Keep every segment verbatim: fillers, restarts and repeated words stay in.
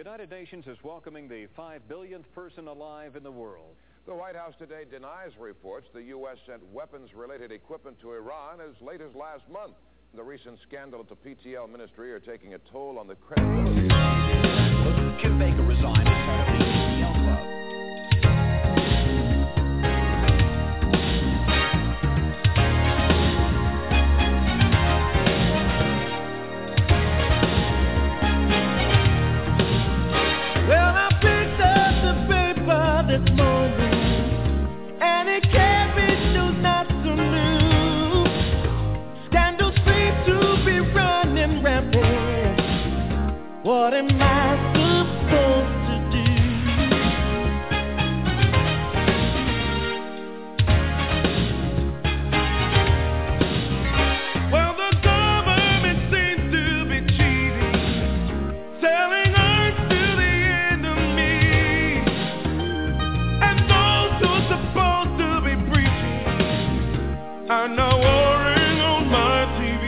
United Nations is welcoming the five billionth person alive in the world. The White House today denies reports the U S sent weapons-related equipment to Iran as late as last month. The recent scandal at the P T L ministry are taking a toll on the credibility. Kim Baker resigned as head of the P T L club. Well, I picked up the paper this morning, and it carried news not so new. Scandals seem to be running rampant. What am I supposed to do? Well, the government seems to be cheating, selling arms to the enemy, and those who are supposed to be preaching are now warring on my T V.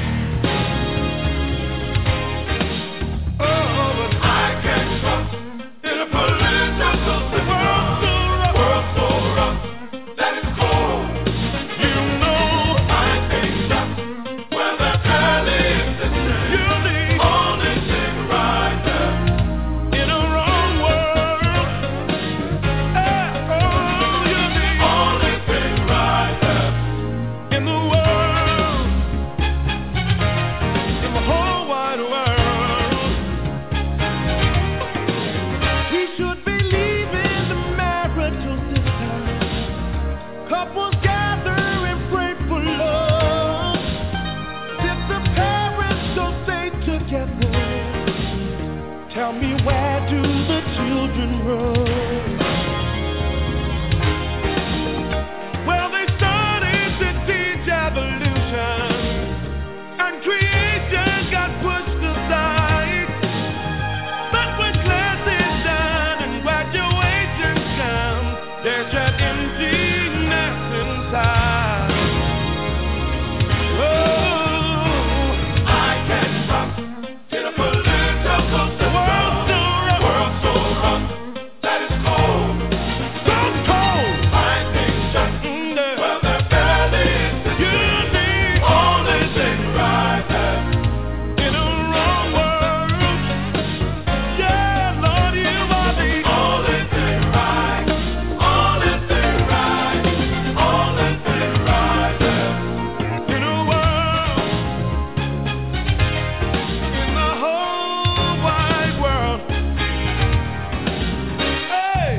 Oh, but I can't trust in a political system. World so rough, that it's cold. You know I can't trust where the alley is distant. You're the only thing right there in a wrong world. Eh, oh, you're the only thing right there in the world, in the whole wide world. We should be leaving the marital system. Couples gather and pray for love. If the parents don't stay together, tell me, where do the children run? Well, they started to teach evolution, and creation got pushed aside. But when class is done and graduation comes, there's that emptiness inside. Oh, I can't trust in a political system. World so rough, world so rough, that is cold. So cold. I think just mm, there. Well, there barely is the you're the only thing right there in a wrong world. Yeah, Lord, you are the only thing right, only thing right, only thing right there in a world, in the whole wide world. Hey.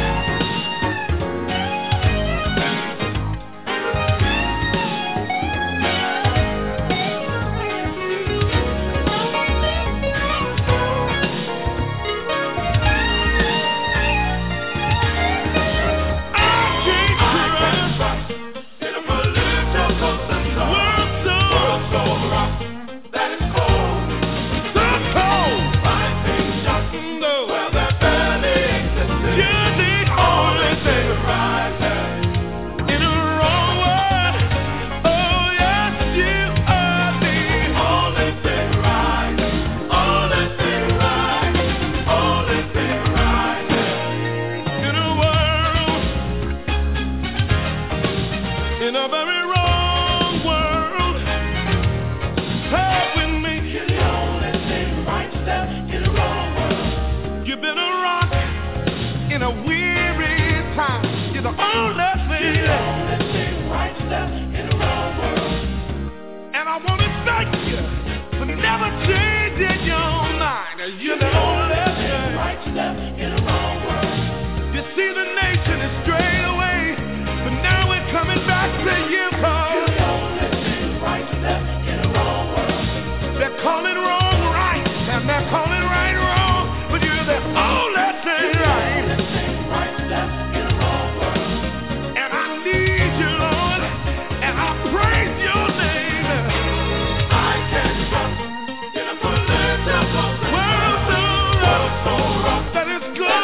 In a very wrong world, help with me. You're the only thing right step in a wrong world. You've been a rock in a weary time. You're the only thing. You're the only thing right step in a wrong world. And I want to thank you for never changing your mind. You're the only thing right step in a wrong world. You see, the nation is strayed away, but now we're coming back to you, Paul. You're the only thing right step in a wrong world. They're calling wrong right, and they're calling right wrong, but you're the only thing right. You're the only thing right step in a wrong world. And I need you, Lord, and I praise your name. I can't trust in a political world so rough, that is good.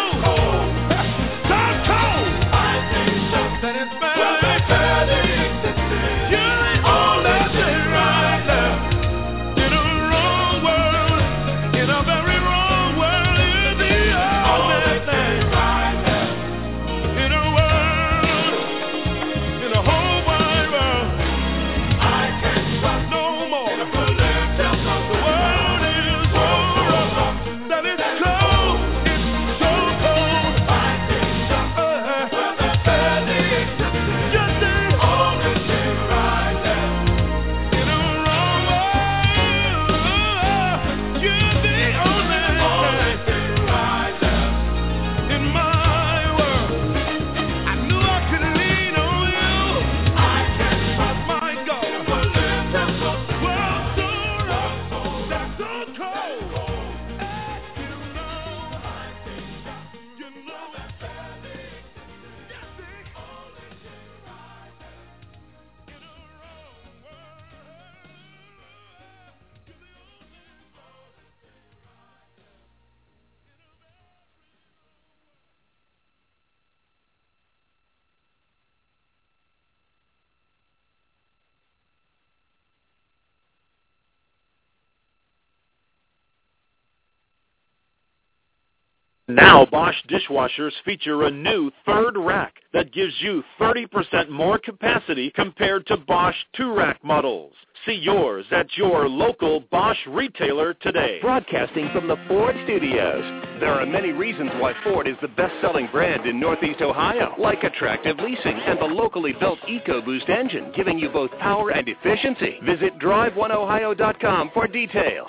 Now Bosch dishwashers feature a new third rack that gives you thirty percent more capacity compared to Bosch two-rack models. See yours at your local Bosch retailer today. Broadcasting from the Ford Studios. There are many reasons why Ford is the best-selling brand in Northeast Ohio, like attractive leasing and the locally built EcoBoost engine, giving you both power and efficiency. Visit drive one ohio dot com for details.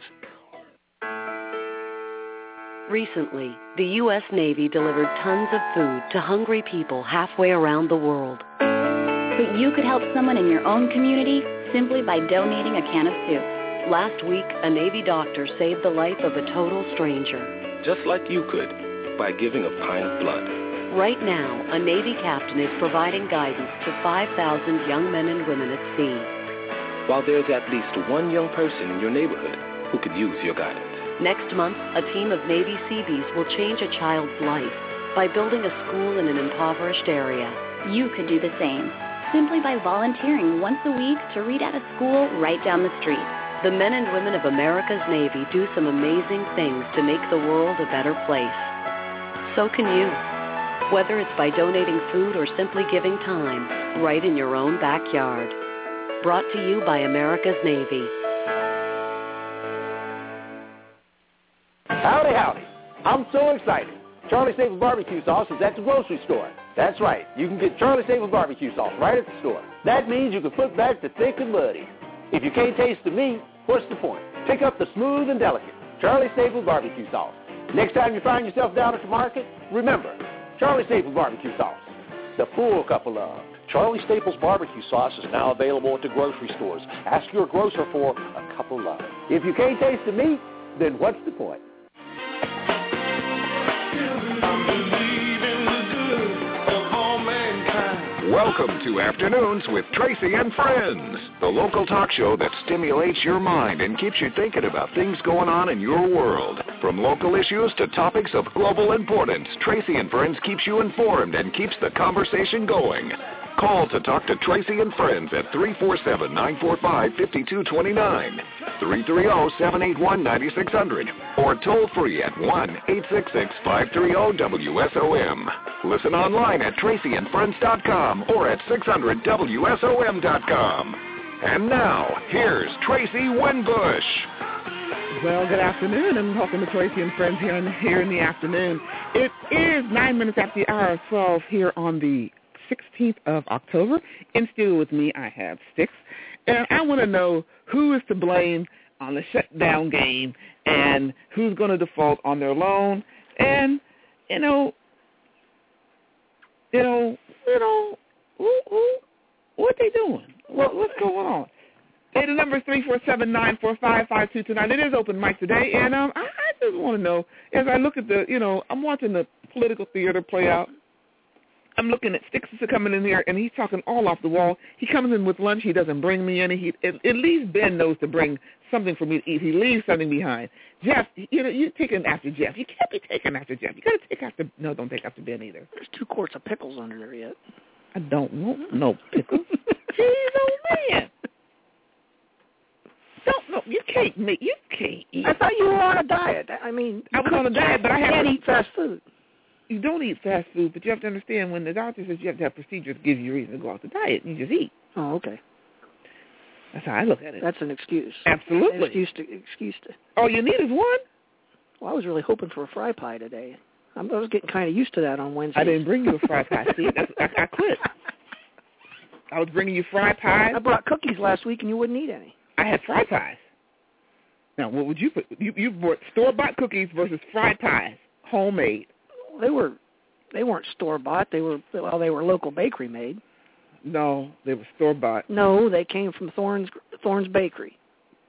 Recently, the U S Navy delivered tons of food to hungry people halfway around the world. But you could help someone in your own community simply by donating a can of soup. Last week, a Navy doctor saved the life of a total stranger. Just like you could, by giving a pint of blood. Right now, a Navy captain is providing guidance to five thousand young men and women at sea. While there's at least one young person in your neighborhood who could use your guidance. Next month, a team of Navy Seabees will change a child's life by building a school in an impoverished area. You could do the same, simply by volunteering once a week to read at a school right down the street. The men and women of America's Navy do some amazing things to make the world a better place. So can you. Whether it's by donating food or simply giving time, right in your own backyard. Brought to you by America's Navy. Howdy, howdy. I'm so excited. Charlie Staples Barbecue Sauce is at the grocery store. That's right. You can get Charlie Staples Barbecue Sauce right at the store. That means you can put back the thick and muddy. If you can't taste the meat, what's the point? Pick up the smooth and delicate Charlie Staples Barbecue Sauce. Next time you find yourself down at the market, remember, Charlie Staples Barbecue Sauce, the full cup of love. Charlie Staples Barbecue Sauce is now available at the grocery stores. Ask your grocer for a cup of love. If you can't taste the meat, then what's the point? Welcome to Afternoons with Tracy and Friends, the local talk show that stimulates your mind and keeps you thinking about things going on in your world. From local issues to topics of global importance, Tracy and Friends keeps you informed and keeps the conversation going. Call to talk to Tracy and Friends at three four seven, nine four five, five two two nine, three three zero, seven eight one, nine six zero zero, or toll free at one eight six six, five three zero, W S O M. Listen online at tracy and friends dot com or at six hundred W S O M dot com. And now, here's Tracy Winbush. Well, good afternoon. I'm talking to Tracy and Friends here in, here in the afternoon. It is nine minutes after the hour of twelve here on the sixteenth of October. In studio with me, I have Sticks. And I want to know who is to blame on the shutdown game and who's going to default on their loan. And, you know, you know, you know, who, who, what they doing? What, what's going on? Hey, the number is three four seven, nine four five, five two two nine. It is open mic today, and um, I, I just want to know, as I look at the, you know, I'm watching the political theater play out. I'm looking at Sticks is coming in here, and he's talking all off the wall. He comes in with lunch. He doesn't bring me any. He, at, at least Ben knows to bring something for me to eat. He leaves something behind. Jeff, you know, you're taking after Jeff. You can't be taking after Jeff. You got to take after, no, don't take after Ben either. There's two quarts of pickles under there yet. I don't want no pickles. Jeez, old man. Don't, no, you can't make, you can't eat. I thought you were on a diet. I mean, I was on a diet, but I have can't eat fast food. You don't eat fast food, but you have to understand when the doctor says you have to have procedures to give you a reason to go off the diet, you just eat. Oh, okay. That's how I look at it. That's an excuse. Absolutely. An excuse to excuse to. All you need is one. Well, I was really hoping for a fry pie today. I was getting kind of used to that on Wednesday. I didn't bring you a fry pie. See, that's, I, I quit. I was bringing you fry pies. I brought cookies last week, and you wouldn't eat any. I had fry pies. Now, what would you put? You, you bought store-bought cookies versus fried pies, homemade. They were, they weren't store-bought. They were, well, they were local bakery made. No, they were store-bought. No, they came from Thorne's, Thorne's Bakery.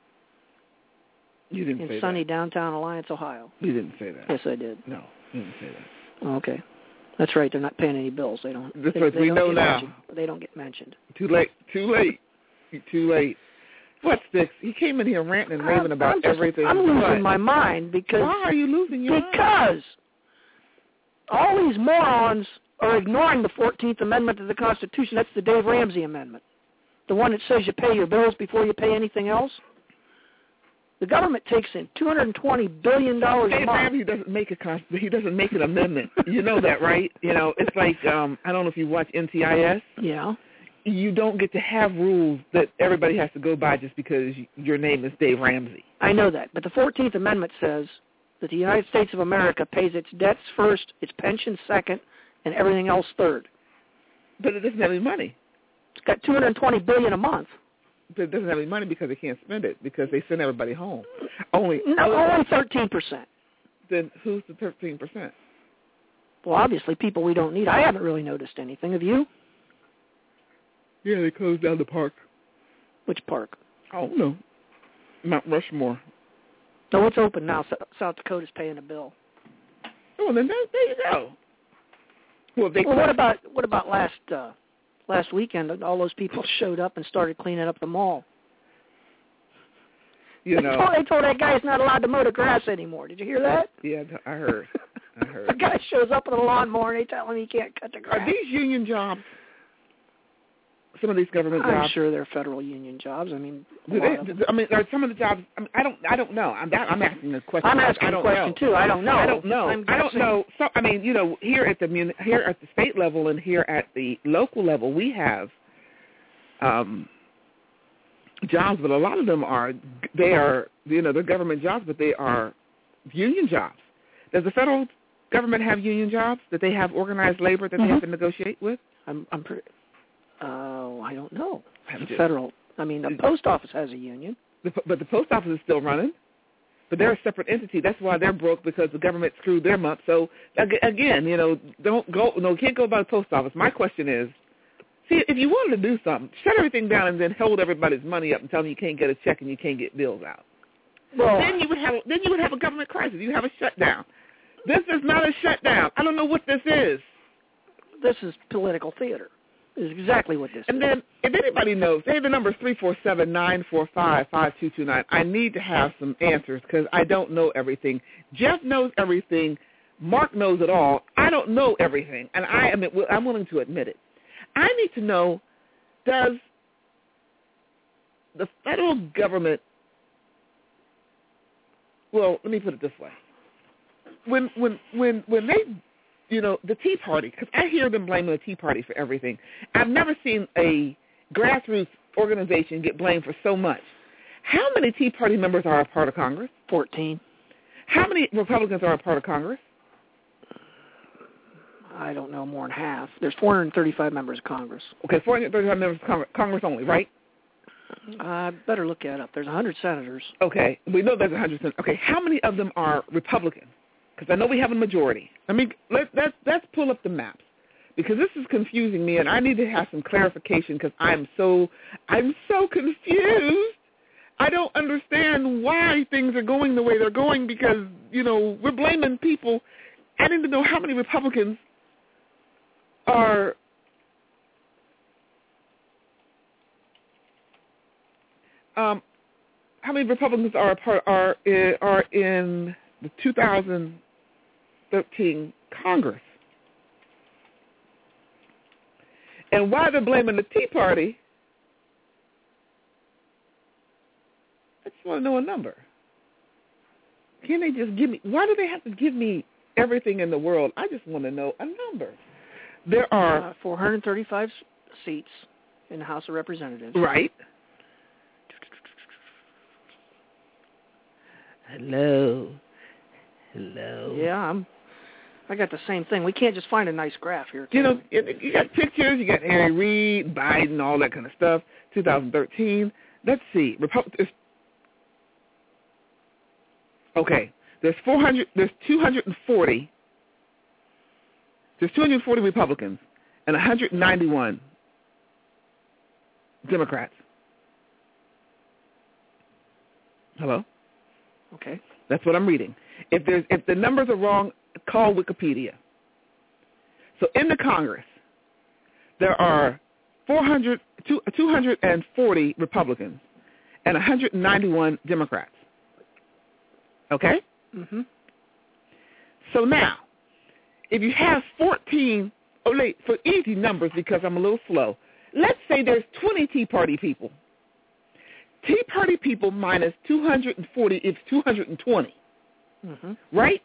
You didn't in say In sunny that. downtown Alliance, Ohio. You didn't say that. Yes, I did. No, you didn't say that. Oh, okay. That's right. They're not paying any bills. They don't. That's they, what they we don't know get now. Mentioned. They don't get mentioned. Too late. Too late. Too late. What, Sticks? He came in here ranting and raving about I'm just, everything. I'm losing what? my mind because. Why are you losing your because mind? Because all these morons are ignoring the fourteenth Amendment to the Constitution. That's the Dave Ramsey Amendment, the one that says you pay your bills before you pay anything else. The government takes in two hundred twenty billion dollars a Dave month. Ramsey doesn't make a con- he doesn't make an amendment. You know that, right? You know, it's like um, I don't know if you watch N C I S. Yeah. You don't get to have rules that everybody has to go by just because your name is Dave Ramsey. I know that, but the fourteenth Amendment says that the United States of America pays its debts first, its pensions second, and everything else third. But it doesn't have any money. It's got two hundred twenty billion dollars a month. But it doesn't have any money because they can't spend it because they send everybody home. Only no, only thirteen percent. Then who's the thirteen percent? Well, obviously people we don't need. I haven't really noticed anything. Have you? Yeah, they closed down the park. Which park? Oh, no. Mount Rushmore. No, it's open now. South Dakota's paying a bill. Oh, then there, there you go. Well, they well what about what about last uh, last weekend? All those people showed up and started cleaning up the mall. You they know, told, they told that guy he's not allowed to mow the grass anymore. Did you hear that? Yeah, I heard. I heard. The guy shows up with a lawnmower and they tell him he can't cut the grass. Are these union jobs? Some of these government I'm jobs. I'm sure they're federal union jobs. I mean, do they, I mean, are some of the jobs? I, mean, I don't. I don't know. I'm. That, I'm asking a question. I'm asking I don't a question know. too. I don't know. I don't know. I'm I don't know. So I mean, you know, here at the here at the state level and here at the local level, we have um, jobs, but a lot of them are. They are. You know, they're government jobs, but they are union jobs. Does the federal government have union jobs that they have organized labor that mm-hmm. they have to negotiate with? I'm. I'm pretty. Oh, I don't know. The federal. I mean, the post office has a union. The, but the post office is still running. But they're a separate entity. That's why they're broke, because the government screwed them up. So, again, you know, don't go, no, can't go by the post office. My question is, see, if you wanted to do something, shut everything down and then hold everybody's money up and tell them you can't get a check and you can't get bills out. Well, then you would have, then you would have a government crisis. You have a shutdown. This is not a shutdown. I don't know what this is. This is political theater. Is exactly what this and is. And then, if anybody knows, hey, the number is three four seven, nine four five, five two two nine. I need to have some answers because I don't know everything. Jeff knows everything. Mark knows it all. I don't know everything, and I am I'm willing to admit it. I need to know, does the federal government, well, let me put it this way. When when when when they You know, the Tea Party, because I hear them blaming the Tea Party for everything. I've never seen a grassroots organization get blamed for so much. How many Tea Party members are a part of Congress? fourteen. How many Republicans are a part of Congress? I don't know, more than half. There's four hundred thirty-five members of Congress. Okay, four hundred thirty-five members of Congress, Congress only, right? I uh, better look that up. There's one hundred senators. Okay, we know there's one hundred senators. Okay, how many of them are Republicans? Because I know we have a majority. I mean, let, let's, let's pull up the maps, because this is confusing me, and I need to have some clarification because I'm so, I'm so confused. I don't understand why things are going the way they're going because, you know, we're blaming people. I need to know how many Republicans are um, how many Republicans are a part are are in the two thousand thirteen Congress, and why they're blaming the Tea Party. I just want to know a number. Can they just give me? Why do they have to give me everything in the world? I just want to know a number. There are uh, four hundred thirty-five seats in the House of Representatives. Right. Hello. Hello. Yeah, I'm. I got the same thing. We can't just find a nice graph here. You know, you got pictures. You got Harry Reid, Biden, all that kind of stuff. twenty thirteen. Let's see. Republic. Okay. There's four hundred. There's two hundred forty. There's two hundred forty Republicans and one hundred ninety-one Democrats. Hello? Okay. That's what I'm reading. If there's if the numbers are wrong, call Wikipedia. So in the Congress, there are four hundred, two hundred forty Republicans and one hundred ninety-one Democrats. Okay? Mm-hmm. So now, if you have fourteen, oh, wait, for easy numbers because I'm a little slow, let's say there's twenty Tea Party people. Tea Party people minus two hundred forty, it's two hundred twenty. Mm-hmm. Right?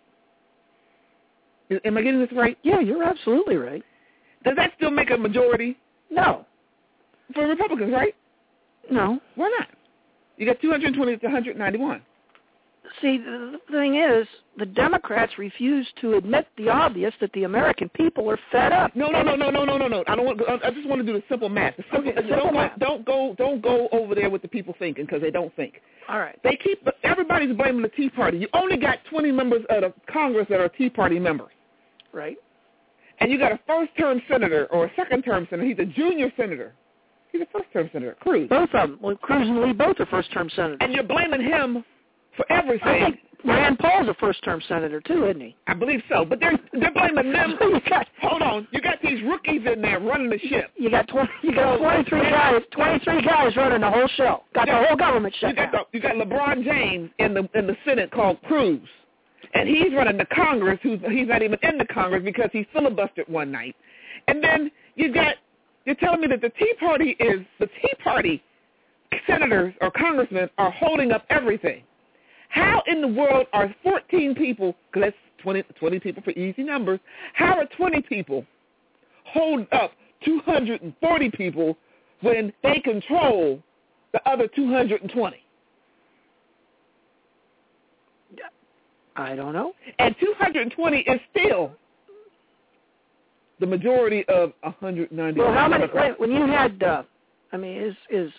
Am I getting this right? Yeah, you're absolutely right. Does that still make a majority? No. For Republicans, right? No. Why not? You got two hundred twenty to one hundred ninety-one. See, the thing is, the Democrats refuse to admit the obvious that the American people are fed up. No, no, no, no, no, no, no, no. I don't want. I just want to do the simple math. The simple, Okay, the simple don't, math. don't go. Don't go over there with the people thinking because they don't think. All right. They keep. Everybody's blaming the Tea Party. You only got twenty members of the Congress that are Tea Party members. Right. And you got a first-term senator or a second-term senator. He's a junior senator. He's a first-term senator, Cruz. Both of them. Well, Cruz and Lee both are first-term senators. And you're blaming him for everything. I think Rand Paul's a first-term senator too, isn't he? I believe so. But they're they're blaming them. you got, hold on. You got these rookies in there running the ship. You got twenty. You got twenty-three guys. Twenty-three guys running the whole show. Got the whole government shut you got down. The, you got LeBron James in the in the Senate called Cruz. And he's running the Congress, who's he's not even in the Congress because he filibustered one night. And then you got, you're telling me that the Tea Party is, the Tea Party senators or congressmen are holding up everything. How in the world are fourteen people, because that's twenty, twenty people for easy numbers, how are twenty people holding up two hundred forty people when they control the other two hundred twenty? I don't know. And two hundred twenty is still the majority of one hundred ninety. Well, how many? Wait, when you had, uh, I mean, is is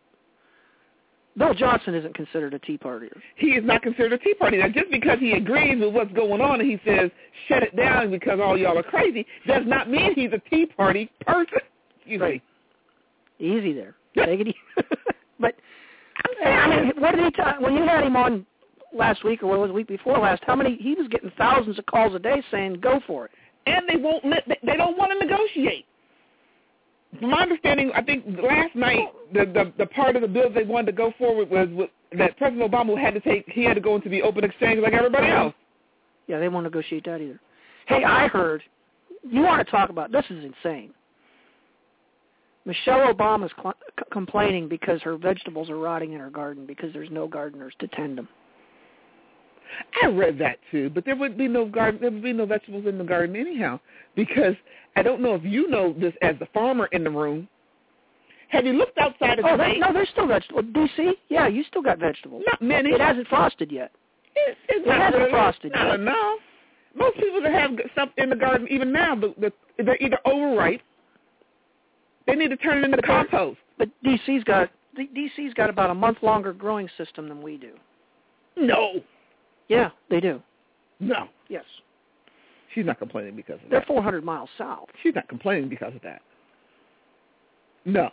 Bill Johnson isn't considered a Tea Partier? He is not considered a Tea Partier. Now, just because he agrees with what's going on and he says shut it down because all y'all are crazy, does not mean he's a Tea Party person. Excuse right. me. Easy there. Take it easy. But I mean, what did he tell? When you had him on last week or what was the week before last, how many, he was getting thousands of calls a day saying go for it. And they won't let, they don't want to negotiate. From my understanding, I think last night the, the the part of the bill they wanted to go forward was with, that President Obama had to take, he had to go into the open exchange like everybody else. Yeah, they won't negotiate that either. Hey, I heard, you want to talk about, this is insane. Michelle Obama's cl- c- complaining because her vegetables are rotting in her garden because there's no gardeners to tend them. I read that too, but there would be no garden. There would be no vegetables in the garden anyhow, because I don't know if you know this as the farmer in the room. Have you looked outside of oh, the they, no, there's still vegetables. D C, yeah, you still got vegetables. Not many. It hasn't frosted yet. It, it's it not hasn't really, frosted not yet. enough. Most people that have stuff in the garden, even now, the, the, they're either overripe. They need to turn it into but compost. But D C's got D C's got about a month longer growing system than we do. No. Yeah, they do. No. Yes. She's not complaining because of They're that. four hundred miles south. She's not complaining because of that. No.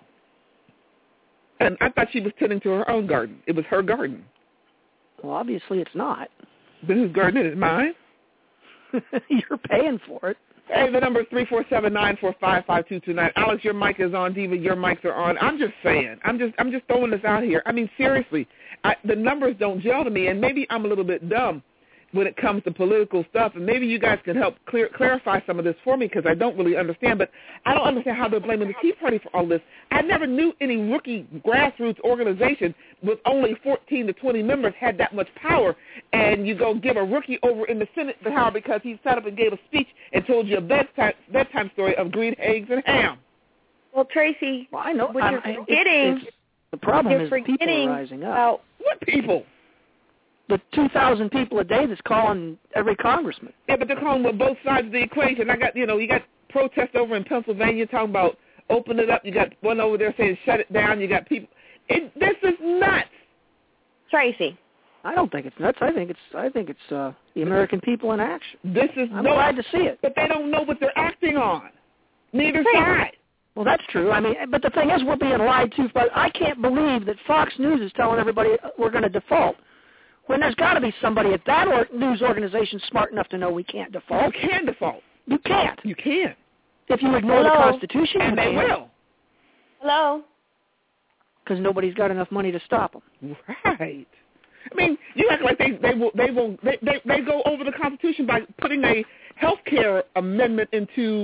And I thought she was tending to her own garden. It was her garden. Well, obviously it's not. Then whose garden is it? Mine? You're paying for it. Hey, the number is three four seven, nine four five, five two two nine. Alex, your mic is on. Diva, your mics are on. I'm just saying. I'm just I'm just throwing this out here. I mean, seriously, I, the numbers don't gel to me, and maybe I'm a little bit dumb when it comes to political stuff, and maybe you guys can help clear, clarify some of this for me because I don't really understand, but I don't understand how they're blaming the Tea Party for all this. I never knew any rookie grassroots organization with only fourteen to twenty members had that much power, and you go give a rookie over in the Senate the power because he sat up and gave a speech and told you a bedtime, bedtime story of green eggs and ham. Well, Tracy, well, I know. what I, you're I, forgetting, it's, it's, the problem you're is people forgetting are rising up. About, what people? The two thousand people a day that's calling every congressman. Yeah, but they're calling with both sides of the equation. I got, you know, you got protests over in Pennsylvania talking about open it up. You got one over there saying shut it down. You got people. It, this is nuts. Tracy. I don't think it's nuts. I think it's I think it's uh, the American people in action. This is I'm no, glad to see it. But they don't know what they're acting on. Neither side. Well, that's true. I mean, but the thing is, we're being lied to. But I can't believe that Fox News is telling everybody we're going to default. When there's got to be somebody at that or news organization smart enough to know we can't default. You can default. You can't. You can. If you ignore Hello? the Constitution, and you they can. will. Hello? Because nobody's got enough money to stop them. Right. I mean, you act like they they will they will they, they, they go over the Constitution by putting a health care amendment into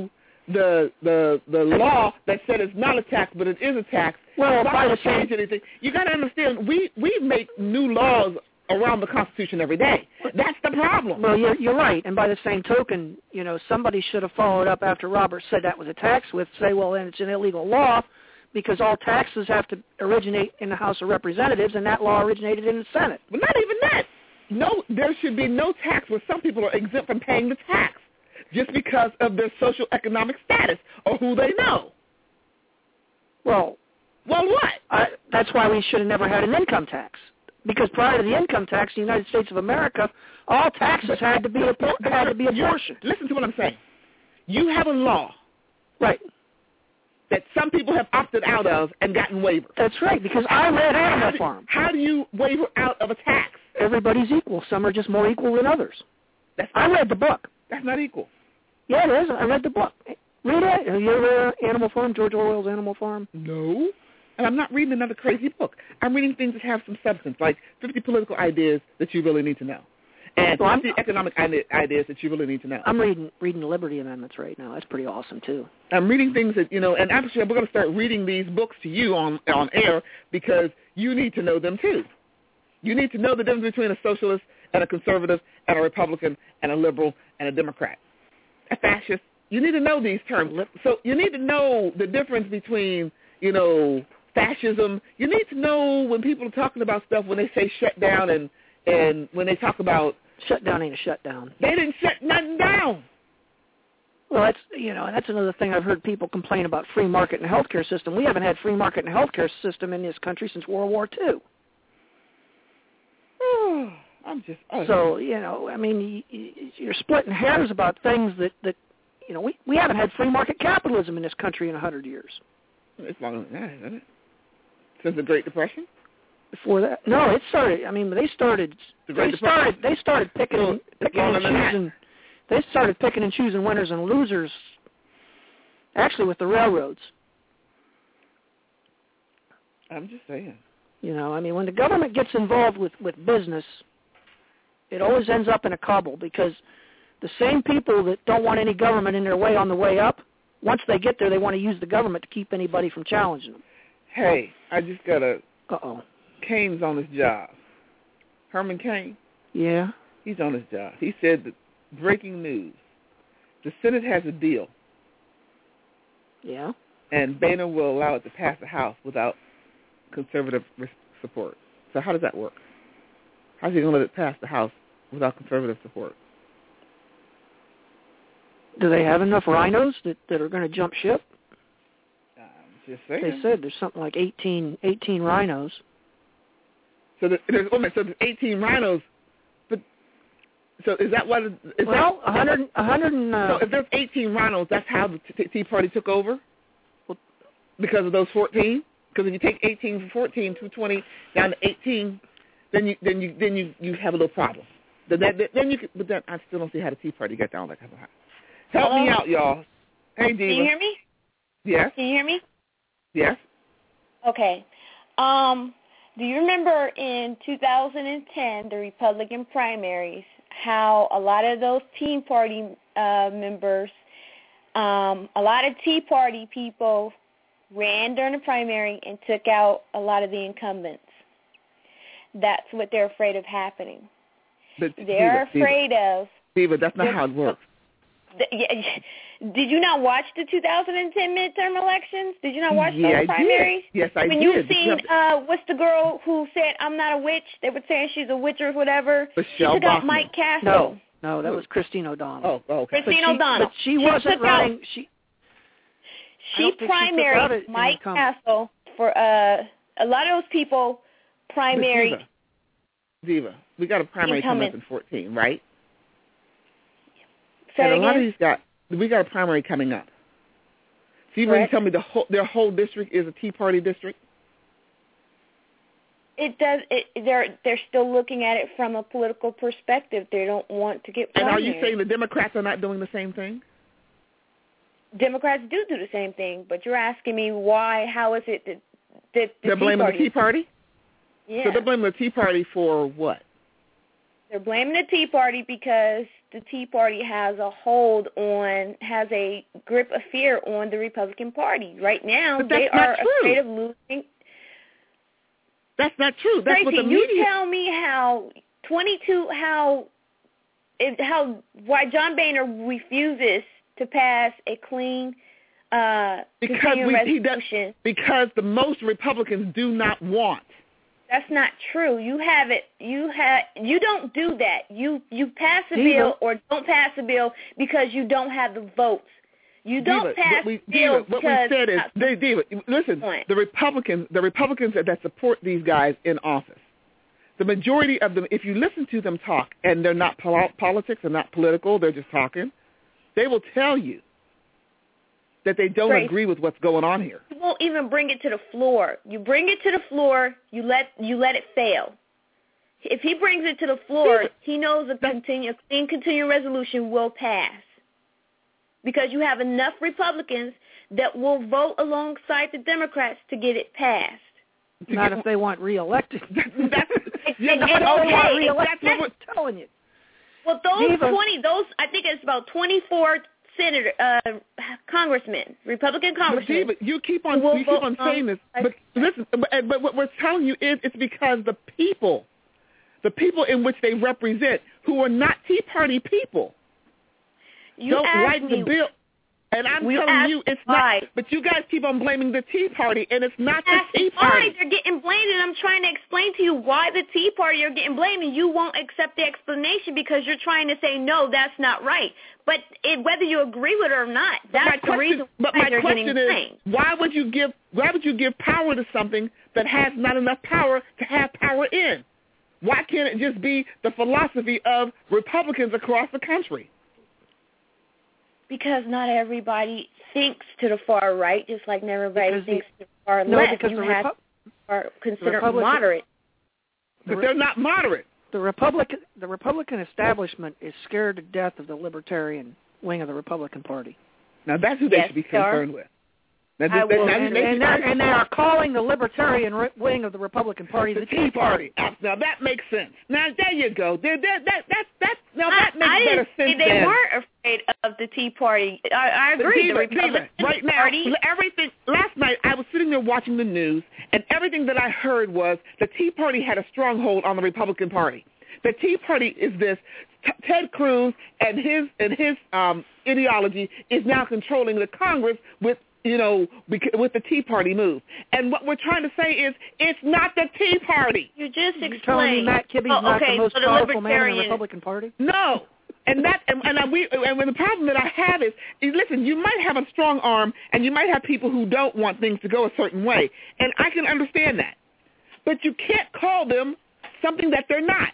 the the the law that said it's not a tax, but it is a tax. Well, not by the change anything. You got to understand, we we make new laws around the Constitution every day. That's the problem. Well, you're, you're right. And by the same token, you know, somebody should have followed up after Robert said that was a tax with say, well, then it's an illegal law because all taxes have to originate in the House of Representatives, and that law originated in the Senate. But not even that. No, there should be no tax where some people are exempt from paying the tax just because of their social economic status or who they know. Well, well, what? I, that's why we should have never had an income tax. Because prior to the income tax in the United States of America, all taxes had to be a, had to be apportioned. Listen to what I'm saying. You have a law, right, that some people have opted out of and gotten waivers. That's right, because I read Animal Farm. How do you waiver out of a tax? Everybody's equal. Some are just more equal than others. That's I read the book. That's not equal. Yeah, it is. I read the book. Read it. Have you ever read Animal Farm, George Orwell's Animal Farm? No. And I'm not reading another crazy book. I'm reading things that have some substance, like fifty political ideas that you really need to know, and well, fifty economic ideas that you really need to know. I'm reading reading the Liberty Amendments right now. That's pretty awesome, too. I'm reading things that, you know, and actually we're going to start reading these books to you on, on air because you need to know them, too. You need to know the difference between a socialist and a conservative and a Republican and a liberal and a Democrat, a fascist. You need to know these terms. So you need to know the difference between, you know, fascism. You need to know when people are talking about stuff when they say shut down and, and when they talk about... Shut down ain't a shutdown. They didn't shut nothing down. Well, that's, you know, that's another thing I've heard people complain about free market and healthcare system. We haven't had free market and healthcare system in this country since World War Two. Oh, I'm just... Oh, so, you know, I mean, you're splitting hairs about things that, that you know, we, we haven't had free market capitalism in this country in a hundred years. It's longer than that, isn't it? Since the Great Depression? Before that, no, it started. I mean, they started. The they started. They started picking, well, picking and choosing. They started picking and choosing winners and losers. Actually, with the railroads. I'm just saying. You know, I mean, when the government gets involved with with business, it always ends up in a cobble because the same people that don't want any government in their way on the way up, once they get there, they want to use the government to keep anybody from challenging them. Hey, I just got a... Uh-oh. Kane's on his job. Herman Cain? Yeah? He's on his job. He said that, breaking news, the Senate has a deal. Yeah? And Boehner will allow it to pass the House without conservative support. So how does that work? How's he going to let it pass the House without conservative support? Do they have enough rhinos that, that are going to jump ship? Just saying. They said there's something like eighteen, eighteen rhinos. So there's, there's, oh, so there's eighteen rhinos, but so is that what? Is well, that, a hundred, a hundred and. Uh, so if there's eighteen rhinos, that's how the t- Tea Party took over. Well, because of those fourteen. Because if you take eighteen from fourteen, two twenty down to eighteen, then you then you then you, you have a little problem. Then that, then you could, but then I still don't see how the Tea Party got down that kind of high. Help Hello? me out, y'all. Hey, Diva. Can you hear me? Yes. Can you hear me? Yes. Okay. Um, do you remember in two thousand ten, the Republican primaries, how a lot of those Tea Party uh, members, um, a lot of Tea Party people ran during the primary and took out a lot of the incumbents? That's what they're afraid of happening. But, they're Diva, afraid Diva, of... Diva, that's not how it works. The, yeah, did you not watch the two thousand ten midterm elections? Did you not watch yeah, those I primaries? Did. Yes, I when did. When you seen, uh, what's the girl who said, I'm not a witch? They were saying she's a witch or whatever. Michelle she took Bachmann. out Mike Castle. No, no, that was Christine O'Donnell. Oh, oh okay. Christine but O'Donnell. She, but she wasn't she running. Out, she she primaried Mike Castle for uh, a lot of those people primaried. Diva, Diva, we got a primary coming up in fourteen, right? Say and a again? lot of these got we got a primary coming up. So you mean to tell me the whole their whole district is a Tea Party district? It does. It, they're they're still looking at it from a political perspective. They don't want to get primary. And are you saying the Democrats are not doing the same thing? Democrats do do the same thing, but you're asking me why? How is it that, that the they're Tea blaming Party, the Tea Party? Yeah. So they're blaming the Tea Party for what? They're blaming the Tea Party because the Tea Party has a hold on, has a grip of fear on the Republican Party. Right now, but that's they not are true. afraid of losing. That's not true. That's Tracy, what the media... you tell me how twenty-two, how, it, how, why John Boehner refuses to pass a clean uh, because we, resolution. He does, because the most Republicans do not want. That's not true. You have it. You have. You don't do that. You you pass a Diva. bill or don't pass a bill because you don't have the votes. You don't Diva, pass what we, bills Diva, what because we said is, they, Diva, listen, the Republicans, the Republicans that, that support these guys in office, the majority of them, if you listen to them talk, and they're not pol- politics, they're not political, they're just talking, they will tell you that they don't Tracy, agree with what's going on here. You won't even bring it to the floor. You bring it to the floor, you let you let it fail. If he brings it to the floor, Diva, he knows a continue, clean continuing resolution will pass. Because you have enough Republicans that will vote alongside the Democrats to get it passed. Not if they want reelected. That's, yeah, and, not and, if they okay, want reelected. That's what I'm telling you. Well, those Diva. twenty, those I think it's about twenty-four senator, uh, congressmen, Republican congressmen. But Diva, you keep on you keep on saying this, but listen. But, but what we're telling you is it's because the people, the people in which they represent, who are not Tea Party people. You don't asked like me, the bill, and I'm you telling you it's why. not. But you guys keep on blaming the Tea Party, and it's not You the Tea why Party. they're getting blamed, and I'm trying to explain to you why the Tea Party are getting blamed, and you won't accept the explanation because you're trying to say no, that's not right. But it, whether you agree with it or not, But that's my the question, reason but why my they're question getting is, blamed. why would you give why would you give power to something that has not enough power to have power in? Why can't it just be the philosophy of Republicans across the country? Because not everybody thinks to the far right, just like not everybody Because thinks the, to the far no, left. because You the have Repu- are considered Republican- moderate. But they're not moderate. The Republican the Republican establishment is scared to death of the libertarian wing of the Republican Party. Now that's who they Yes, should be they are. concerned with. Now, I they- will, now, and, they- and, they're- and they are calling the libertarian ri- wing of the Republican Party the the Tea Party. Now that makes sense. Now there you go. There, there, that, that, that, now that I, makes I better didn't say sense. they than, weren't afraid of the Tea Party. I, I But agree. Diva, the Republican Diva, right now, Party. everything. Last night I was sitting there watching the news, and everything that I heard was the Tea Party had a stronghold on the Republican Party. The Tea Party is this. T- Ted Cruz and his and his um, ideology is now controlling the Congress with. You know, with the Tea Party move. And what we're trying to say is it's not the Tea Party. You just explained. You're telling me Matt Kibbe's oh, not okay, the most so the powerful man in libertarian- the Republican Party? No. And that and, and we and the problem that I have is, is listen, you might have a strong arm and you might have people who don't want things to go a certain way. And I can understand that. But you can't call them something that they're not.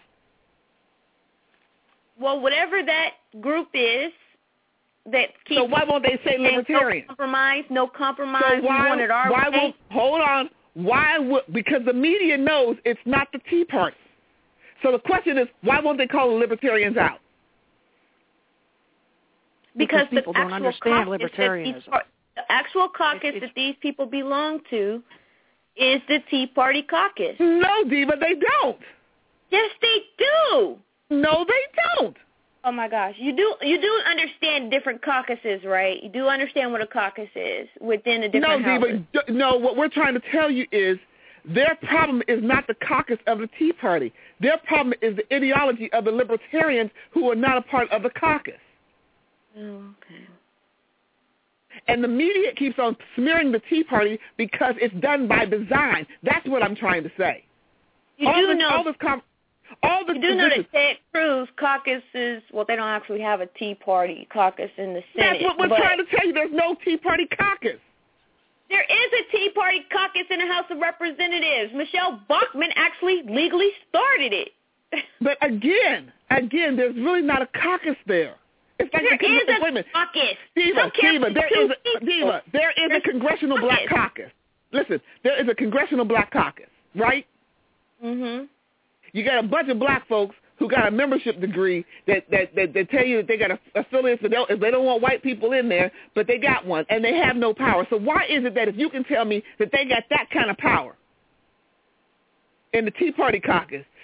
Well, whatever that group is, that keeps so why won't they say libertarian? No compromise, no compromise. So why, we want it our why way. won't, hold on. Why would, because the media knows it's not the Tea Party. So the question is, why won't they call the libertarians out? Because, because people the don't actual understand caucus libertarianism. That these, the actual caucus It's, it's, that these people belong to is the Tea Party caucus. No, Diva, they don't. Yes, they do. No, they don't. Oh my gosh, you do you do understand different caucuses, right? You do understand what a caucus is within the different no, houses. Diva, no, what we're trying to tell you is their problem is not the caucus of the Tea Party. Their problem is the ideology of the libertarians who are not a part of the caucus. Oh, okay. And the media keeps on smearing the Tea Party because it's done by design. That's what I'm trying to say. You all do this, know. All this com- all this, you do know this that Ted Cruz caucuses. Well, they don't actually have a Tea Party caucus in the Senate. That's what we're but trying to tell you. There's no Tea Party caucus. There is a Tea Party caucus in the House of Representatives. Michelle Bachmann actually legally started it. But again, again, there's really not a caucus there. It's like there the, is wait a a minute. caucus. Diva, Diva, there is a, Diva, there is There's a congressional a black caucus. Listen, there is a congressional black caucus, right? Mhm. You got a bunch of black folks who got a membership degree that that that, that tell you that they got a affiliate if they, don't, if they don't want white people in there, but they got one and they have no power. So why is it that if you can tell me that they got that kind of power in the Tea Party caucus,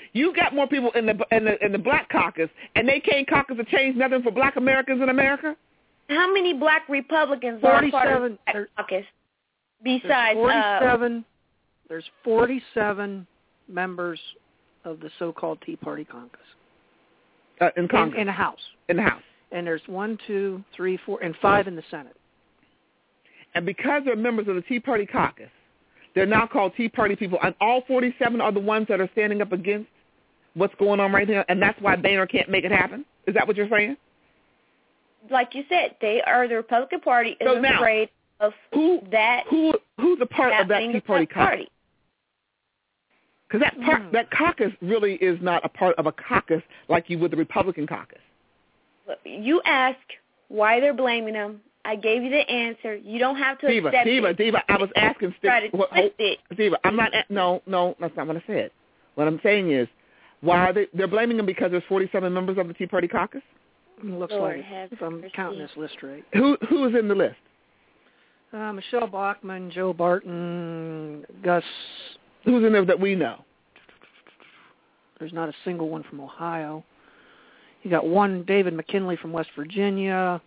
You got more people in the in the in the Black caucus, and they can't caucus to change nothing for Black Americans in America. How many Black Republicans are part of the Black caucus? Besides, forty-seven. Uh, there's forty-seven members of the so-called Tea Party caucus. Uh, in Congress. In, in the House. In the House. And there's one, two, three, four, and five in the Senate. And because they're members of the Tea Party caucus, they're now called Tea Party people. And all forty-seven are the ones that are standing up against what's going on right now. And that's why Boehner can't make it happen? Is that what you're saying? Like you said, they are the Republican Party is so now, afraid of who, that. Who, who's a part of that Tea Party caucus? Because that, part, mm. that caucus really is not a part of a caucus like you would the Republican caucus. You ask why they're blaming them. I gave you the answer. You don't have to Diva, accept Diva, it. Diva, I was asking. Try to what, twist it. Diva, I'm not. No, no, that's not what I said. What I'm saying is, why are they? They're blaming them because there's forty-seven members of the Tea Party caucus. It looks Lord like have if I'm mercy. counting this list right. Who who is in the list? Uh, Michelle Bachmann, Joe Barton, Gus. Who's in there that we know? There's not a single one from Ohio. You got one, David McKinley from West Virginia.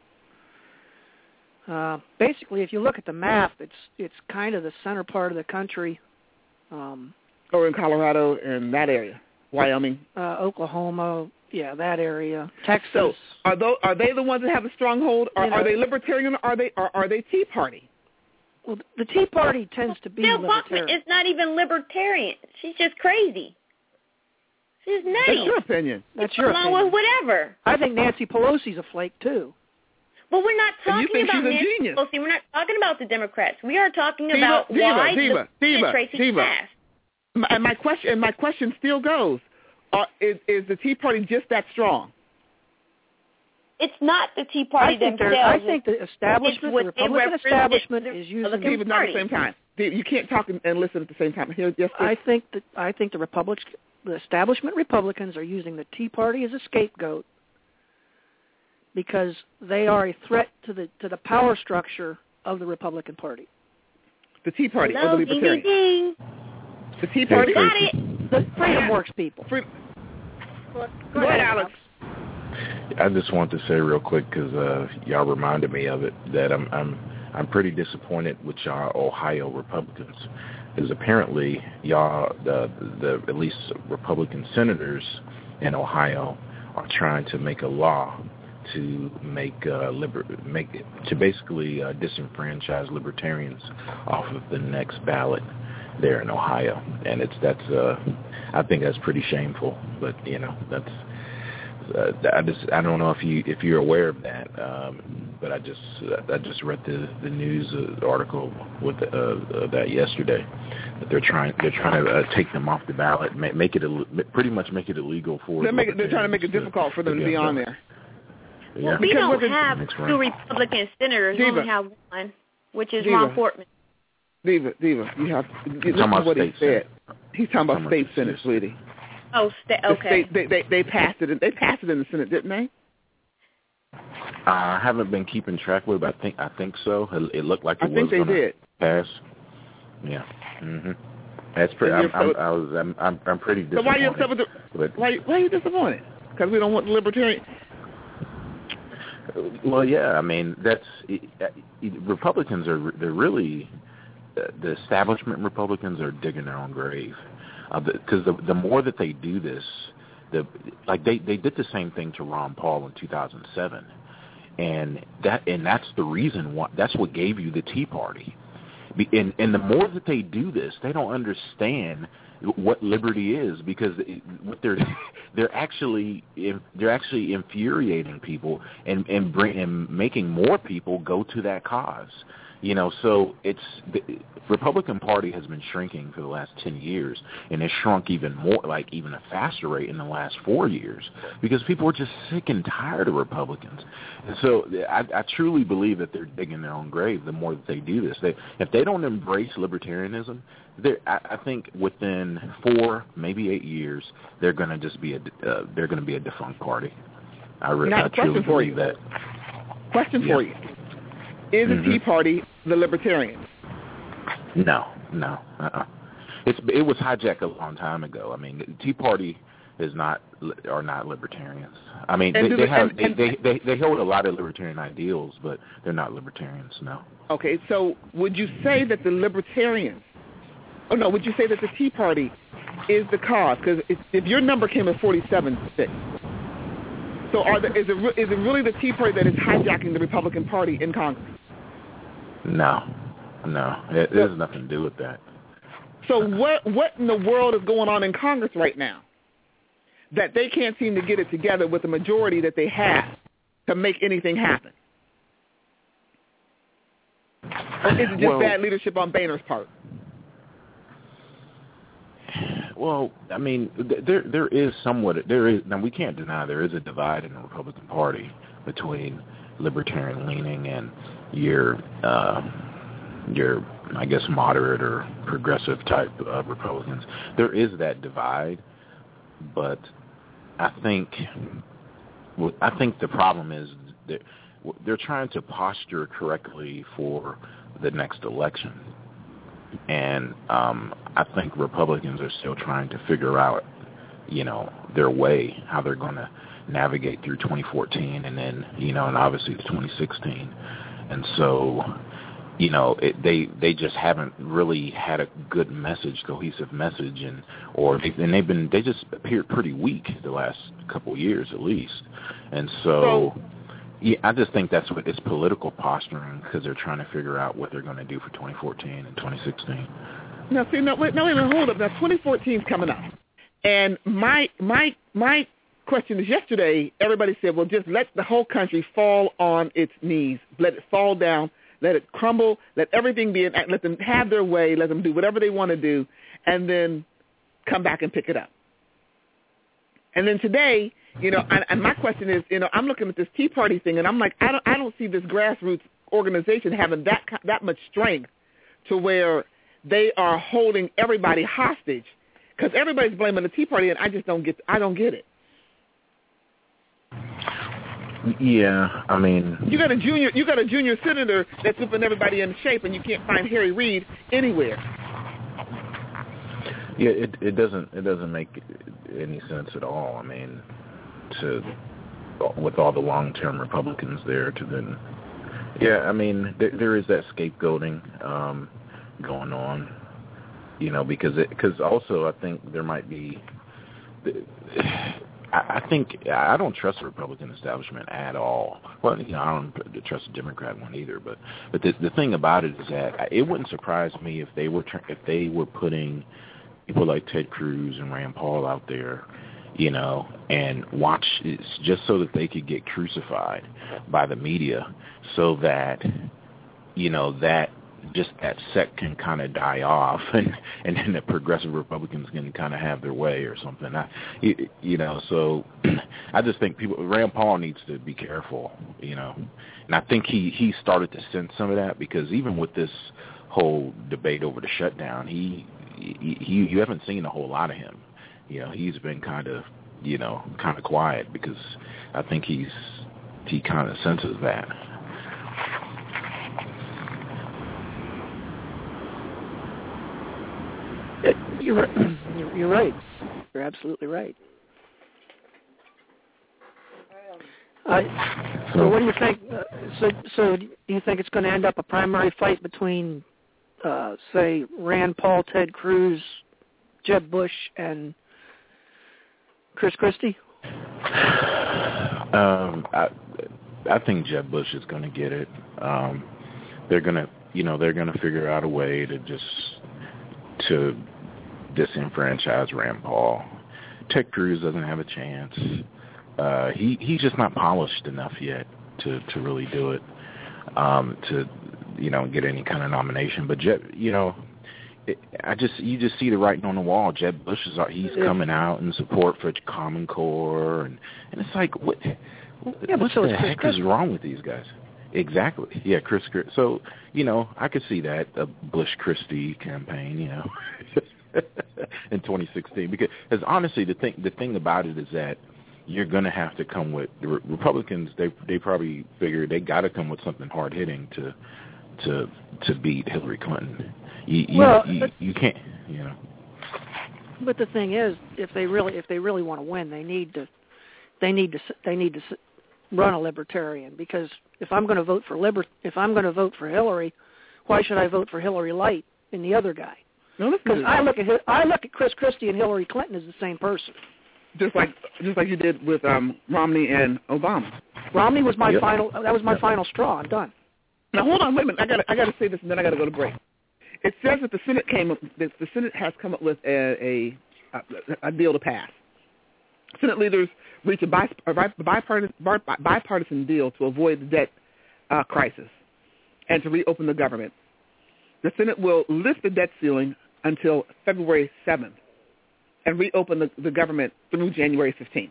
Uh, basically, if you look at the map, it's it's kind of the center part of the country. Um, or in Colorado and that area, Wyoming, uh, Oklahoma, yeah, that area, Texas. So are those, are they the ones that have a stronghold? Or you know, are they libertarian? Or are they or are they Tea Party? Well, the Tea Party tends to be Bill libertarian. Bachmann is not even libertarian. She's just crazy. She's nutty. That's your opinion. That's your along opinion. with whatever. I think Nancy Pelosi's a flake too. But we're not And you talking think about she's a Nancy genius. Pelosi. We're not talking about the Democrats. We are talking Diva, about Diva, why Diva, the Diva, Tracy Diva. passed. My, and my question and my question still goes: are, is, is the Tea Party just that strong? It's not the Tea Party I think themselves. I think the establishment, the Republican establishment, is using Diva, not at the same time. Diva, you can't talk and, and listen at the same time. Here, yes, I think that I think the Republic, the establishment Republicans are using the Tea Party as a scapegoat because they are a threat to the to the power structure of the Republican Party. The Tea Party Hello, or the Libertarians? Ding, ding. The Tea Party. Got it. The Freedom Works people. Freedom. Go, Go ahead, Alex. I just want to say real quick because uh, y'all reminded me of it that I'm I'm I'm pretty disappointed with y'all Ohio Republicans, because apparently y'all the the at least Republican senators in Ohio are trying to make a law to make uh, liber- make it, to basically uh, disenfranchise libertarians off of the next ballot there in Ohio, and it's that's uh, I think that's pretty shameful, but you know that's. Uh, I just I don't know if you if you're aware of that, um, but I just I just read the the news uh, article with uh, uh, that yesterday that they're trying they're trying to uh, take them off the ballot, make, make it a, pretty much make it illegal for. They're, make it, they're trying to make it difficult for them to be on there. Yeah. Well, we Because don't the, have two Republican senators. We Diva. only have one, which is Diva. Ron Portman. Diva, Diva, you have listen talking to about what he state said. senate. He's talking about Talking state about senate, state. sweetie. Oh, sta- The okay. state, they, they they passed it. They passed it in the Senate, didn't they? I haven't been keeping track with it, but I think I think so. It, it looked like it I was think they gonna did. pass. Yeah. Mhm. That's pretty. I'm, I'm, I was. I'm. I'm, I'm pretty So why disappointed. are you upset with the, but, why why are you disappointed? Because we don't want the libertarian. Well, yeah. I mean, that's Republicans are. They're really the establishment. Republicans are digging their own grave, because uh, the the more that they do this, the like they they did the same thing to Ron Paul in two thousand seven, and that and that's the reason why. That's what gave you the Tea Party. And, and the more that they do this, they don't understand what liberty is, because what they're they're actually they're actually infuriating people and and, bring, and making more people go to that cause. You know, so it's the Republican Party has been shrinking for the last ten years, and it's shrunk even more, like even a faster rate in the last four years, because people are just sick and tired of Republicans. And so I, I truly believe that they're digging their own grave the more that they do this. They, if they don't embrace libertarianism, I, I think within four, maybe eight years, they're going to just be a uh, they're going to be a defunct party. I, really, I truly believe that. Question yeah. for you. Is the mm-hmm. Tea Party the Libertarians? No, no. Uh-uh. It's it was hijacked a long time ago. I mean, the Tea Party is not are not libertarians. I mean, And they, do they the- have and- they, and- they, they they hold a lot of libertarian ideals, but they're not libertarians. No. Okay, so would you say that the libertarians, oh no, would you say that the Tea Party is the cause? Because if, if your number came at forty-seven six, so are the, is, it, re- is it really the Tea Party that is hijacking the Republican Party in Congress? No, no, it, it has nothing to do with that. So what what in the world is going on in Congress right now that they can't seem to get it together with the majority that they have to make anything happen? Or is it just Well- bad leadership on Boehner's part? Well, I mean, th- there there is somewhat there is now we can't deny there is a divide in the Republican Party between libertarian leaning and your uh, your I guess moderate or progressive type of Republicans. There is that divide, but I think well, I think the problem is that they're trying to posture correctly for the next election. And um, I think Republicans are still trying to figure out, you know, their way, how they're going to navigate through twenty fourteen and then, you know, and obviously twenty sixteen. And so, you know, it, they they just haven't really had a good message, cohesive message, and or they, and they've been they just appeared pretty weak the last couple of years at least. And so. so Yeah, I just think that's what it's political posturing because they're trying to figure out what they're going to do for twenty fourteen and twenty sixteen. Now, see, no, wait, no, wait, hold up. Now, twenty fourteen is coming up, and my my my question is: yesterday, everybody said, "Well, just let the whole country fall on its knees, let it fall down, let it crumble, let everything be, an, let them have their way, let them do whatever they want to do, and then come back and pick it up." And then today. You know, and, and my question is, you know, I'm looking at this Tea Party thing, and I'm like, I don't, I don't see this grassroots organization having that that much strength to where they are holding everybody hostage, because everybody's blaming the Tea Party, and I just don't get, I don't get it. Yeah, I mean, you got a junior, you got a junior senator that's whipping everybody in shape, and you can't find Harry Reid anywhere. Yeah, it it doesn't it doesn't make any sense at all. I mean. To with all the long-term Republicans there to then, yeah, I mean there, there is that scapegoating um, going on, you know, because it, because also I think there might be, I, I think I don't trust the Republican establishment at all. Well, you know, I don't trust the Democrat one either. But but the the thing about it is that it wouldn't surprise me if they were if they were putting people like Ted Cruz and Rand Paul out there. You know, and watch just so that they could get crucified by the media so that, you know, that just that sect can kind of die off and, and then the progressive Republicans can kind of have their way or something. I, you know, so I just think people, Rand Paul needs to be careful, you know, and I think he, he started to sense some of that because even with this whole debate over the shutdown, he, he, he you haven't seen a whole lot of him. You know, he's been kind of, you know, kind of quiet because I think he's he kind of senses that. You're you're, you're right. You're absolutely right. Uh, so, what do you think? Uh, so, so do you think it's going to end up a primary fight between, uh, say, Rand Paul, Ted Cruz, Jeb Bush, and Chris Christie? Um, I, I think Jeb Bush is going to get it. Um, they're going to, you know, they're going to figure out a way to just to disenfranchise Rand Paul. Ted Cruz doesn't have a chance. Uh, he he's just not polished enough yet to to really do it. Um, to you know get any kind of nomination. But Jeb, you know. It, I just you just see the writing on the wall. Jeb Bush is he's yeah. coming out in support for Common Core, and and it's like what yeah, what so the heck Chris. is wrong with these guys? Exactly. Yeah, Chris. So you know I could see that a Bush Christie campaign, you know, in twenty sixteen. Because as honestly, the thing the thing about it is that you're going to have to come with the Republicans. They they probably figure they got to come with something hard hitting to to to beat Hillary Clinton. You, you, well, you, you can't, you know. But the thing is, if they really if they really want to win, they need to they need to they need to run a libertarian, because if I'm going to vote for liber if I'm going to vote for Hillary, why should I vote for Hillary Light and the other guy? Because I look at I look at Chris Christie and Hillary Clinton as the same person. Just like just like you did with um, Romney and Obama. Romney was my yep. final. That was my yep. final straw. I'm done. Now hold on, wait a minute. I got I got to say this, and then I got to go to break. It says that the Senate came up. That the Senate has come up with a a, a deal to pass. Senate leaders reach a, bi, a bipartisan, bipartisan deal to avoid the debt uh, crisis and to reopen the government. The Senate will lift the debt ceiling until February seventh and reopen the, the government through January fifteenth.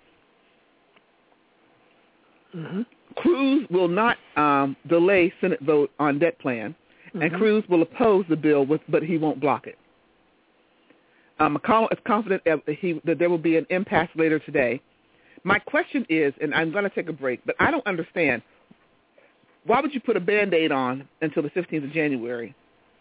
Mm-hmm. Cruz will not um, delay Senate vote on debt plan, mm-hmm. and Cruz will oppose the bill, with, but he won't block it. Um, McConnell is confident that, he, that there will be an impasse later today. My question is, and I'm going to take a break, but I don't understand, why would you put a Band-Aid on until the fifteenth of January?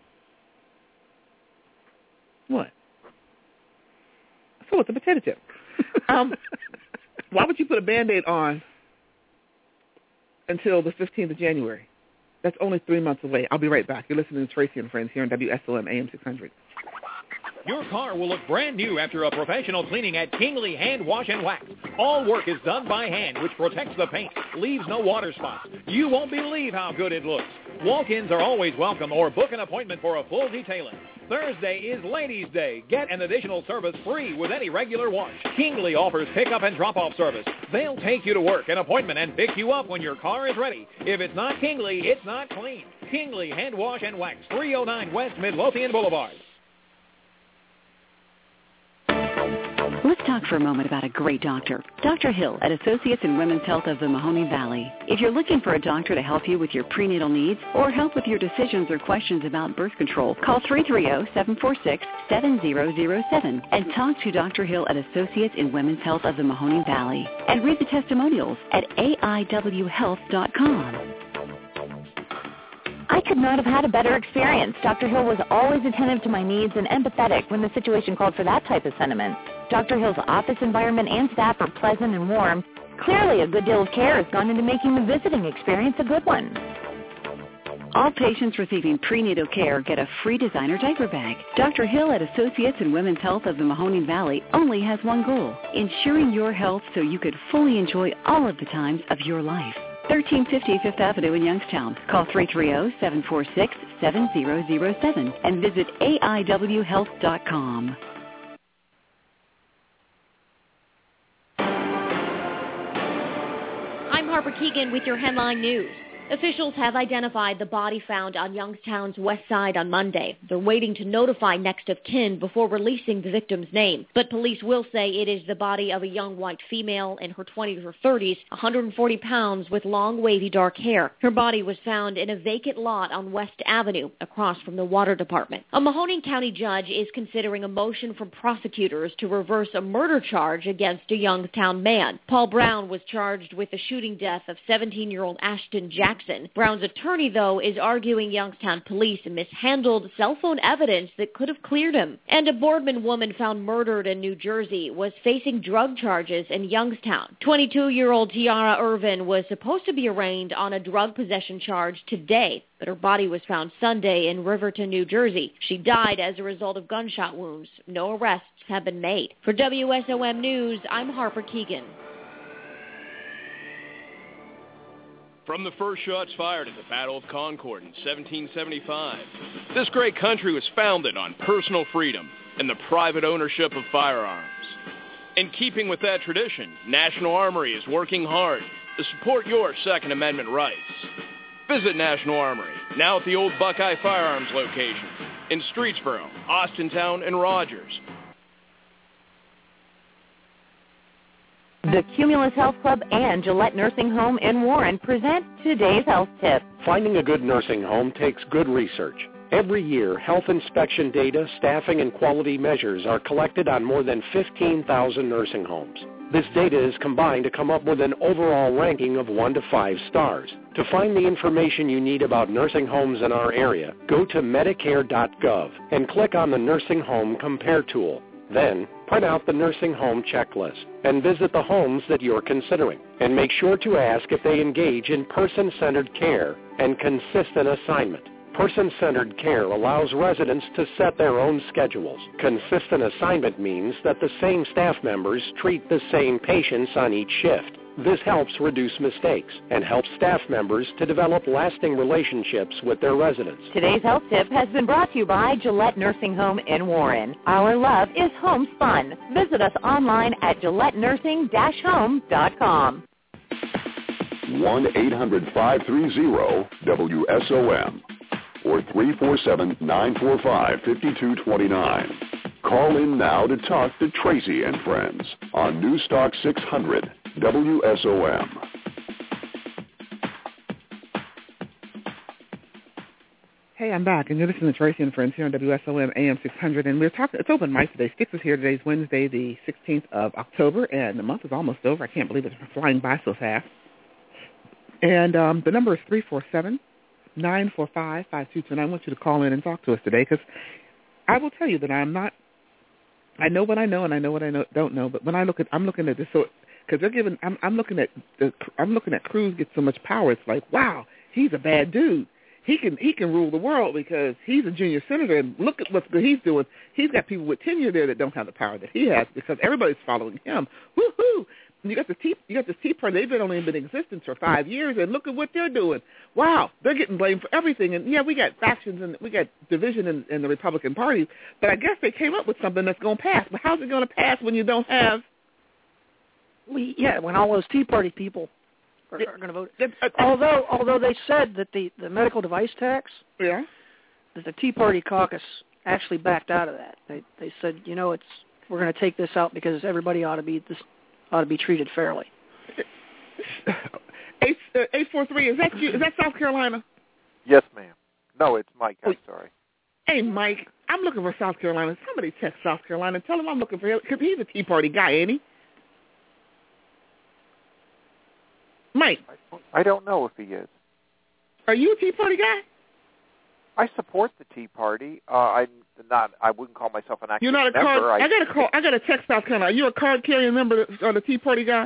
What? So it's a potato chip. um, why would you put a Band-Aid on until the fifteenth of January? That's only three months away. I'll be right back. You're listening to Tracy and Friends here on W S L M A M six hundred. Your car will look brand new after a professional cleaning at Kingley Hand Wash and Wax. All work is done by hand, which protects the paint, leaves no water spots. You won't believe how good it looks. Walk-ins are always welcome, or book an appointment for a full detailing. Thursday is Ladies' Day. Get an additional service free with any regular wash. Kingley offers pickup and drop-off service. They'll take you to work, an appointment, and pick you up when your car is ready. If it's not Kingley, it's not clean. Kingley Hand Wash and Wax, three oh nine West Midlothian Boulevard. Let's talk for a moment about a great doctor. Doctor Hill at Associates in Women's Health of the Mahoning Valley. If you're looking for a doctor to help you with your prenatal needs or help with your decisions or questions about birth control, call three three zero, seven four six, seven zero zero seven and talk to Doctor Hill at Associates in Women's Health of the Mahoning Valley. And read the testimonials at A I W health dot com. I could not have had a better experience. Doctor Hill was always attentive to my needs and empathetic when the situation called for that type of sentiment. Doctor Hill's office environment and staff are pleasant and warm. Clearly, a good deal of care has gone into making the visiting experience a good one. All patients receiving prenatal care get a free designer diaper bag. Doctor Hill at Associates in Women's Health of the Mahoning Valley only has one goal, ensuring your health so you could fully enjoy all of the times of your life. thirteen fifty Fifth Avenue in Youngstown. Call three three zero, seven four six, seven zero zero seven and visit A I W health dot com. I'm Harper Keegan with your headline news. Officials have identified the body found on Youngstown's west side on Monday. They're waiting to notify next of kin before releasing the victim's name. But police will say it is the body of a young white female in her twenties or thirties, one hundred forty pounds, with long, wavy, dark hair. Her body was found in a vacant lot on West Avenue, across from the water department. A Mahoning County judge is considering a motion from prosecutors to reverse a murder charge against a Youngstown man. Paul Brown was charged with the shooting death of seventeen-year-old Ashton Jackson. Brown's attorney, though, is arguing Youngstown police mishandled cell phone evidence that could have cleared him. And a Boardman woman found murdered in New Jersey was facing drug charges in Youngstown. twenty-two-year-old Tiara Irvin was supposed to be arraigned on a drug possession charge today, but her body was found Sunday in Riverton, New Jersey. She died as a result of gunshot wounds. No arrests have been made. For W S O M News, I'm Harper Keegan. From the first shots fired at the Battle of Concord in seventeen seventy-five, this great country was founded on personal freedom and the private ownership of firearms. In keeping with that tradition, National Armory is working hard to support your Second Amendment rights. Visit National Armory, now at the old Buckeye Firearms location in Streetsboro, Austintown, and Rogers. The Cumulus Health Club and Gillette Nursing Home in Warren present today's health tip. Finding a good nursing home takes good research. Every year, health inspection data, staffing, and quality measures are collected on more than fifteen thousand nursing homes. This data is combined to come up with an overall ranking of one to five stars. To find the information you need about nursing homes in our area, go to Medicare dot gov and click on the Nursing Home Compare tool. Then, print out the nursing home checklist and visit the homes that you're considering. And make sure to ask if they engage in person-centered care and consistent assignment. Person-centered care allows residents to set their own schedules. Consistent assignment means that the same staff members treat the same patients on each shift. This helps reduce mistakes and helps staff members to develop lasting relationships with their residents. Today's health tip has been brought to you by Gillette Nursing Home in Warren. Our love is home fun. Visit us online at gillette nursing dash home dot com. one eight hundred five three zero W S O M or three four seven, nine four five, five two two nine. Call in now to talk to Tracy and Friends on Newstalk six hundred W S O M. Hey, I'm back, and you're listening to Tracy and Friends here on W S O M A M six hundred, and we're talking, it's open mic today. Sticks is here. Today's Wednesday, the sixteenth of October, and the month is almost over. I can't believe it's flying by so fast. And um, the number is three four seven, nine four five, five two two nine. I want you to call in and talk to us today, because I will tell you that I'm not, I know what I know, and I know what I know, don't know, but when I look at, I'm looking at this, so because they're giving, I'm, I'm looking at the, I'm looking at Cruz get so much power. It's like, wow, he's a bad dude. He can, he can rule the world because he's a junior senator, and look at what he's doing. He's got people with tenure there that don't have the power that he has because everybody's following him. Woohoo! And you got the tea, you got this Tea Party. They've been only been in existence for five years, and look at what they're doing. Wow, they're getting blamed for everything. And yeah, we got factions and we got division in, in the Republican Party, but I guess they came up with something that's going to pass. But how's it going to pass when you don't have? We, yeah, when all those Tea Party people are, are going to vote. Although, although they said that the, the medical device tax, yeah, that the Tea Party caucus actually backed out of that. They they said, you know, it's we're going to take this out because everybody ought to be this ought to be treated fairly. Eight uh, eight four three. Is that you? Is that South Carolina? Yes, ma'am. No, it's Mike. I'm sorry. Hey, Mike, I'm looking for South Carolina. Somebody text South Carolina. Tell him I'm looking for him because he's a Tea Party guy, ain't he? Mike. I don't know if he is. Are you a Tea Party guy? I support the Tea Party. Uh, I'm not. I wouldn't call myself an active You're not a member. card. I, I got a call. I got a text South Carolina. Are you a card carrying member of the Tea Party guy?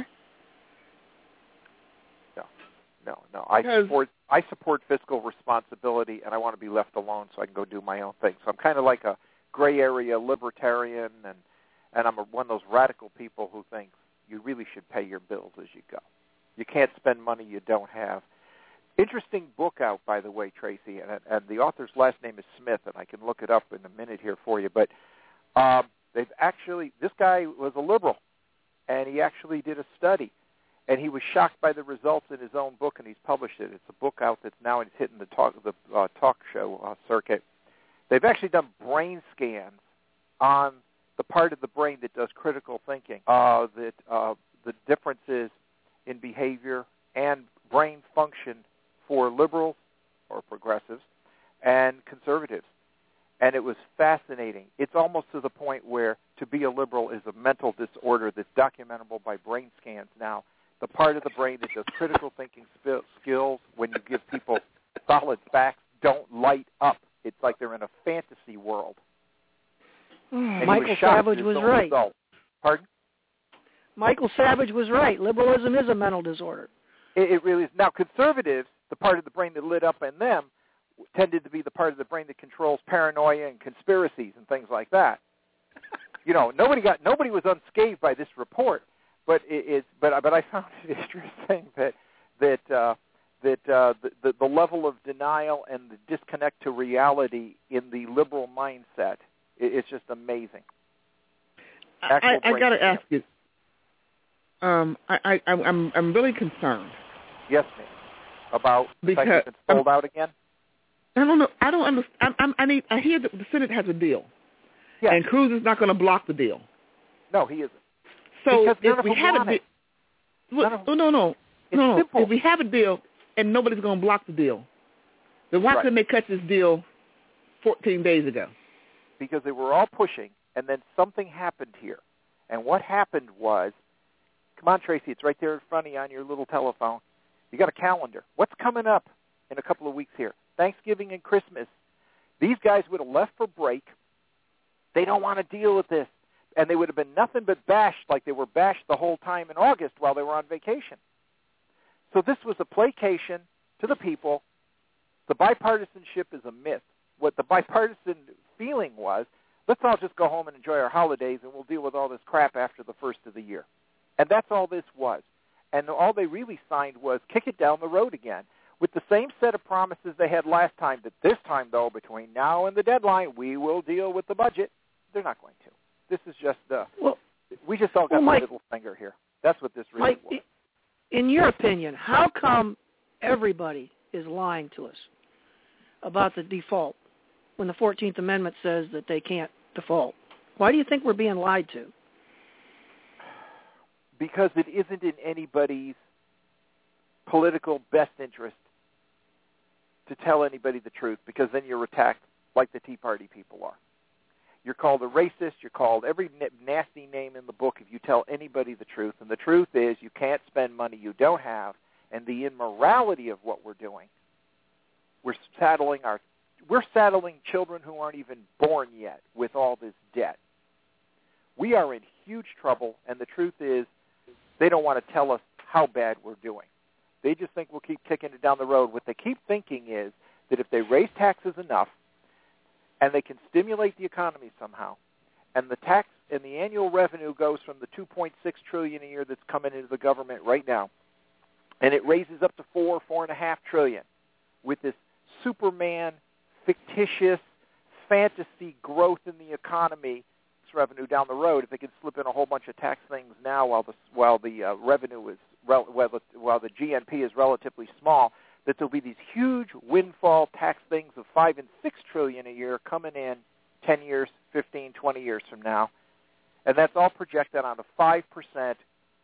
No, no, no. I support. I support fiscal responsibility, and I want to be left alone so I can go do my own thing. So I'm kind of like a gray area libertarian, and and I'm a, one of those radical people who thinks you really should pay your bills as you go. You can't spend money you don't have. Interesting book out, by the way, Tracy, and, and the author's last name is Smith, and I can look it up in a minute here for you. But um, they've actually, this guy was a liberal, and he actually did a study, and he was shocked by the results in his own book, and he's published it. It's a book out that's now it's hitting the talk the uh, talk show uh, circuit. They've actually done brain scans on the part of the brain that does critical thinking, uh, that uh, the differences in behavior and brain function for liberals or progressives and conservatives. And it was fascinating. It's almost to the point where to be a liberal is a mental disorder that's documentable by brain scans now. The part of the brain that does critical thinking sp- skills when you give people solid facts don't light up. It's like they're in a fantasy world. Mm, Michael Savage was right. Result. Pardon? Michael Savage was right. Liberalism is a mental disorder. It, it really is. Now, conservatives, the part of the brain that lit up in them, tended to be the part of the brain that controls paranoia and conspiracies and things like that. You know, nobody got nobody was unscathed by this report, but it, it's but but I found it interesting that that uh, that uh, the, the the level of denial and the disconnect to reality in the liberal mindset it, it's just amazing. I, I, I got to ask you. Um, I, I, I'm I'm really concerned. Yes, ma'am. About because it's sold out again. I don't know. I don't understand. I'm, I'm, I need. I hear that the Senate has a deal, yes. and Cruz is not going to block the deal. No, he isn't. So because if we have a deal, well, no, no, no, no. Simple. If we have a deal and nobody's going to block the deal, then why right. couldn't they cut this deal fourteen days ago? Because they were all pushing, and then something happened here, and what happened was. Come on, Tracy, it's right there in front of you on your little telephone. You got a calendar. What's coming up in a couple of weeks here? Thanksgiving and Christmas. These guys would have left for break. They don't want to deal with this. and they would have been nothing but bashed like they were bashed the whole time in August while they were on vacation. So this was a placation to the people. The bipartisanship is a myth. What the bipartisan feeling was, let's all just go home and enjoy our holidays, and we'll deal with all this crap after the first of the year. And that's all this was. And all they really signed was kick it down the road again with the same set of promises they had last time, that this time, though, between now and the deadline, we will deal with the budget. They're not going to. This is just, uh, well, we just all got well, a little finger here. That's what this really Mike, was. In your opinion, how come everybody is lying to us about the default when the fourteenth Amendment says that they can't default? Why do you think we're being lied to? Because it isn't in anybody's political best interest to tell anybody the truth, because then you're attacked like the Tea Party people are. You're called a racist. You're called every nasty name in the book if you tell anybody the truth. And the truth is you can't spend money you don't have. And the immorality of what we're doing, we're saddling our, we're saddling children who aren't even born yet with all this debt. We are in huge trouble, and the truth is they don't want to tell us how bad we're doing. They just think we'll keep kicking it down the road. What they keep thinking is that if they raise taxes enough and they can stimulate the economy somehow, and the tax and the annual revenue goes from the two point six trillion dollars a year that's coming into the government right now, and it raises up to four, four and a half trillion with this Superman, fictitious, fantasy growth in the economy revenue down the road. If they can slip in a whole bunch of tax things now while the while the uh, revenue is rel- while, the, while the G N P is relatively small, that there'll be these huge windfall tax things of five and six trillion a year coming in ten years, fifteen, twenty years from now, and that's all projected on a five percent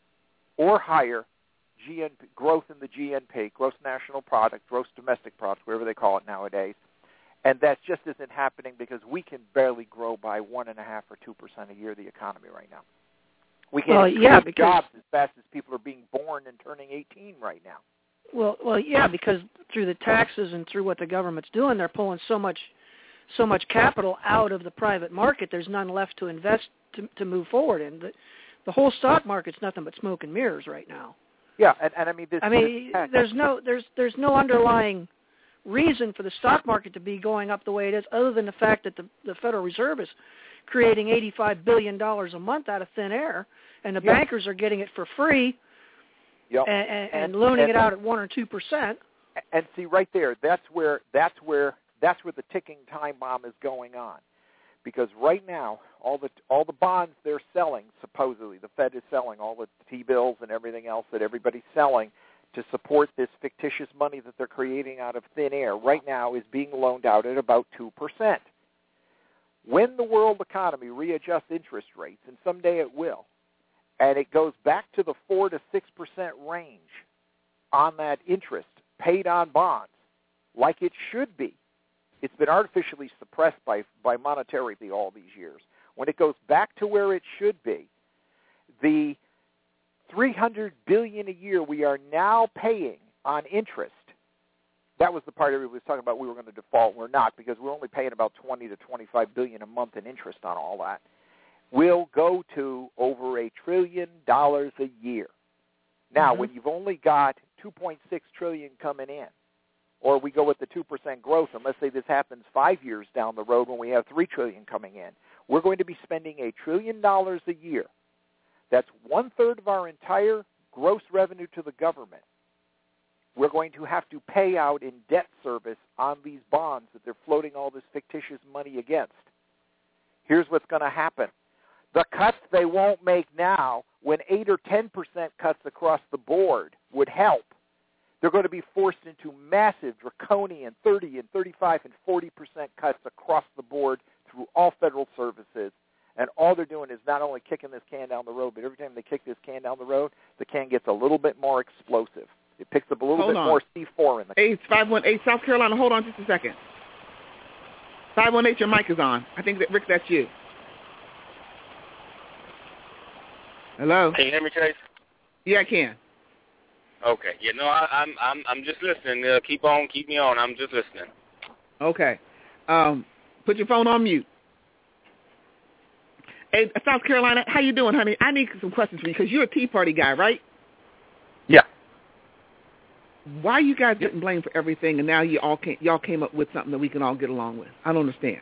or higher G N P growth in the G N P, gross national product, gross domestic product, whatever they call it nowadays. And that just isn't happening because we can barely grow by one and a half or two percent a year the economy right now. We can't well, create yeah, because, jobs as fast as people are being born and turning eighteen right now. Well, well, yeah, because through the taxes and through what the government's doing, they're pulling so much, so much capital out of the private market. There's none left to invest to, to move forward, and the, the whole stock market's nothing but smoke and mirrors right now. Yeah, and, and I mean, this, I mean, this there's no, there's, there's no underlying reason for the stock market to be going up the way it is, other than the fact that the, the Federal Reserve is creating eighty-five billion dollars a month out of thin air, and the yeah. bankers are getting it for free yep. and, and, and, and loaning and, it out at one or two percent. And see, right there, that's where that's where that's where the ticking time bomb is going on, because right now all the all the bonds they're selling, supposedly the Fed is selling all the T-bills and everything else that everybody's selling to support this fictitious money that they're creating out of thin air right now is being loaned out at about two percent. When the world economy readjusts interest rates, and someday it will, and it goes back to the four to six percent range on that interest paid on bonds, like it should be, it's been artificially suppressed by, by monetary all these years. When it goes back to where it should be, the three hundred billion dollars a year we are now paying on interest, that was the part everybody was talking about we were going to default. We're not, because we're only paying about twenty to twenty-five billion dollars a month in interest on all that, will go to over a trillion dollars a year. Now, mm-hmm. when you've only got two point six trillion dollars coming in, or we go with the two percent growth, and let's say this happens five years down the road when we have three trillion dollars coming in, we're going to be spending a trillion dollars a year. That's one-third of our entire gross revenue to the government. We're going to have to pay out in debt service on these bonds that they're floating all this fictitious money against. Here's what's going to happen. The cuts they won't make now, when eight or ten percent cuts across the board would help, they're going to be forced into massive draconian thirty and thirty-five and forty percent cuts across the board through all federal services. And all they're doing is not only kicking this can down the road, but every time they kick this can down the road, the can gets a little bit more explosive. It picks up a little hold bit on. more C four in the Hey, it's five one eight South Carolina. Hold on just a second. five one eight, your mic is on. I think that, Rick, that's you. Hello? Can you hear me, Chase? Yeah, I can. Okay. Yeah, no, I, I'm I'm I'm just listening. Uh, keep on, keep me on. I'm just listening. Okay. Um, put your phone on mute. Hey, South Carolina, how you doing, honey? I need some questions for you because you're a Tea Party guy, right? Yeah. Why are you guys getting blamed for everything, and now you all came, y'all came up with something that we can all get along with? I don't understand.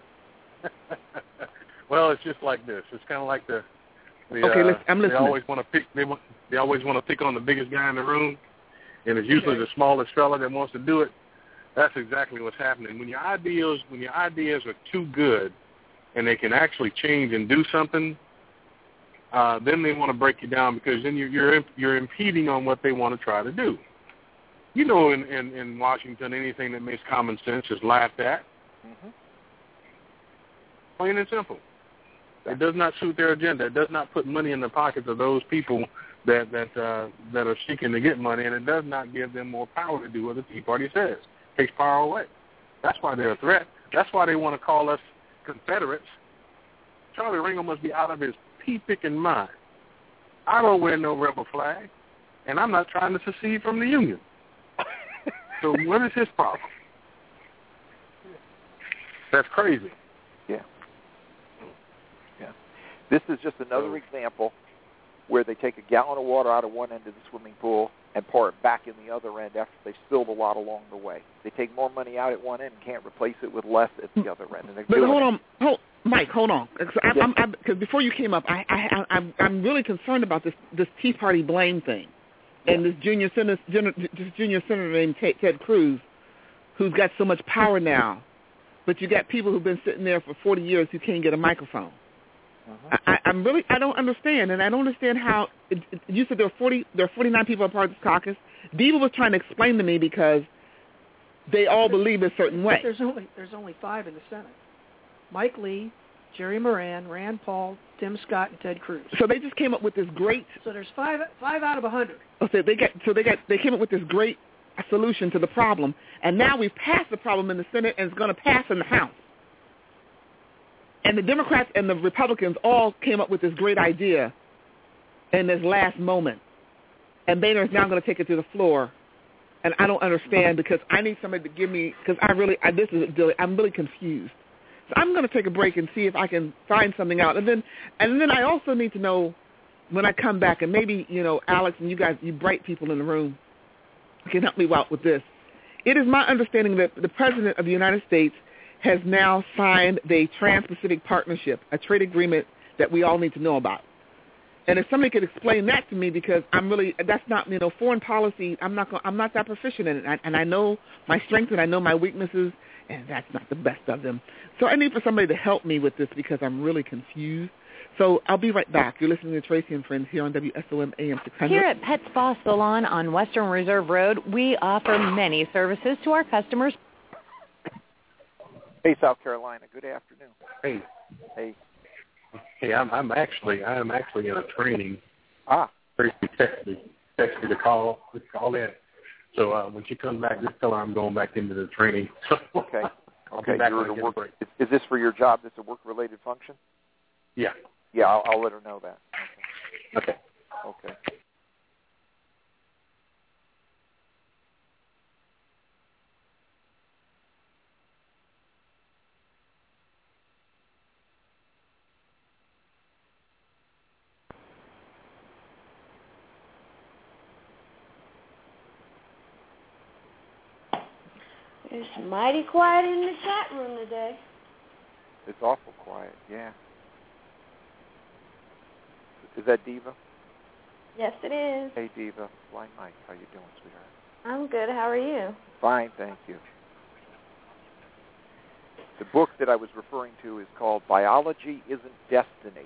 Well, it's just like this. It's kind of like the, the okay. Uh, Listen, I'm listening. They always want to pick. They want. They always want to pick on the biggest guy in the room, and it's usually okay. the smallest fella that wants to do it. That's exactly what's happening. When your ideas, when your ideas are too good, and they can actually change and do something, uh, then they want to break you down because then you're you're, you're impeding on what they want to try to do. You know, in, in, in Washington, anything that makes common sense is laughed at. Mm-hmm. Plain and simple. It does not suit their agenda. It does not put money in the pockets of those people that that uh, that are seeking to get money, and it does not give them more power to do what the Tea Party says. It takes power away. That's why they're a threat. That's why they want to call us Confederates. Charlie Ringo must be out of his pea-picking mind. I don't wear no rebel flag, and I'm not trying to secede from the Union. So what is his problem? That's crazy. Yeah. Yeah. This is just another example where they take a gallon of water out of one end of the swimming pool and pour it back in the other end after they spilled a lot along the way. They take more money out at one end and can't replace it with less at the other end. And they're but doing hold it. on, hold, Mike, hold on. Because before you came up, I, I, I, I'm really concerned about this this Tea Party blame thing. And this junior senator, this junior senator named Ted, Ted Cruz, who's got so much power now, but you got people who've been sitting there for forty years who can't get a microphone. Uh-huh. I, I'm really, I don't understand, and I don't understand how. It, it, you said there are forty, there are forty-nine people a part of this caucus. Diva was trying to explain to me because they all believe a certain way. But there's only there's only five in the Senate: Mike Lee, Jerry Moran, Rand Paul, Tim Scott, and Ted Cruz. So they just came up with this great. So there's five five out of a hundred. Oh, so they got so they got they came up with this great solution to the problem, and now we've passed the problem in the Senate, and it's going to pass in the House. And the Democrats and the Republicans all came up with this great idea in this last moment, and Boehner is now going to take it to the floor. And I don't understand because I need somebody to give me because I really I, this is I'm really confused. So I'm going to take a break and see if I can find something out. And then and then I also need to know when I come back, and maybe, you know, Alex and you guys, you bright people in the room, can help me out with this. It is my understanding that the President of the United States has now signed the Trans-Pacific Partnership, a trade agreement that we all need to know about. And if somebody could explain that to me, because I'm really, that's not, you know, foreign policy, I'm not I'm not that proficient in it. And I, and I know my strengths and I know my weaknesses, and that's not the best of them. So I need for somebody to help me with this because I'm really confused. So I'll be right back. You're listening to Tracy and Friends here on W S O M A M six hundred. Here at Pet Spa Salon on Western Reserve Road, we offer many services to our customers. Hey, South Carolina. Good afternoon. Hey. Hey. Hey, I'm I'm actually I'm actually in a training. Ah. Tracy texted me, texted me to call to call in. So uh, when she comes back, just tell her I'm going back into the training. Okay. Okay. Back You're when I at a get work. a break. Is, is this for your job? This a work-related function? Yeah. Yeah, I'll, I'll let her know that. Okay. Okay. It's mighty quiet in the chat room today. It's awful quiet, yeah. Is that Diva? Yes, it is. Hey, Diva. Blind Mike, how you doing, sweetheart? I'm good. How are you? Fine, thank you. The book that I was referring to is called Biology Isn't Destiny.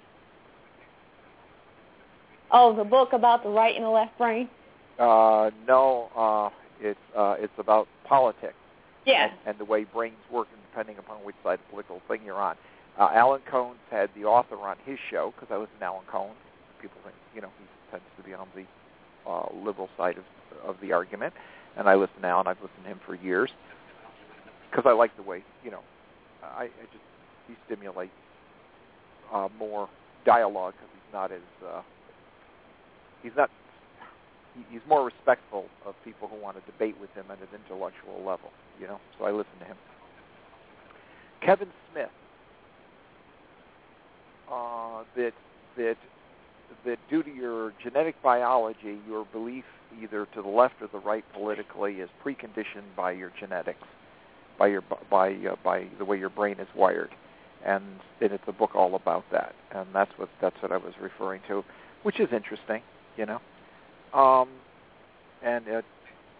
Oh, the book about the right and the left brain? Uh, no, uh, it's uh, it's about politics. Yeah. And, and the way brains work, and depending upon which side of the political thing you're on. Uh, Alan Cohen's had the author on his show, because I listen to Alan Cohen. People think, you know, he tends to be on the uh, liberal side of, of the argument. And I listen to Alan. I've listened to him for years, because I like the way, you know, I, I just, he stimulates uh, more dialogue, because he's not as, uh, he's not, he, he's more respectful of people who want to debate with him at an intellectual level, you know, so I listen to him. Kevin Smith uh, that that that due to your genetic biology, your belief either to the left or the right politically is preconditioned by your genetics, by your by uh, by the way your brain is wired, and, and it's a book all about that, and that's what that's what I was referring to, which is interesting, you know. Um, and it,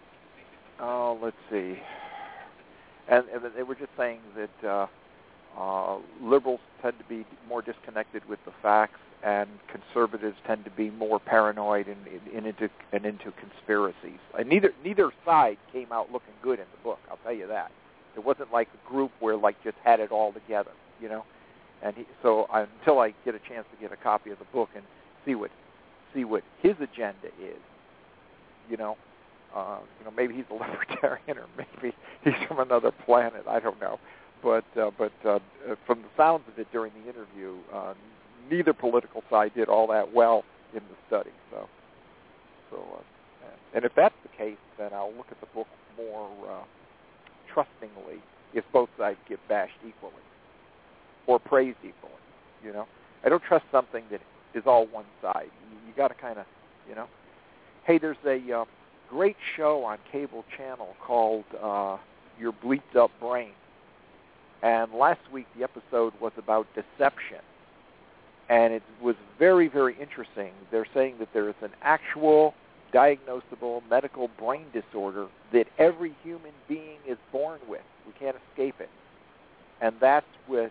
uh, let's see, and, and they were just saying that uh, uh, liberals tend to be more disconnected with the facts, and conservatives tend to be more paranoid and, and into and into conspiracies. And neither neither side came out looking good in the book. I'll tell you that. It wasn't like a group where like just had it all together, you know. And he, so I, until I get a chance to get a copy of the book and see what see what his agenda is, you know, uh, you know, maybe he's a libertarian or maybe he's from another planet. I don't know. But uh, but uh, from the sounds of it during the interview, uh, neither political side did all that well in the study. So, so, uh, and if that's the case, then I'll look at the book more uh, trustingly if both sides get bashed equally or praised equally. You know, I don't trust something that is all one side. You, you got to kind of, you know. Hey, there's a uh, great show on cable channel called uh, Your Bleeped Up Brain, and last week the episode was about deception. And it was very, very interesting. They're saying that there is an actual diagnosable medical brain disorder that every human being is born with. We can't escape it. And that's with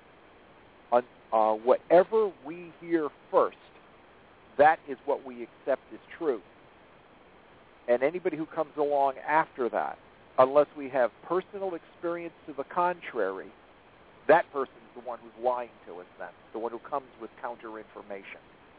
uh, whatever we hear first, that is what we accept as true. And anybody who comes along after that, unless we have personal experience to the contrary, that person's the one who's lying to us then, the one who comes with counter-information.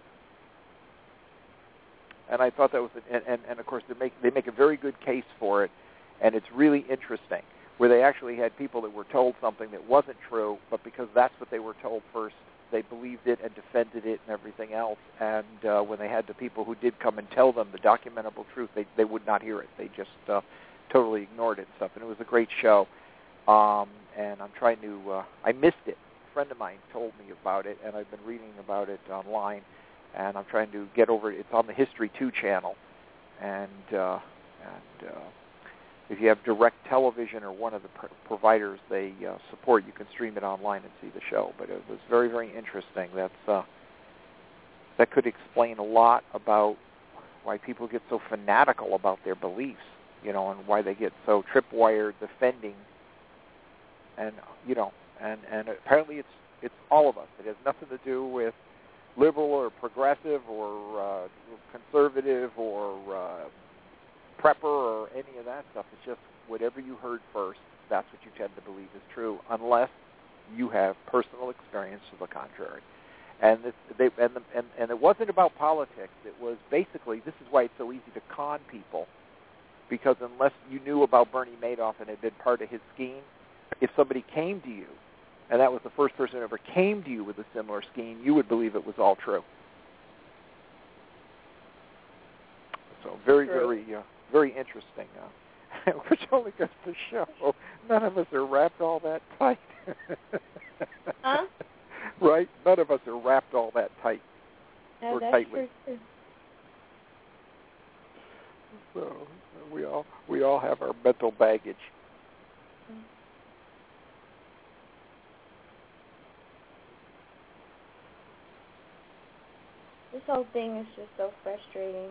And I thought that was, an, and, and, and of course they make, they make a very good case for it, and it's really interesting, where they actually had people that were told something that wasn't true, but because that's what they were told first, they believed it and defended it and everything else, and uh, when they had the people who did come and tell them the documentable truth, they, they would not hear it. They just uh, totally ignored it and stuff, and it was a great show. Um, and I'm trying to, uh, I missed it. A friend of mine told me about it, and I've been reading about it online, and I'm trying to get over it. It's on the History two channel, and uh, and uh, if you have direct television or one of the pr- providers they uh, support, you can stream it online and see the show. But it was very, very interesting. That's uh, that could explain a lot about why people get so fanatical about their beliefs, you know, and why they get so tripwired defending. And you know, and, and apparently it's it's all of us. It has nothing to do with liberal or progressive or uh, conservative or uh, prepper or any of that stuff. It's just whatever you heard first. That's what you tend to believe is true, unless you have personal experience to the contrary. And this, they, and, the, and and it wasn't about politics. It was basically, this is why it's so easy to con people, because unless you knew about Bernie Madoff and had been part of his scheme, if somebody came to you, and that was the first person who ever came to you with a similar scheme, you would believe it was all true. So very, true. very, uh, very interesting. Uh, which only goes to show none of us are wrapped all that tight. Huh? Right? None of us are wrapped all that tight. No, or that's tightly. true. So we all we all have our mental baggage. This whole thing is just so frustrating.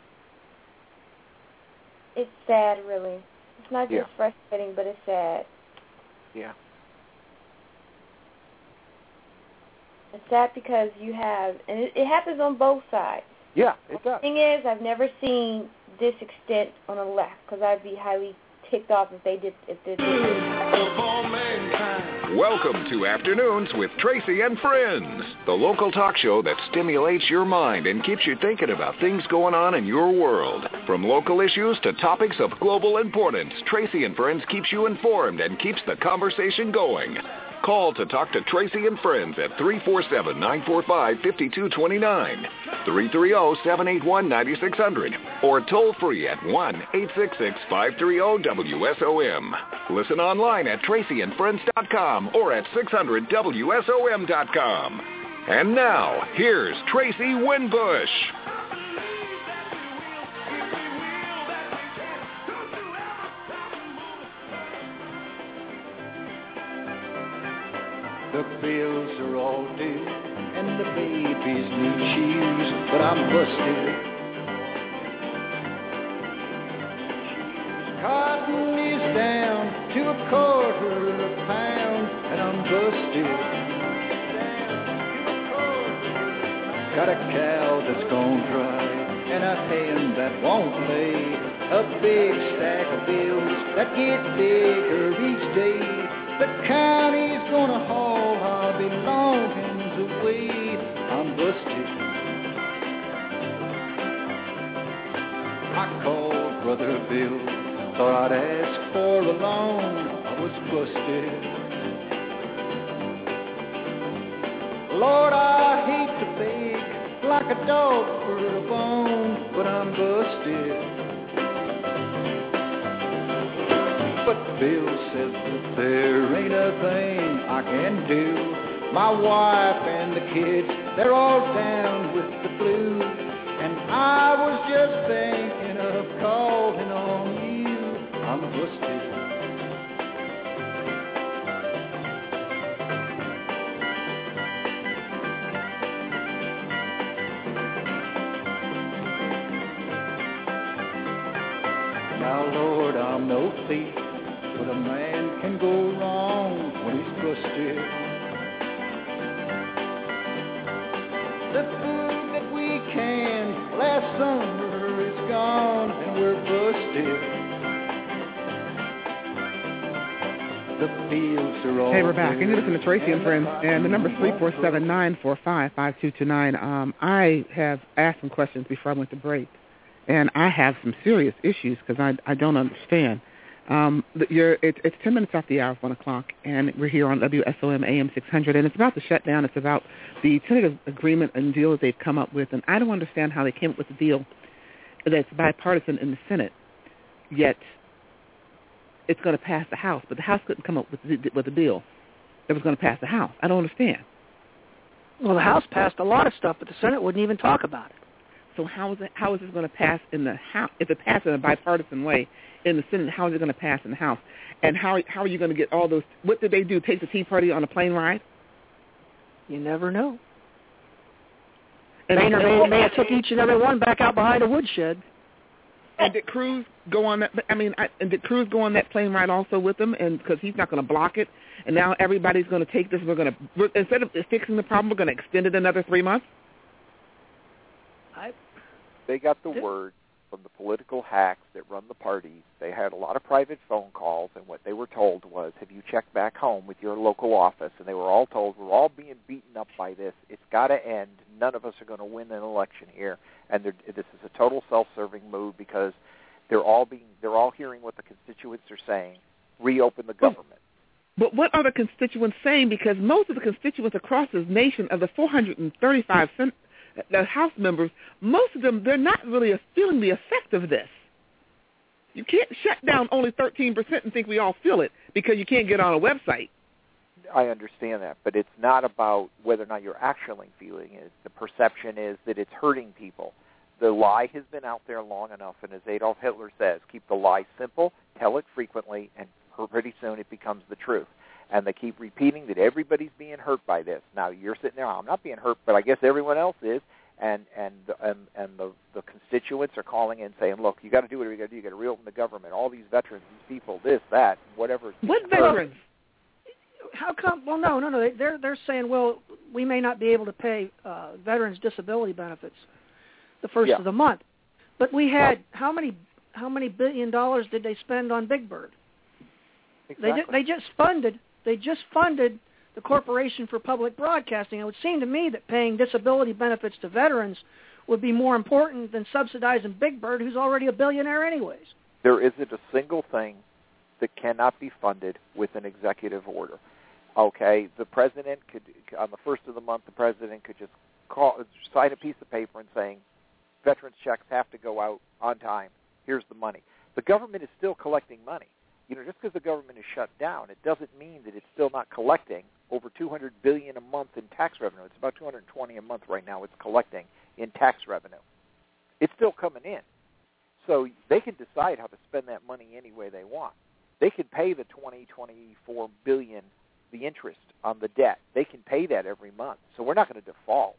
It's sad, really. It's not just yeah. frustrating, but it's sad. Yeah. It's sad because you have, and it, it happens on both sides. Yeah, it does. The thing is, I've never seen this extent on the left, because I'd be highly ticked off if they did, if they did. Welcome to Afternoons with Tracy and Friends, the local talk show that stimulates your mind and keeps you thinking about things going on in your world. From local issues to topics of global importance, Tracy and Friends keeps you informed and keeps the conversation going. Call to talk to Tracy and Friends at three four seven, nine four five, five two two nine, three three zero, seven eight one, nine six zero zero, or toll free at one eight six six, five three zero, W S O M. Listen online at tracy and friends dot com or at six hundred W S O M dot com. And now, here's Tracy Winbush. The bills are all due, and the baby's new shoes, but I'm busted. Cotton is down to a quarter a pound, and I'm busted. Got a cow that's gone dry, and a hen that won't lay. A big stack of bills that get bigger each day. The county's gonna haul our belongings away. I'm busted. I called Brother Bill, thought I'd ask for a loan. I was busted. Lord, I hate to beg like a dog for a bone, but I'm busted. But Bill says that there ain't a thing I can do. My wife and the kids, they're all down with the flu. And I was just thinking of calling on you. I'm busted. Now, Lord, I'm no thief, but a man can go wrong when he's busted. The food that we canned last summer is gone, and we're busted. The fields are all Hey, we're back. And you listen to Tracy and Friends, and the number is three four seven, nine four five, five two two nine. Um, I have asked some questions before I went to break, and I have some serious issues because I, I don't understand. Um, you're, it, it's ten minutes after the hour of one o'clock, and we're here on W S O M A M six hundred, and it's about the shutdown. It's about the tentative agreement and deal that they've come up with, and I don't understand how they came up with a deal that's bipartisan in the Senate, yet it's going to pass the House, but the House couldn't come up with, the, with a bill that was going to pass the House. I don't understand. Well, the House passed a lot of stuff, but the Senate wouldn't even talk about it. So how is it, how is this going to pass in the House? If it passes in a bipartisan way in the Senate, how is it going to pass in the House? And how how are you going to get all those? What did they do? Take the Tea Party on a plane ride? You never know. And Boehner may, may have took each and every one back out behind a woodshed. And did Cruz go on that? I mean, I, and did Cruz go on that plane ride also with them? And because he's not going to block it, and now everybody's going to take this. We're going to instead of fixing the problem, we're going to extend it another three months. I, they got the word from the political hacks that run the parties. They had a lot of private phone calls, and what they were told was, have you checked back home with your local office? And they were all told, we're all being beaten up by this. It's got to end. None of us are going to win an election here. And this is a total self-serving move because they're all being, they're all hearing what the constituents are saying. Reopen the government. But what are the constituents saying? Because most of the constituents across this nation, of the four hundred thirty-five sen- the House members, most of them, they're not really feeling the effect of this. You can't shut down only thirteen percent and think we all feel it because you can't get on a website. I understand that, but it's not about whether or not you're actually feeling it. The perception is that it's hurting people. The lie has been out there long enough, and as Adolf Hitler says, keep the lie simple, tell it frequently, and pretty soon it becomes the truth. And they keep repeating that everybody's being hurt by this. Now, you're sitting there, I'm not being hurt, but I guess everyone else is. And and and, and the, the constituents are calling in saying, look, you got to do whatever you got to do. You got to reopen the government. All these veterans, these people, this, that, whatever. What veterans? How come? Well, no, no, no. They're they're saying, well, we may not be able to pay uh, veterans disability benefits the first yeah. of the month, but we had how many how many billion dollars did they spend on Big Bird? Exactly. They ju- they just funded they just funded the Corporation for Public Broadcasting. It would seem to me that paying disability benefits to veterans would be more important than subsidizing Big Bird, who's already a billionaire anyways. There isn't a single thing that cannot be funded with an executive order. Okay, the president could, on the first of the month, the president could just call, sign a piece of paper and saying, veterans checks have to go out on time. Here's the money. The government is still collecting money. You know, just because the government is shut down, it doesn't mean that it's still not collecting over two hundred billion dollars a month in tax revenue. It's about two hundred twenty a month right now it's collecting in tax revenue. It's still coming in. So they can decide how to spend that money any way they want. They can pay the twenty, twenty-four billion dollars the interest on the debt. They can pay that every month. So we're not going to default.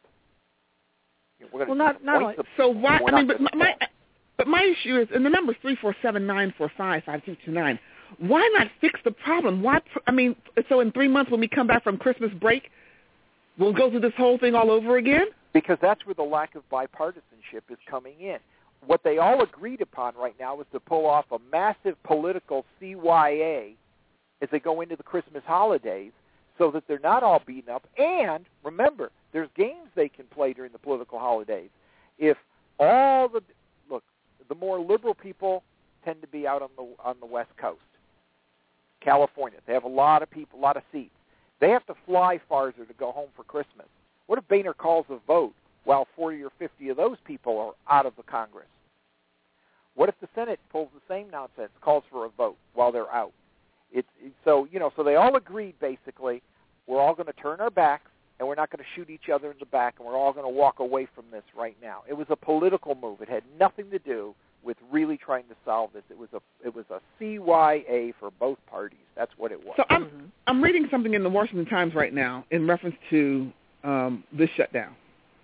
We're well, not, not only, so why, I mean, but my, my, but my issue is, and the number is three four seven, nine four five, five two two nine. Why not fix the problem? Why, I mean, so in three months when we come back from Christmas break, we'll go through this whole thing all over again? Because that's where the lack of bipartisanship is coming in. What they all agreed upon right now is to pull off a massive political C Y A as they go into the Christmas holidays so that they're not all beaten up. And remember, there's games they can play during the political holidays. If all the look, the more liberal people tend to be out on the on the West Coast, California. They have a lot of people, a lot of seats. They have to fly farther to go home for Christmas. What if Boehner calls a vote while forty or fifty of those people are out of the Congress? What if the Senate pulls the same nonsense, calls for a vote while they're out? It's, it's so you know. So they all agreed basically. We're all going to turn our backs, and we're not going to shoot each other in the back, and we're all going to walk away from this right now. It was a political move. It had nothing to do with really trying to solve this. It was a it was a C Y A for both parties. That's what it was. So I'm mm-hmm. I'm reading something in the Washington Times right now in reference to um, this shutdown.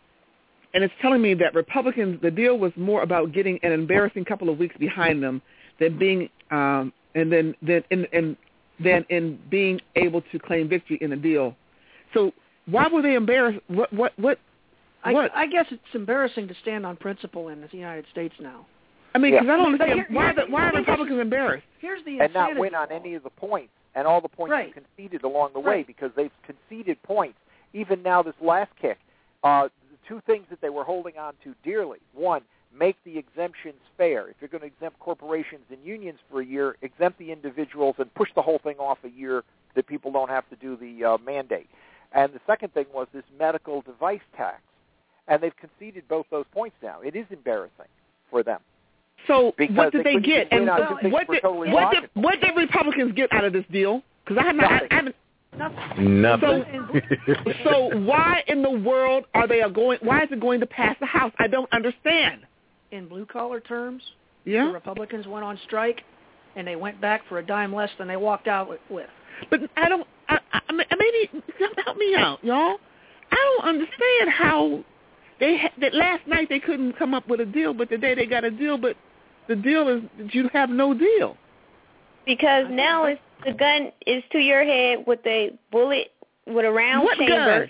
And it's telling me that Republicans, the deal was more about getting an embarrassing couple of weeks behind them than being, um, and then then in, in than in being able to claim victory in a deal. So why were they embarrassed? What what what? what? I, I guess it's embarrassing to stand on principle in the United States now. I mean, because yeah. I don't understand here, why the, why are Republicans embarrassed? Here's the and not win on any of the points, and all the points right. they conceded along the right. way because they've conceded points. Even now, this last kick. Uh, Two things that they were holding on to dearly. One, make the exemptions fair. If you're going to exempt corporations and unions for a year, exempt the individuals and push the whole thing off a year that people don't have to do the uh, mandate. And the second thing was this medical device tax. And they've conceded both those points now. It is embarrassing for them. So because what did they, they get? And uh, what did, totally what, did, what did Republicans get out of this deal? Because I haven't... I haven't Nothing. Nothing. So, so why in the world are they going? Why is it going to pass the House? I don't understand. In blue collar terms, yeah. the Republicans went on strike, and they went back for a dime less than they walked out with. But I don't. I, I, maybe help me out, y'all. I don't understand how they that last night they couldn't come up with a deal, but today they got a deal. But the deal is that you have no deal. Because now it's the gun is to your head with a bullet with a round what chamber. Gun?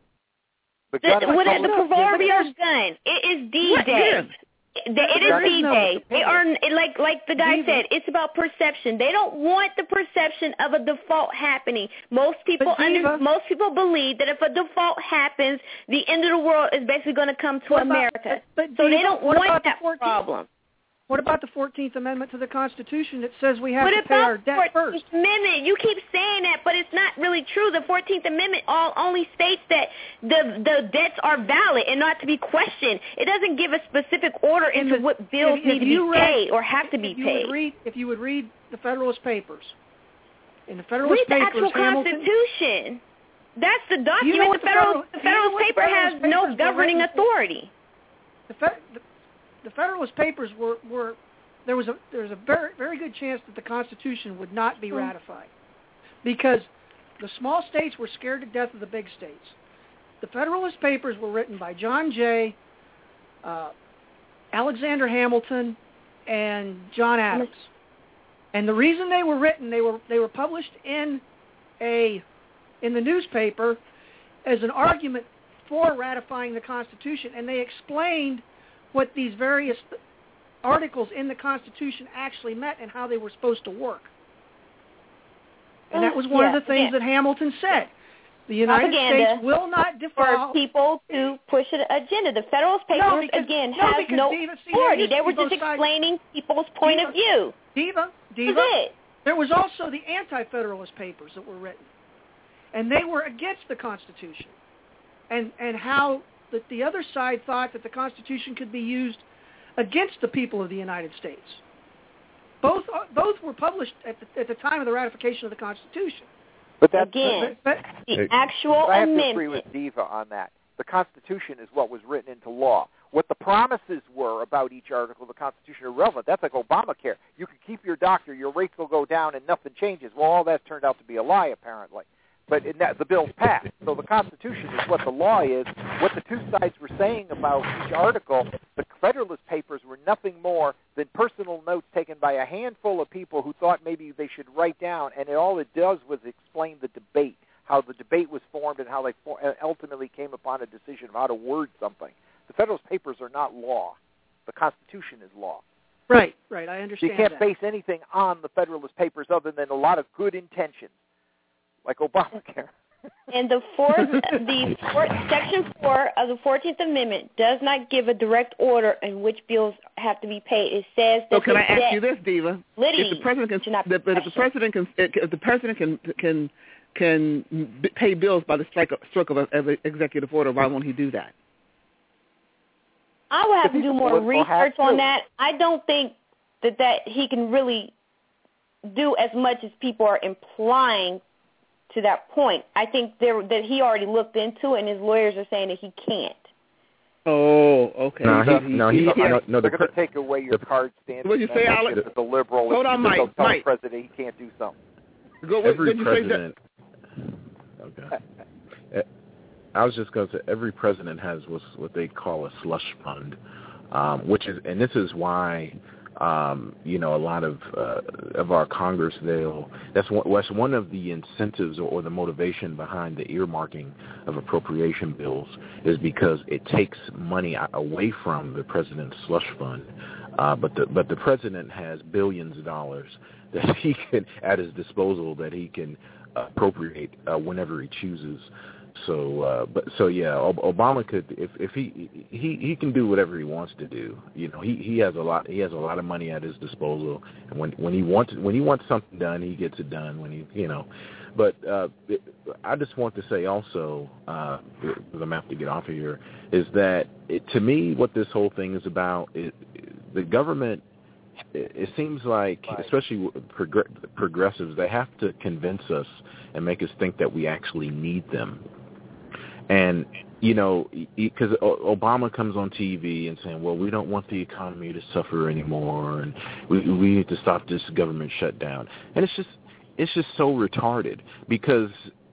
The, the, gun with a, the gun. proverbial gun. It is D-Day. The, it is D-Day. No, they are like like the guy said. It's about perception. They don't want the perception of a default happening. Most people under, most people believe that if a default happens, the end of the world is basically going to come to what America. About, but, but so Diva, they don't want that problem. What about the fourteenth Amendment to the Constitution that says we have what to pay our debt first? first? fourteenth Amendment? You keep saying that, but it's not really true. The fourteenth Amendment all, only states that the the debts are valid and not to be questioned. It doesn't give a specific order into the, what bills if, need if to be read, paid or have to be if you paid. Would read, if you would read the Federalist Papers, in the Federalist read the Papers, actual Hamilton, Constitution. That's the document. You know the, the Federal, Federal, the Federalist you know Paper the has no governing authority. The, fe- the, the Federalist Papers were, were there was a there was a very very good chance that the Constitution would not be ratified because the small states were scared to death of the big states. The Federalist Papers were written by John Jay, uh, Alexander Hamilton, and John Adams. And the reason they were written, they were they were published in a in the newspaper as an argument for ratifying the Constitution, and they explained what these various articles in the Constitution actually meant and how they were supposed to work. And that was one yeah, of the things yeah. that Hamilton said. The United Propaganda States will not default. For people to push an agenda. The Federalist Papers, no, because, again, no, has no Diva, see, authority. They were both just sides. explaining people's point Diva, of view. Diva, Diva, That's it. there was also the Anti-Federalist Papers that were written. And they were against the Constitution. And and how that the other side thought that the Constitution could be used against the people of the United States. Both both were published at the, at the time of the ratification of the Constitution. But that's, Again, but, the but, actual but I have amendment. to agree with Diva on that. The Constitution is what was written into law. What the promises were about each article of the Constitution are relevant. That's like Obamacare. You can keep your doctor, your rates will go down, and nothing changes. Well, all that turned out to be a lie, apparently. But in that, the bill's passed. So the Constitution is what the law is. What the two sides were saying about each article, the Federalist Papers were nothing more than personal notes taken by a handful of people who thought maybe they should write down, and it, all it does was explain the debate, how the debate was formed and how they for, ultimately came upon a decision of how to word something. The Federalist Papers are not law. The Constitution is law. Right, right. I understand You can't that. base anything on the Federalist Papers other than a lot of good intentions, like Obamacare. And the fourth, the fourth, Section four of the Fourteenth Amendment does not give a direct order in which bills have to be paid. It says that. So can the I ask debt, you this, Diva? Liddy, if the president can, should not the, but if the president can, if the president can can can pay bills by the strike of, stroke of an executive order, why won't he do that? I would have to do more research on to. that. I don't think that that he can really do as much as people are implying to that point. I think there that he already looked into it, and his lawyers are saying that he can't. Oh, okay. No, so he, no, he, he, no, no, they're the, going to take away your the, card standing. What did you say, Alex? As a liberal, Hold on, Mike. Tell Mike. the president he can't do something. Go, what, every what you president. Say Okay. I was just going to say every president has what's what they call a slush fund, um, which is, and this is why. Um, you know, a lot of uh, of our Congress, they'll that's one, that's one of the incentives or, or the motivation behind the earmarking of appropriation bills is because it takes money away from the president's slush fund, uh, but the but the president has billions of dollars that he can at his disposal that he can appropriate uh, whenever he chooses. So, uh, but so yeah, Obama could if if he he he can do whatever he wants to do. You know, he he has a lot he has a lot of money at his disposal, and when when he wants when he wants something done, he gets it done. When he you know, but uh, it, I just want to say also, uh, because I'm gonna have to get off of here, is that it, to me what this whole thing is about is the government. It seems like, especially prog- progressives, they have to convince us and make us think that we actually need them. And, you know, because Obama comes on T V and saying, well, we don't want the economy to suffer anymore, and we, we need to stop this government shutdown. And it's just it's just so retarded because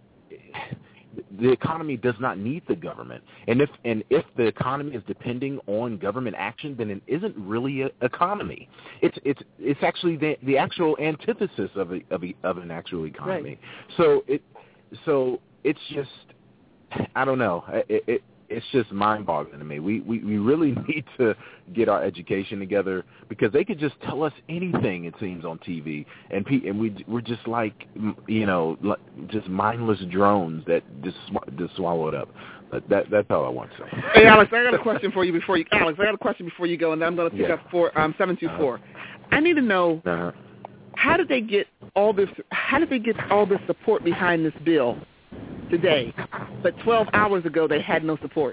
the economy does not need the government. And if and if the economy is depending on government action, then it isn't really an economy. It's it's it's actually the the actual antithesis of a, of, a, of an actual economy. Right. So it so it's just I don't know. It, it it's just mind-boggling to me. We, we we really need to get our education together because they could just tell us anything, it seems, on T V, and pe- and we we're just like you know just mindless drones that just just swallow it up. But that that's all I want to say. Hey Alex, I got a question for you before you Alex, I got a question before you go, and then I'm going to pick yeah. up for um seven two four. Uh-huh. I need to know uh-huh. how did they get all this? How did they get all this support behind this bill today, but twelve hours ago they had no support?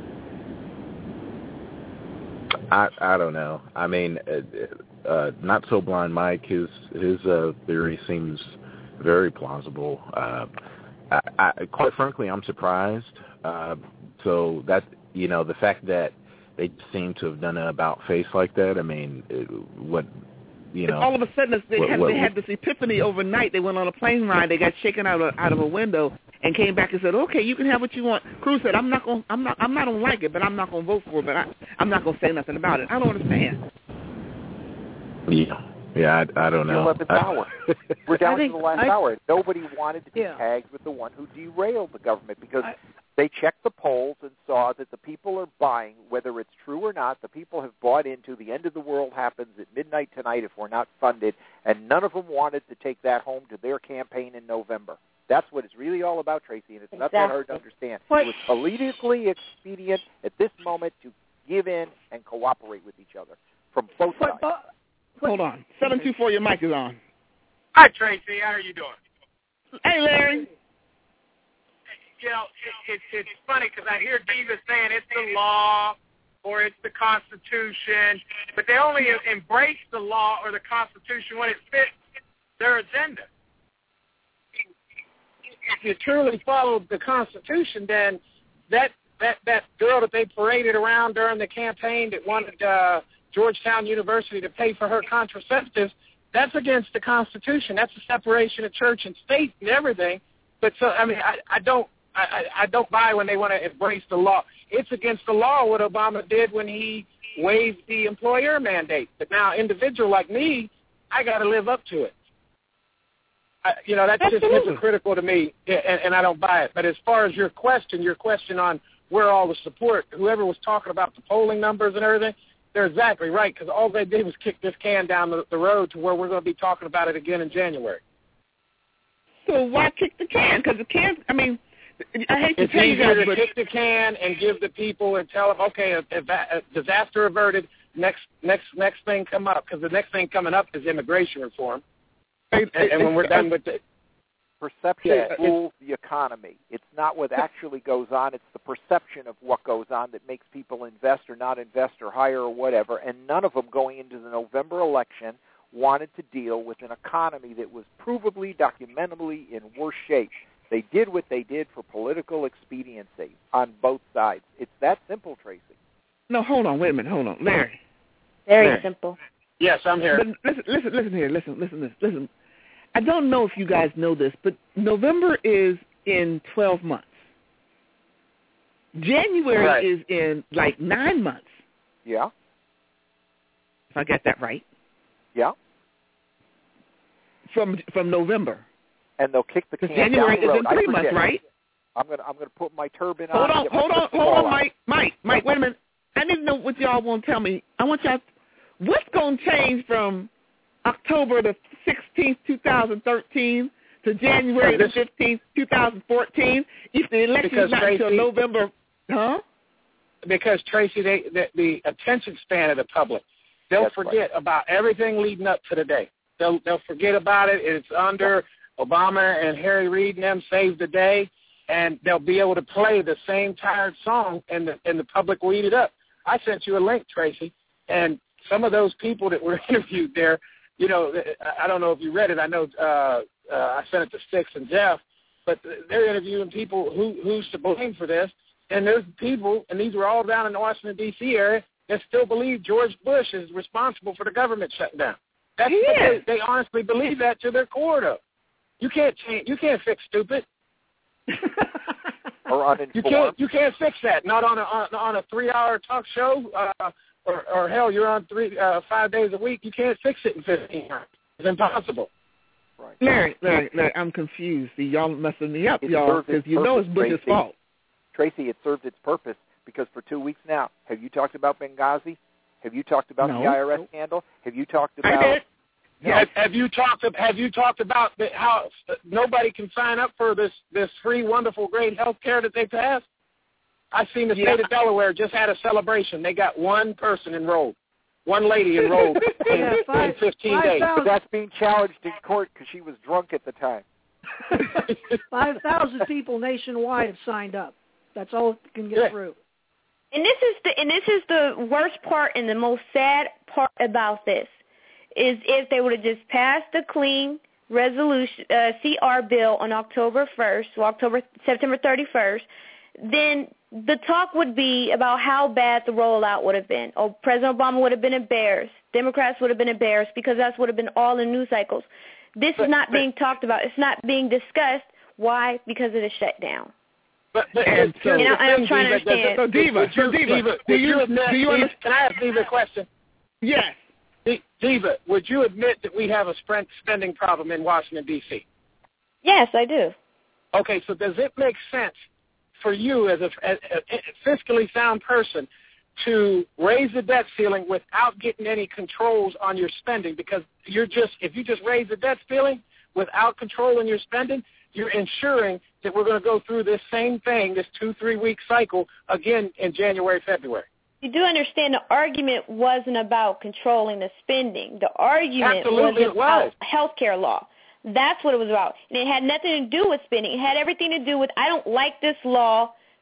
I I don't know. I mean, uh, uh, Not So Blind Mike, his his uh, theory seems very plausible. Uh, I, I, quite frankly, I'm surprised. Uh, so that you know, the fact that they seem to have done an about face like that. I mean, it, what you know? And all of a sudden, they what, had what, they had this epiphany overnight. They went on a plane ride. They got shaken out of out of a window and came back and said, "Okay, you can have what you want." Cruz said, "I'm not going. I'm not. I'm not going to like it, but I'm not going to vote for it. But I, I'm not going to say nothing about it." I don't understand. Yeah, yeah, I, I don't know. The eleventh hour. We're down think, to the last I, hour. Nobody wanted to be yeah. tagged with the one who derailed the government because I, they checked the polls and saw that the people are buying, whether it's true or not. The people have bought into the end of the world happens at midnight tonight if we're not funded, and none of them wanted to take that home to their campaign in November. That's what it's really all about, Tracy, and it's exactly. not that hard to understand. What? It was politically expedient at this moment to give in and cooperate with each other from both sides. What, uh, what, Hold on. seven two four, your mic is on. Hi, Tracy. How are you doing? Hey, Larry. You know, it, it, it's funny because I hear Diva saying it's the law or it's the Constitution, but they only embrace the law or the Constitution when it fits their agenda. if you truly followed the Constitution, then that that that girl that they paraded around during the campaign that wanted uh, Georgetown University to pay for her contraceptives, that's against the Constitution. That's a separation of church and state and everything. But so I mean, I, I don't I, I don't buy when they want to embrace the law. It's against the law what Obama did when he waived the employer mandate. But now, individual like me, I got to live up to it. I, you know, that's Absolutely. just hypocritical to me, and, and I don't buy it. But as far as your question, your question on where all the support, whoever was talking about the polling numbers and everything, they're exactly right, because all they did was kick this can down the, the road to where we're going to be talking about it again in January. So why kick the can? Because the can, I mean, I hate to it's tell you guys, to but kick the can and give the people and tell them, okay, a, a, a disaster averted. Next, next, next thing come up, because the next thing coming up is immigration reform. And, and when we're done with it, perception yeah, rules the economy. It's not what actually goes on; it's the perception of what goes on that makes people invest or not invest or hire or whatever. And none of them going into the November election wanted to deal with an economy that was provably, documentably in worse shape. They did what they did for political expediency on both sides. It's that simple, Tracy. No, hold on, wait a minute, hold on, Larry. Very Larry. simple. Yes, I'm here. But listen, listen, listen here, listen, listen, listen, listen. I don't know if you guys know this, but November is in twelve months. January right. is in like nine months. Yeah. If I got that right. Yeah. From from November. And they'll kick the can January down the road. is in three months, right? I'm gonna I'm gonna put my turban hold on. on, hold on, hold on, Mike, Mike, Mike. Wait a minute. I didn't know what y'all want to tell me. I want y'all. What's going to change from October the sixteenth, two thousand thirteen, to January the fifteenth, two thousand fourteen, if the election is not until November? Huh? Because Tracy, they, the, the attention span of the public, they'll That's forget right. about everything leading up to the day. They'll they'll forget about it. It's under Obama and Harry Reid and them saved the day, and they'll be able to play the same tired song, and the and the public will eat it up. I sent you a link, Tracy, and some of those people that were interviewed there, you know, I don't know if you read it. I know uh, uh, I sent it to Sticks and Jeff, but they're interviewing people who who's to blame for this, and there's people, and these were all down in the Washington, D C area, that still believe George Bush is responsible for the government shutting down. That's yeah. they, they honestly believe that to their core, though. You can't change. You can't fix stupid. Or uninformed. You can't. You can't fix that. Not on a on, on a three-hour talk show, uh, or, or hell, you're on three uh, five days a week. You can't fix it in fifteen hours. It's impossible. Right. Larry, Larry, Larry, I'm confused. See, y'all messing me up, It y'all, served because its you know purpose, it's Bush's Tracy. fault. Tracy, it served its purpose because for two weeks now, have you talked about Benghazi? Have you talked about No. the I R S scandal? Have you talked I about? did. Have, have you talked? Have you talked about the, how nobody can sign up for this this free, wonderful, great health care that they passed? I seen the Yeah. state of Delaware just had a celebration. They got one person enrolled, one lady enrolled in, Yeah, five- in fifteen five days. thousand. But that's being challenged in court because she was drunk at the time. Five thousand people nationwide have signed up. That's all it can get Yeah. through. And this is the and this is the worst part and the most sad part about this is if they would have just passed the clean resolution uh, C R bill on October first, or October September thirty-first, then the talk would be about how bad the rollout would have been. Oh, President Obama would have been embarrassed. Democrats would have been embarrassed because that would have been all in news cycles. This But- is not but- being talked about. It's not being discussed. Why? Because of the shutdown. But, but And so- You know, the I'm thing, trying to Diva, understand. So, Diva, would you, so, Diva, Diva, do would you- you admit? do you Diva, under- can I ask Diva a question? Yes. Di- Diva, would you admit that we have a spend- spending problem in Washington, D C? Yes, I do. Okay, so does it make sense for you as a, as a fiscally sound person to raise the debt ceiling without getting any controls on your spending? Because you're just if you just raise the debt ceiling without controlling your spending, you're ensuring that we're going to go through this same thing, this two, three-week cycle, again in January, February. You do understand the argument wasn't about controlling the spending. The argument Absolutely was it was. about health care law. That's what it was about. And it had nothing to do with spending. It had everything to do with, I don't like this law,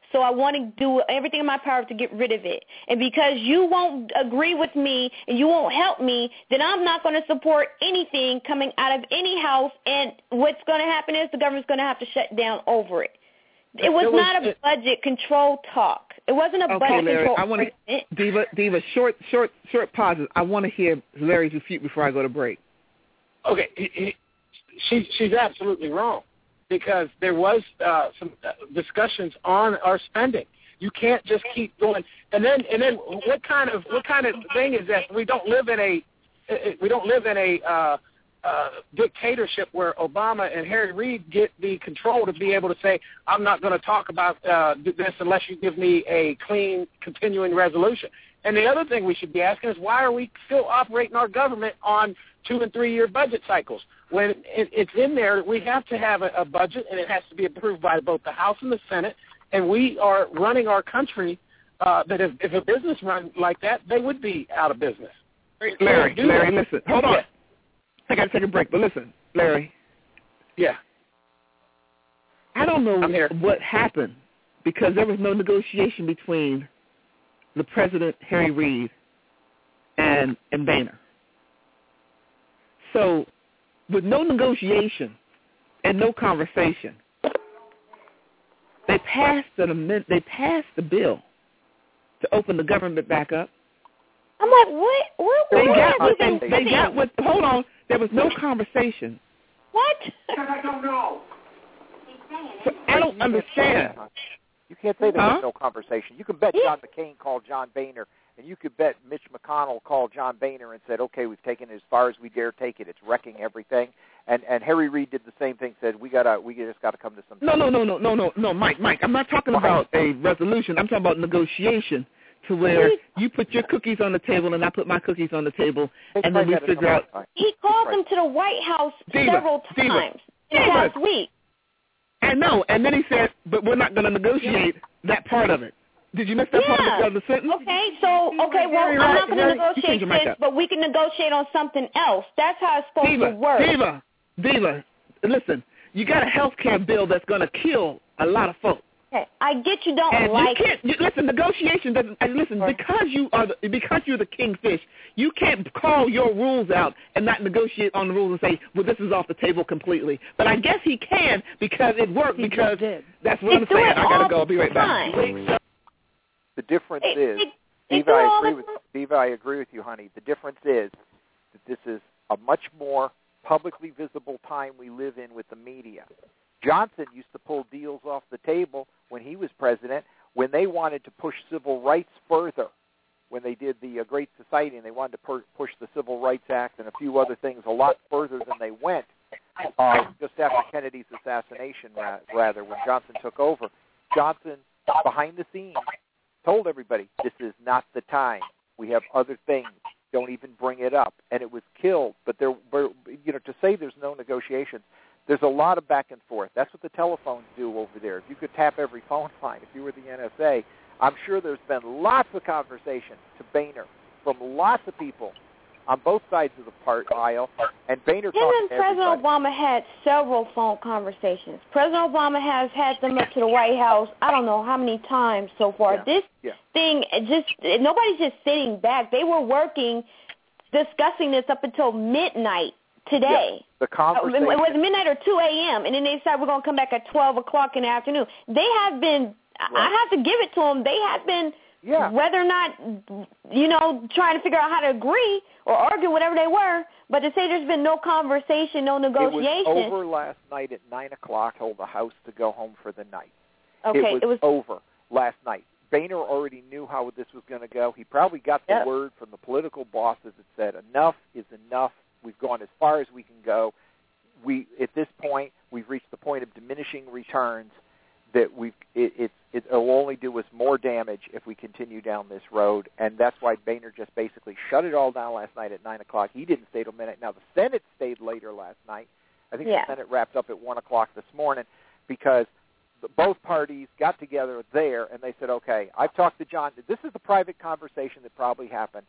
so I want to do everything in my power to get rid of it. And because you won't agree with me and you won't help me, then I'm not going to support anything coming out of any house, and what's going to happen is the government's going to have to shut down over it. It was, it was not a it, budget control talk. It wasn't a okay, budget Larry, control. I want to, Diva, Diva, short, short, short pauses. I want to hear Larry's refute before I go to break. Okay, he, he, she, she's absolutely wrong, because there was uh, some discussions on our spending. You can't just keep going. And then, and then, what kind of what kind of thing is that? We don't live in a we don't live in a uh, uh, dictatorship where Obama and Harry Reid get the control to be able to say, I'm not going to talk about uh, this unless you give me a clean, continuing resolution. And the other thing we should be asking is, why are we still operating our government on two- and three-year budget cycles? When it, it's in there that we have to have a, a budget, and it has to be approved by both the House and the Senate, and we are running our country uh, that if, if a business run like that, they would be out of business. Larry, Larry, that. listen. Hold on. Yeah. I got to take a break, but listen, Larry. Yeah. I don't know what happened, because there was no negotiation between the President, Harry Reid, and, and Boehner. So with no negotiation and no conversation, they passed an amend, they passed the bill to open the government back up. I'm like, what? What? They what got what they, they, they got what? Hold on, there was no conversation. What? I don't know. So I don't understand. You can't say there huh? was no conversation. You can bet John McCain called John Boehner, and you could bet Mitch McConnell called John Boehner and said, okay, we've taken it as far as we dare take it. It's wrecking everything. And and Harry Reid did the same thing, said, we gotta, we just got to come to some... No, no, no, no, no, no, no, Mike, Mike, I'm not talking about a resolution. I'm talking about negotiation, to where you put your cookies on the table and I put my cookies on the table, and then we figure out... He called them to the White House Diva, several Diva, times Diva. last week. I know, and then he said, but we're not going to negotiate that part of it. Did you miss that yeah. part of the, of the sentence? Okay, so, okay, well, Very I'm right. not going to Very, negotiate this, but we can negotiate on something else. That's how it's supposed Diva, to work. Diva, Diva, listen, you got a health care bill that's going to kill a lot of folks. Okay, I get you don't and like you can't, you, listen, negotiation doesn't, and listen, because you are the, because you're the kingfish, you can't call your rules out and not negotiate on the rules and say, well, this is off the table completely. But I guess he can, because it worked, he because that's what they I'm saying. I got to go. I'll be right time. back. The difference it, is, it, it Diva, I agree the with Diva, I agree with you, honey. The difference is that this is a much more publicly visible time we live in with the media. Johnson used to pull deals off the table when he was president, when they wanted to push civil rights further, when they did the uh, Great Society, and they wanted to per- push the Civil Rights Act and a few other things a lot further than they went, uh, just after Kennedy's assassination, ra- rather, when Johnson took over. Johnson, behind the scenes, told everybody, this is not the time. We have other things. Don't even bring it up. And it was killed. But there were, you know, to say there's no negotiations, there's a lot of back and forth. That's what the telephones do over there. If you could tap every phone line, if you were the N S A, I'm sure there's been lots of conversation to Boehner from lots of people on both sides of the part aisle. And Boehner Him talked and to President everybody. Obama had several phone conversations. President Obama has had them up to the White House, I don't know how many times so far. Yeah. This yeah. thing, just nobody's just sitting back. They were working, discussing this up until midnight today. Yeah. The conversation. It was midnight or two a.m., and then they decided we're going to come back at twelve o'clock in the afternoon. They have been, right. I have to give it to them, they have been, yeah. whether or not, you know, trying to figure out how to agree or argue, whatever they were, but to say there's been no conversation, no negotiation. It was over last night at nine o'clock, told the House to go home for the night. Okay, it was, it was over last night. Boehner already knew how this was going to go. He probably got the yep. word from the political bosses that said, enough is enough. We've gone as far as we can go. We, at this point, we've reached the point of diminishing returns that we've, it, it, it will only do us more damage if we continue down this road. And that's why Boehner just basically shut it all down last night at nine o'clock. He didn't stay till midnight. Now, the Senate stayed later last night. I think yeah. the Senate wrapped up at one o'clock this morning because the, both parties got together there and they said, okay, I've talked to John. This is the private conversation that probably happened.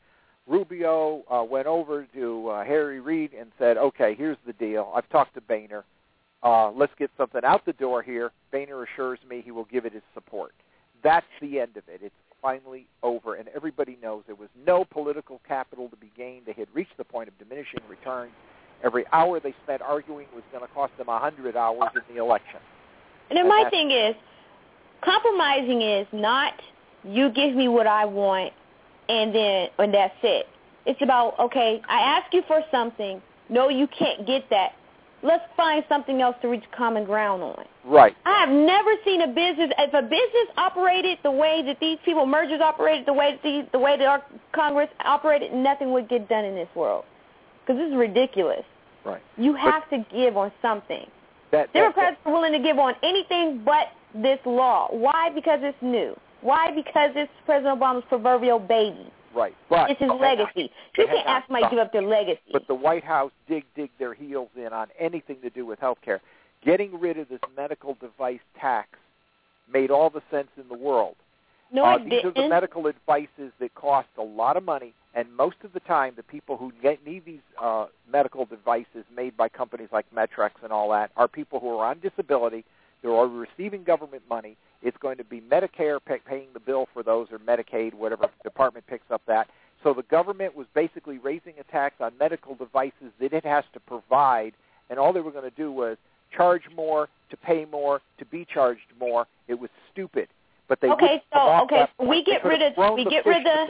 Rubio uh, went over to uh, Harry Reid and said, okay, here's the deal. I've talked to Boehner. Uh, let's get something out the door here. Boehner assures me he will give it his support. that's the end of it. It's finally over, and everybody knows there was no political capital to be gained. They had reached the point of diminishing returns. Every hour they spent arguing was going to cost them one hundred hours in the election. And then and my thing is, compromising is not you give me what I want and then and that's it. It's about, okay, I ask you for something. No, you can't get that. Let's find something else to reach common ground on. Right. I have never seen a business, if a business operated the way that these people, mergers operated the way that these, the way that our Congress operated, nothing would get done in this world. Because this is ridiculous. Right. You have but to give on something. That, that, Democrats that, are willing to give on anything but this law. Why? Because it's new. Why? Because it's President Obama's proverbial baby. Right. But it's his but legacy. You can't ask somebody to give up their legacy. But the White House dig dig their heels in on anything to do with health care. Getting rid of this medical device tax made all the sense in the world. No, uh, it these didn't. are the medical devices that cost a lot of money, and most of the time the people who get, need these uh, medical devices made by companies like Medtronic and all that are people who are on disability, who are receiving government money. It's going to be Medicare pay, paying the bill for those, or Medicaid, whatever department picks up that. So the government was basically raising a tax on medical devices that it has to provide, and all they were going to do was charge more, to pay more, to be charged more. It was stupid. But they okay, so okay, we they get rid of we get rid of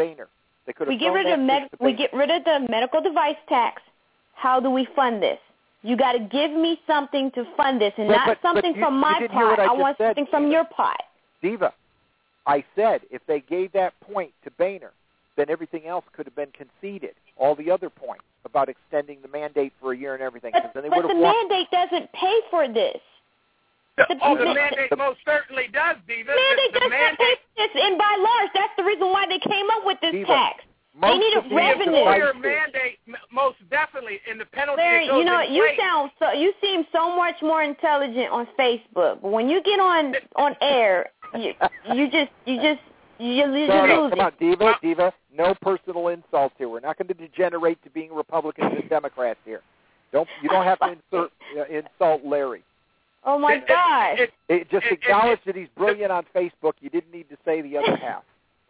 we get rid of med- we get rid of the medical device tax. How do we fund this? You got to give me something to fund this, and but, not but, something but you, from you my pot. I, I want said, something from Diva. your pot. Diva, I said if they gave that point to Boehner, then everything else could have been conceded. All the other points about extending the mandate for a year and everything. But, then they but the walked. mandate doesn't pay for this. The, oh, the mandate most certainly does, Diva. Mandate the, the does not pay for this, and by large, that's the reason why they came up with this Diva, tax. They needed the revenue. employer mandate, most definitely, and the penalty Larry, that goes you know, in you place. sound so. You seem so much more intelligent on Facebook, but when you get on on air, you you just you just you, you No, just no, lose come it. on, Diva, Diva. No personal insults here. We're not going to degenerate to being Republicans and Democrats here. Don't you don't have to insert, uh, insult Larry. Oh my it, gosh! It, it, it, just it, acknowledge it, that he's brilliant on Facebook. You didn't need to say the other half.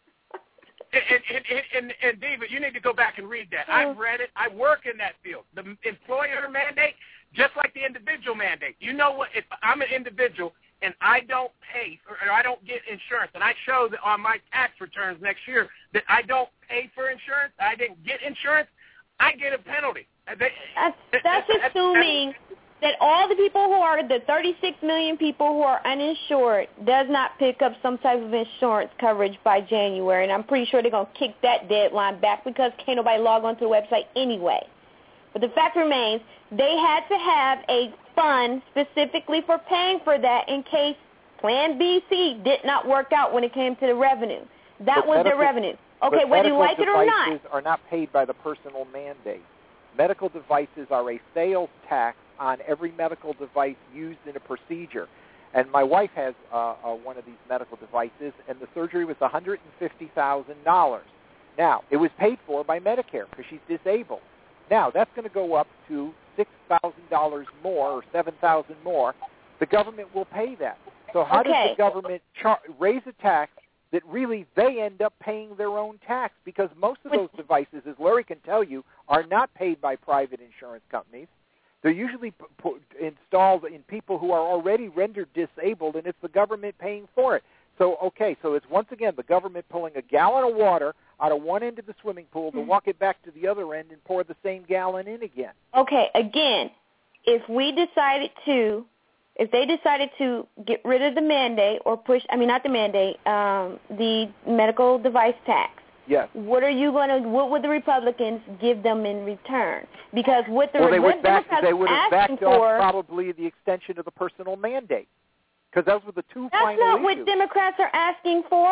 And, and, and, and, and Diva, you need to go back and read that. I've read it. I work in that field. The employer mandate, just like the individual mandate. You know what? If I'm an individual and I don't pay for, or I don't get insurance, and I show that on my tax returns next year that I don't pay for insurance, I didn't get insurance, I get a penalty. They, that's, that's assuming that all the people who are, the thirty-six million people who are uninsured, does not pick up some type of insurance coverage by January. And I'm pretty sure they're going to kick that deadline back because can't nobody log onto the website anyway. But the fact remains, they had to have a fund specifically for paying for that in case Plan B C did not work out when it came to the revenue. That but was medical, their revenue. Okay, whether you like it or not. Medical devices are not paid by the personal mandate. Medical devices are a sales tax on every medical device used in a procedure. And my wife has uh, uh, one of these medical devices, and the surgery was one hundred fifty thousand dollars. Now, it was paid for by Medicare because she's disabled. Now, that's going to go up to six thousand dollars more or seven thousand dollars more. The government will pay that. So how okay. does the government char- raise a tax that really they end up paying their own tax? Because most of those devices, as Larry can tell you, are not paid by private insurance companies. They're usually p- p- installed in people who are already rendered disabled, and it's the government paying for it. So, okay, so it's once again the government pulling a gallon of water out of one end of the swimming pool to walk it back to the other end and pour the same gallon in again. Okay, again, if we decided to, if they decided to get rid of the mandate or push, I mean, not the mandate, um, the medical device tax, yes. What are you going to? What would the Republicans give them in return? Because what the well, they what would back, Democrats they would have asking backed for, off probably the extension of the personal mandate, because those were the two that's final not issues. what Democrats are asking for.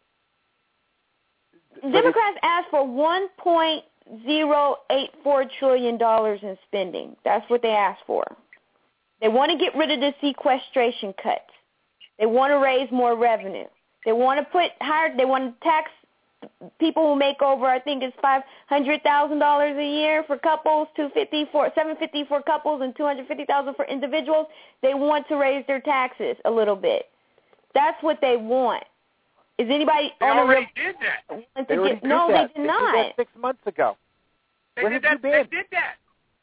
But Democrats asked for one point zero eight four trillion dollars in spending. That's what they asked for. They want to get rid of the sequestration cuts. They want to raise more revenue. They want to put higher. They want to tax people who make over, I think it's five hundred thousand dollars a year for couples, two fifty for seven fifty for couples, and two hundred fifty thousand for individuals. They want to raise their taxes a little bit. That's what they want. Is anybody They on the already real, did that. They already get, did no, that. they did they not. did that six months ago. They Where did have that. you been? They did that.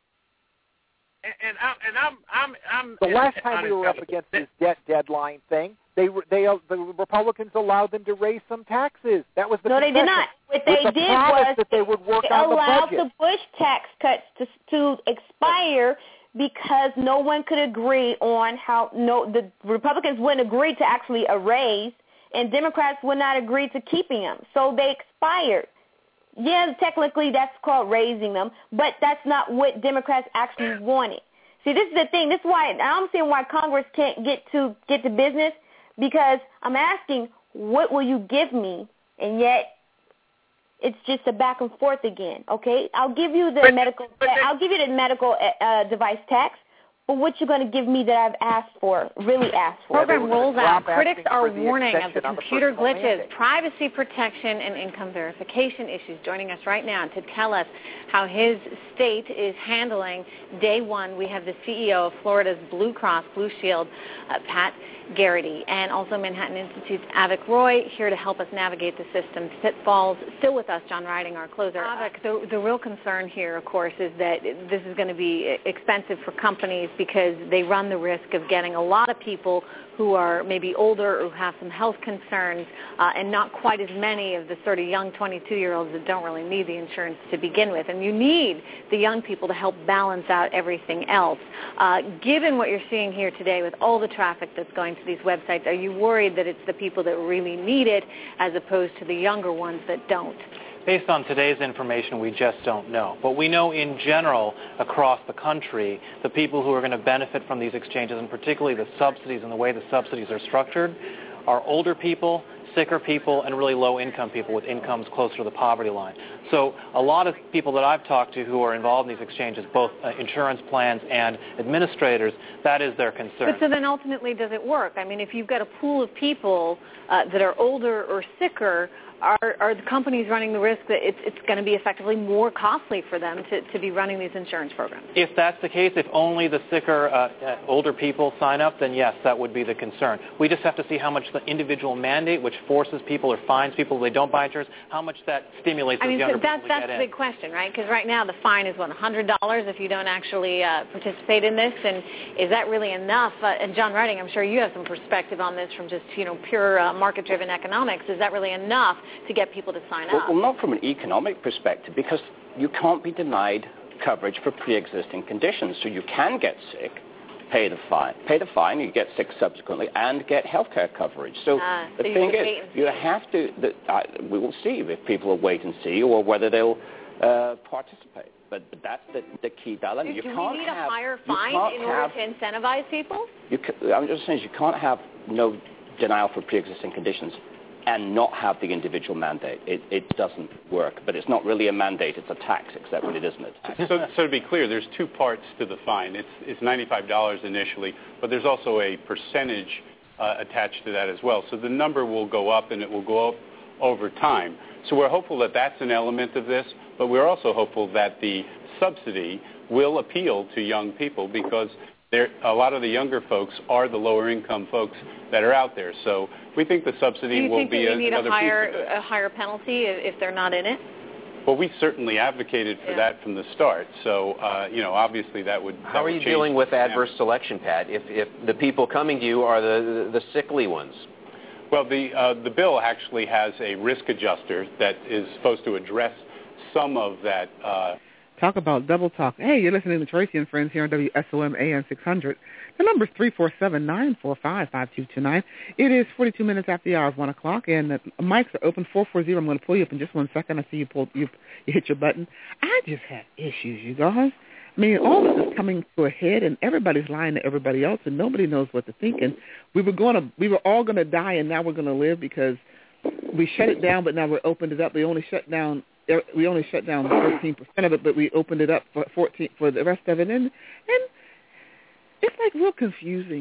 And, and I'm and I'm I'm I'm. The and, last time we were up against this debt deadline thing, they were they the Republicans allowed them to raise some taxes. That was the No, they did concession. not. What With they the did promise was that they would work they on the allowed budget. the Bush tax cuts to to expire because no one could agree on how. No, the Republicans wouldn't agree to actually a raise, and Democrats would not agree to keeping them. So they expired. Yeah, technically that's called raising them, but that's not what Democrats actually wanted. See, this is the thing. This is why I don't see why Congress can't get to get to business, because I'm asking, what will you give me? And yet it's just a back and forth again. Okay, I'll give you the but, medical. But they, I'll give you the medical uh, device tax. But what you going to give me that I've asked for, really asked for? Program rolls out. Critics are warning of the on the computer glitches, mandate. privacy protection, and income verification issues. Joining us right now to tell us how his state is handling day one, we have the C E O of Florida's Blue Cross Blue Shield, uh, Pat Garrity, and also Manhattan Institute's Avik Roy, here to help us navigate the system's pitfalls. Still with us, John Riding, our closer. Avik, the, the real concern here, of course, is that this is going to be expensive for companies because they run the risk of getting a lot of people who are maybe older or who have some health concerns, uh, and not quite as many of the sort of young twenty-two-year-olds that don't really need the insurance to begin with. And you need the young people to help balance out everything else. Uh, given what you're seeing here today with all the traffic that's going to these websites, are you worried that it's the people that really need it as opposed to the younger ones that don't? Based on today's information, we just don't know. But we know in general across the country, the people who are going to benefit from these exchanges, and particularly the subsidies and the way the subsidies are structured, are older people, sicker people, and really low-income people with incomes closer to the poverty line. So a lot of people that I've talked to who are involved in these exchanges, both uh, insurance plans and administrators, that is their concern. But so then ultimately, does it work? I mean, if you've got a pool of people uh, that are older or sicker, Are, are the companies running the risk that it's, it's going to be effectively more costly for them to, to be running these insurance programs? If that's the case, if only the sicker, uh, uh, older people sign up, then yes, that would be the concern. We just have to see how much the individual mandate, which forces people or fines people if they don't buy insurance, how much that stimulates I those mean, younger so that, people to that's get the in. big question, right? Because right now the fine is, what, one hundred dollars if you don't actually uh, participate in this, and is that really enough? Uh, and John Riding, I'm sure you have some perspective on this from just, you know, pure uh, market-driven economics. Is that really enough to get people to sign Well, up? well, not from an economic perspective, because you can't be denied coverage for pre-existing conditions. So you can get sick, pay the fine, pay the fine, you get sick subsequently, and get health care coverage. So uh, the so thing you is, you have to, the, uh, we will see if people will wait and see or whether they'll uh, participate. But, but that's the, the key dilemma. Do, you do can't we need have, a higher you fine can't in have, order to incentivize people? You can, I'm just saying you can't have no denial for pre-existing conditions and not have the individual mandate. It, it doesn't work. But it's not really a mandate, it's a tax, except when it isn't a tax. So, so to be clear, there's two parts to the fine. It's, it's ninety-five dollars initially, but there's also a percentage uh, attached to that as well. So the number will go up, and it will go up over time. So we're hopeful that that's an element of this, but we're also hopeful that the subsidy will appeal to young people, because there, a lot of the younger folks are the lower income folks that are out there. So we think the subsidy Do you will think be that we need another a higher, piece of it. a higher penalty if, if they're not in it? Well, we certainly advocated for Yeah. that from the start. So, uh, you know, obviously that would. How that are would you change dealing with the adverse selection, Pat, if, if the people coming to you are the, the, the sickly ones? Well, the uh, the bill actually has a risk adjuster that is supposed to address some of that. Uh, Talk about double talk. Hey, you're listening to Tracy and Friends here on W S O M A M six hundred. The number is three four seven, nine four five, five two two nine. It is forty-two minutes after the hour of one o'clock, and the mics are open. four four zero. I'm going to pull you up in just one second. I see you pulled, you, you hit your button. I just have issues, you guys. I mean, all this is coming to a head, and everybody's lying to everybody else, and nobody knows what to think. And we were going to, we were all going to die, and now we're going to live because we shut it down, but now we opened it up. We only shut down. We only shut down thirteen percent of it, but we opened it up for fourteen for the rest of it, and and it's like real confusing.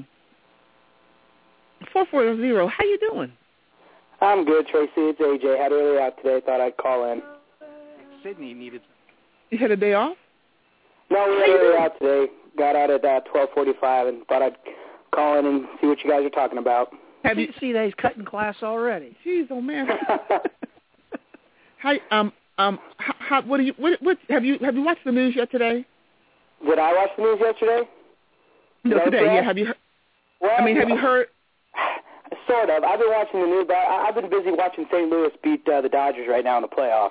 Four four zero, how you doing? I'm good, Tracy. It's A J. Had early out today. Thought I'd call in. Sydney needed. You had a day off? No, we had early out today. Got out at uh, twelve forty-five, and thought I'd call in and see what you guys are talking about. Have you see that he's cutting class already? Jeez, oh man. Hi, um, um, how, how, what do you, what, what, have you, have you watched the news yet today? Did I watch the news yesterday? No, today. Yeah. Have you? Heard, well, I mean, have you heard? Sort of. I've been watching the news, but I, I've been busy watching Saint Louis beat uh, the Dodgers right now in the playoffs.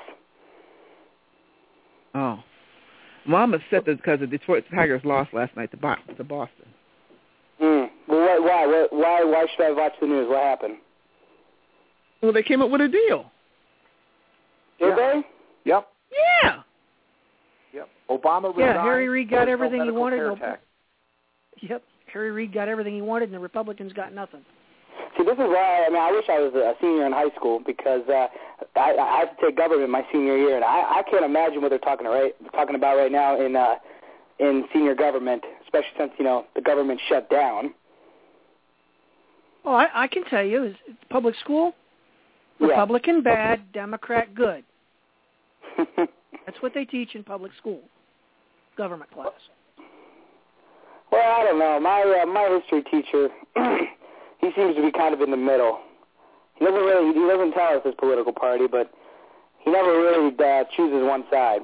Oh, well, I'm upset because the Detroit Tigers lost last night to, Bo- to Boston. Hmm. Well, what, why? What, why? Why should I watch the news? What happened? Well, they came up with a deal. Did yeah. they? Yep. Yeah. Yep. Obama resigned. Yeah, Harry Reid got everything no he wanted. care tax. Yep, Harry Reid got everything he wanted, and the Republicans got nothing. See, this is why, I mean, I wish I was a senior in high school because uh, I, I had to take government my senior year, and I, I can't imagine what they're talking right, talking about right now in uh, in senior government, especially since, you know, the government shut down. Well, I, I can tell you, is public school, Yeah. Republican bad, Democrat good. That's what they teach in public school, government class. Well, I don't know. My uh, my history teacher, he seems to be kind of in the middle. He doesn't really, he doesn't tell us his political party, but he never really uh, chooses one side.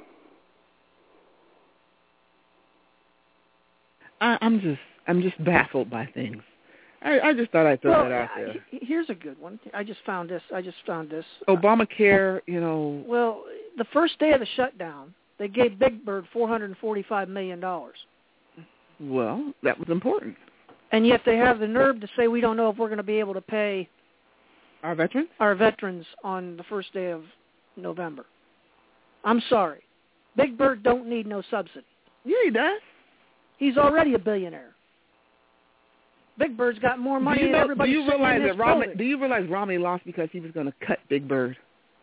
I, I'm just, I'm just baffled by things. I, I just thought I'd throw well, that out there. I, here's a good one. I just found this. I just found this. Obamacare, you know. Well, the first day of the shutdown, they gave Big Bird four hundred forty-five million dollars. Well, that was important. And yet they have the nerve to say we don't know if we're going to be able to pay our veterans our veterans on the first day of November. I'm sorry. Big Bird don't need no subsidy. Yeah, he does. He's already a billionaire. Big Bird's got more money do you than know, everybody. Do you realize in that this Romney? building. Do you realize Romney lost because he was going to cut Big Bird?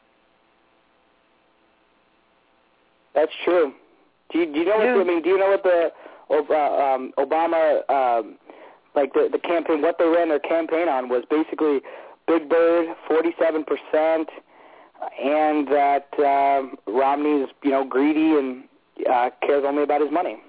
That's true. Do you, do you know yeah. what I mean? Do you know what the uh, um, Obama um, like the the campaign? What they ran their campaign on was basically Big Bird, forty-seven percent, and that um, Romney's you know greedy and uh, cares only about his money.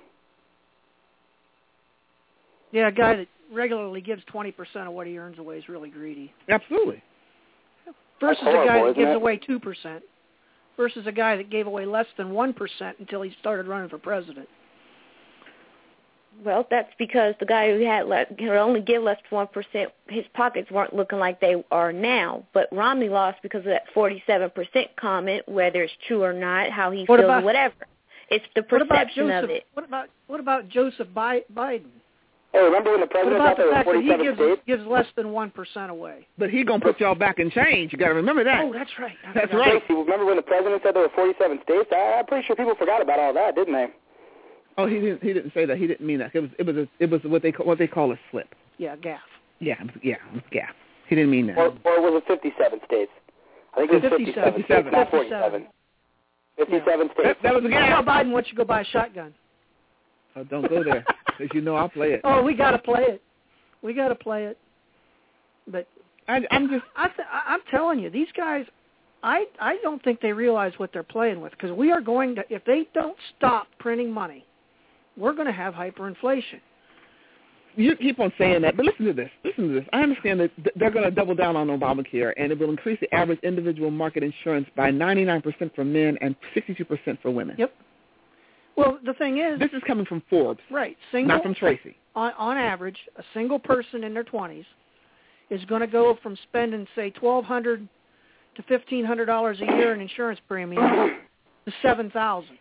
Yeah, a guy that regularly gives twenty percent of what he earns away is really greedy. Absolutely. Versus horrible, a guy that gives it? away two percent. Versus a guy that gave away less than one percent until he started running for president. Well, that's because the guy who had le- could only give less than one percent, his pockets weren't looking like they are now. But Romney lost because of that forty-seven percent comment, whether it's true or not, how he what feels about, or whatever. It's the what about perception Joseph, of it. What about what about Joseph Bi- Biden? Hey, remember when the What president about thought there the were fact that he forty-seven gives, states? gives less than one percent away? But he gonna put y'all back in change. You got to remember that. Oh, that's right. I That's forgot. right. Tracy, remember when the president said there were forty-seven states? I, I'm pretty sure people forgot about all that, didn't they? Oh, he didn't. He didn't say that. He didn't mean that. It was. It was. A, it was what they call, what they call a slip. Yeah, gaff. Yeah. It was, yeah. It was gaff. He didn't mean that. Or, or was it fifty-seven states? I think it was fifty-seven, fifty-seven. states, not forty-seven. fifty-seven Yeah. states. That, that was a Tell gaff. Biden why don't you go buy a shotgun. Oh, don't go there, because you know I'll play it. Oh, we got to play it. We got to play it. But I, I'm just. I th- I'm telling you, these guys, I I don't think they realize what they're playing with, because we are going to, if they don't stop printing money, we're going to have hyperinflation. You keep on saying that, but listen to this. Listen to this. I understand that th- they're going to double down on Obamacare, and it will increase the average individual market insurance by ninety-nine percent for men and sixty-two percent for women. Yep. Well, the thing is, This is coming from Forbes, right? Single, not from Tracy. On, on average, a single person in their twenties is going to go from spending, say, twelve hundred to fifteen hundred dollars a year in insurance premium to seven thousand.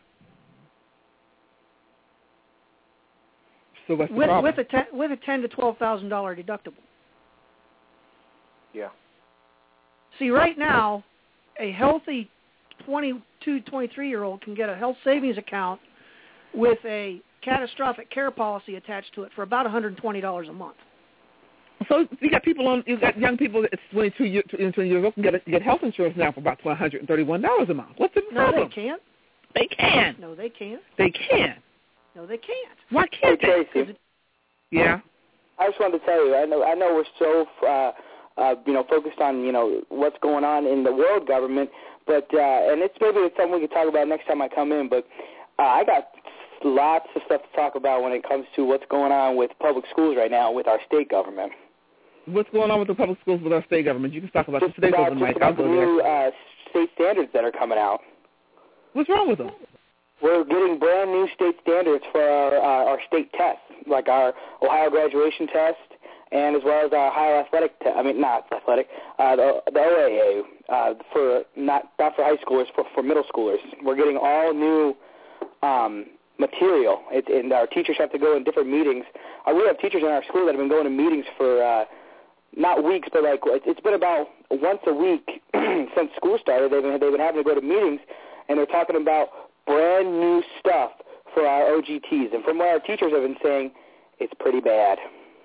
So what's the With problem? with a ten, with a ten to twelve thousand dollar deductible. Yeah. See, right now, a healthy twenty-two, twenty-three year old can get a health savings account with a catastrophic care policy attached to it for about one hundred twenty dollars a month. So you got people on, you got young people that's twenty-two years, twenty years old can get, get health insurance now for about one hundred thirty-one dollars a month. What's the No, problem? they can't. They can. No, they can't. They can. No, they can't. Why can't Hey, they? Tracy. Yeah. I just wanted to tell you, I know, I know we're so, uh, uh, you know, focused on, you know, what's going on in the world government, but, uh, and it's maybe it's something we could talk about next time I come in, but uh, I got lots of stuff to talk about when it comes to what's going on with public schools right now with our state government. What's going on with the public schools with our state government? You can talk about this today, about, Mike. about I'll go the there. new uh, state standards that are coming out. What's wrong with them? We're getting brand new state standards for our, uh, our state tests, like our Ohio graduation test, and as well as our Ohio athletic. Te- I mean, not athletic. Uh, the, the O A A uh, for not not for high schoolers, for for middle schoolers. We're getting all new um, material, it, and our teachers have to go in different meetings. Uh, we have teachers in our school that have been going to meetings for uh, not weeks, but like it's been about once a week since school started. They've been they've been having to go to meetings, and they're talking about brand new stuff for our O G Ts. And from what our teachers have been saying, it's pretty bad.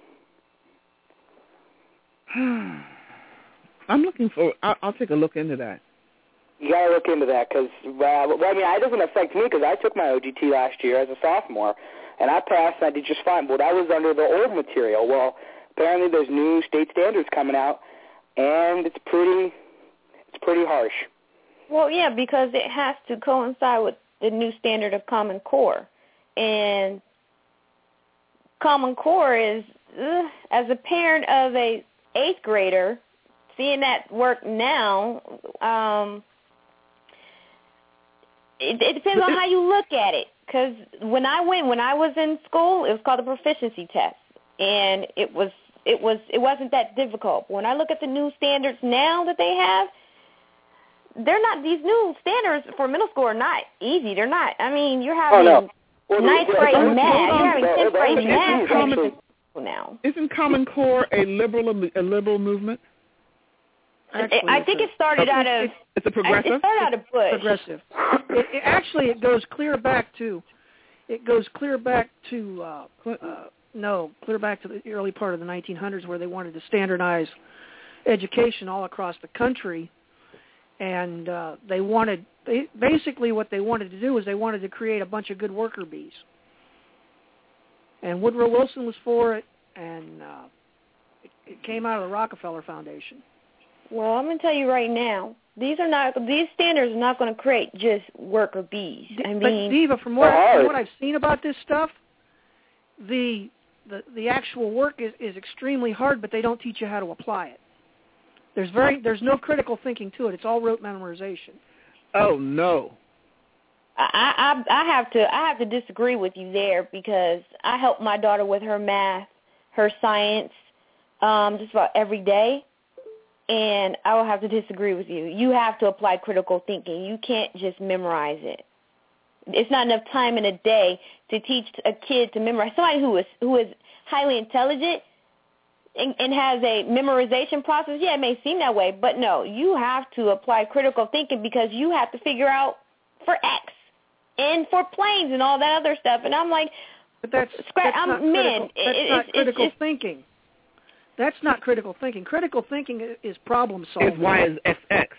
I'm looking for. I'll, I'll take a look into that. You gotta look into that because, uh, well, I mean, it doesn't affect me because I took my O G T last year as a sophomore, and I passed and I did just fine. But I was under the old material. Well, apparently there's new state standards coming out, and it's pretty, it's pretty harsh. Well, yeah, because it has to coincide with the new standard of Common Core, and Common Core is, ugh, as a parent of a eighth grader, seeing that work now, um, it, it depends on how you look at it. Because when I went, when I was in school, it was called a proficiency test, and it was, it was, it wasn't that difficult. When I look at the new standards now that they have, they're not. These new standards for middle school are not easy. They're not. I mean, you're having oh, no. well, ninth the, grade the, the, math. You're having the, tenth the, grade the, math. Common, now. Isn't Common Core a liberal a liberal movement? Actually, I think a, it started out of. It's a progressive. It started out of Bush. Progressive. It, it, actually, it goes clear back to. It goes clear back to. Uh, uh, no, clear back to the early part of the nineteen hundreds, where they wanted to standardize education all across the country, and uh, they wanted. They, basically, what they wanted to do was they wanted to create a bunch of good worker bees. And Woodrow Wilson was for it, and uh, it, it came out of the Rockefeller Foundation. Well, I'm going to tell you right now, these are not these standards are not going to create just worker bees. I mean, but Diva, from what, from what I've seen about this stuff, the the the actual work is, is extremely hard, but they don't teach you how to apply it. There's very there's no critical thinking to it. It's all rote memorization. Oh no. I, I I have to I have to disagree with you there because I help my daughter with her math, her science, um, just about every day, and I will have to disagree with you. You have to apply critical thinking. You can't just memorize it. It's not enough time in a day to teach a kid to memorize. Somebody who is who is highly intelligent and, and has a memorization process, yeah, it may seem that way, but no, you have to apply critical thinking because you have to figure out for X. And for planes and all that other stuff, and I'm like, but that's, scrap, that's I'm, not man, critical, that's it, not it, critical it's, thinking. That's not critical thinking. Critical thinking is problem solving. It's Y is X X.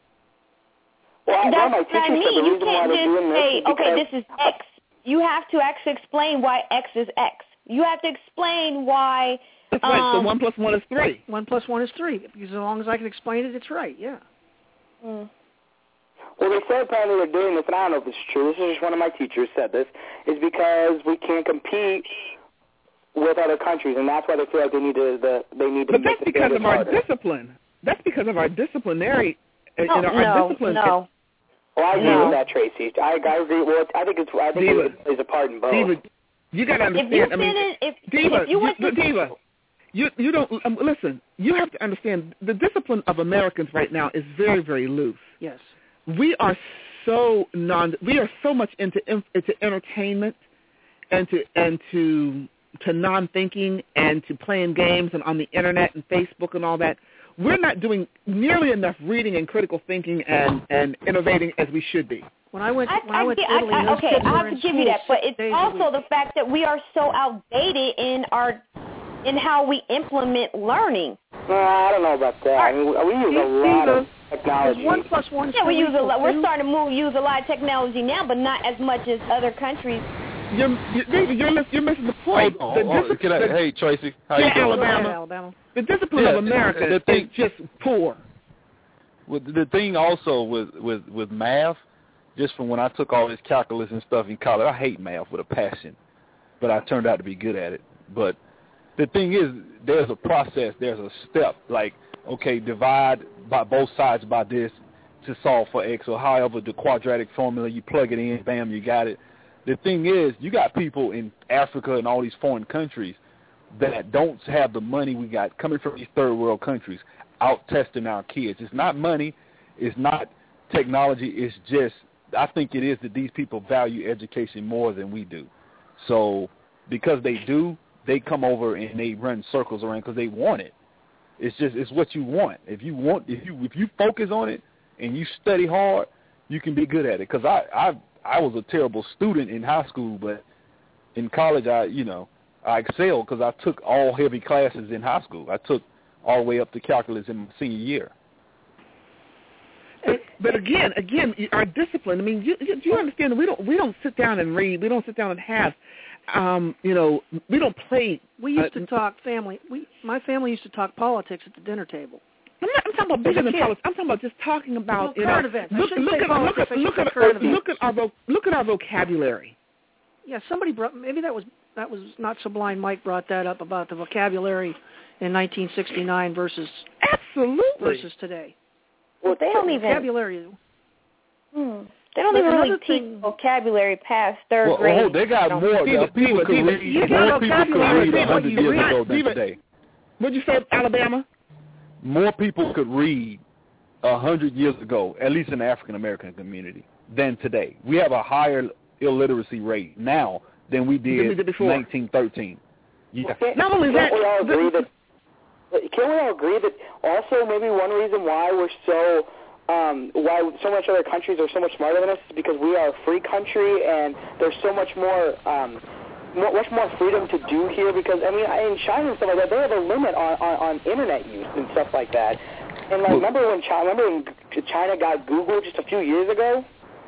Well, that's my what I mean. You can't just say, okay, this is X. You have to actually explain why X is X. You have to explain why. That's um, right. So one plus one is three. One plus one is three. Because as long as I can explain it, it's right. Yeah. Mm. Well, they said apparently they're doing this, and I don't know if it's true. This is just one of my teachers said this, is because we can't compete with other countries, and that's why they feel like they need to. The, they need to. But make that's the because of our harder. discipline. That's because of our disciplinary. No, and our no, discipline. no. Well, I agree no. with that, Tracy. I, I agree. Well, I think it's. I think Diva, it plays a part in both. Diva, you got to understand. If you I mean, in, if, Diva, if you went you, to Diva, you you don't um, listen. You have to understand the discipline of Americans right now is very very loose. Yes. We are so non. We are so much into into entertainment, and to and to to non-thinking and to playing games and on the internet and Facebook and all that. We're not doing nearly enough reading and critical thinking and, and innovating as we should be. When I went, I, when I, I went I, to Italy, I, those okay, kids I were have in to give school you that, but it's days a also week. the fact that we are so outdated in our in how we implement learning. Uh, I don't know about that. I mean, we use a lot of technology. One plus one. Yeah, we use a lot. We're starting to move, use a lot of technology now, but not as much as other countries. You're, you're, you're, you're missing the point. Oh, the oh, oh, can I, the, hey, Tracy. How yeah, you doing? Alabama. Alabama. The discipline yeah, of America the thing, is just poor. With the thing also with, with, with math, just from when I took all this calculus and stuff in college, I hate math with a passion, but I turned out to be good at it. But the thing is, there's a process, there's a step. Like, okay, divide by both sides by this to solve for X, or however the quadratic formula, you plug it in, bam, you got it. The thing is, you got people in Africa and all these foreign countries that don't have the money we got coming from these third world countries out testing our kids. It's not money. It's not technology. It's just, I think it is that these people value education more than we do. So because they do, they come over and they run circles around because they want it. It's just, it's what you want. If you want, if you if you focus on it and you study hard, you can be good at it. Because I, I I was a terrible student in high school, but in college, I you know I excelled because I took all heavy classes in high school. I took all the way up to calculus in my senior year. But, but again, again, our discipline. I mean, you, you, do you understand that we don't we don't sit down and read. We don't sit down and have, um, you know, we don't play. We used uh, to talk family. We my family used to talk politics at the dinner table. I'm, not, I'm talking about bigger than politics. I'm talking about just talking about well, you current know, events. Look, look, at, look, at, look, at, look, at, look at our vo- look at our vocabulary. Yeah, somebody brought. Maybe that was that was not Sublime. Mike brought that up about the vocabulary in nineteen sixty-nine versus absolutely versus today. Well, they don't even vocabulary. Hmm. They don't But even really another teach thing- vocabulary past third Well, grade. oh, they got No. more. Diva, Uh, people Diva, could Diva, read. you More got people could vocabulary. read a Diva, hundred you years read- ago than Diva. today. What'd you say, Alabama? More people could read a hundred years ago, at least in the African American community, than today. We have a higher illiteracy rate now than we did, Than we did before. nineteen thirteen. Yeah. Not only that, Can't we all agree the- that? Can we all agree that also maybe one reason why we're so um, why so much other countries are so much smarter than us is because we are a free country and there's so much more um, mo- much more freedom to do here. Because I mean, in China and stuff like that, they have a limit on, on, on internet use and stuff like that. And like, remember when China, remember when China got Google just a few years ago?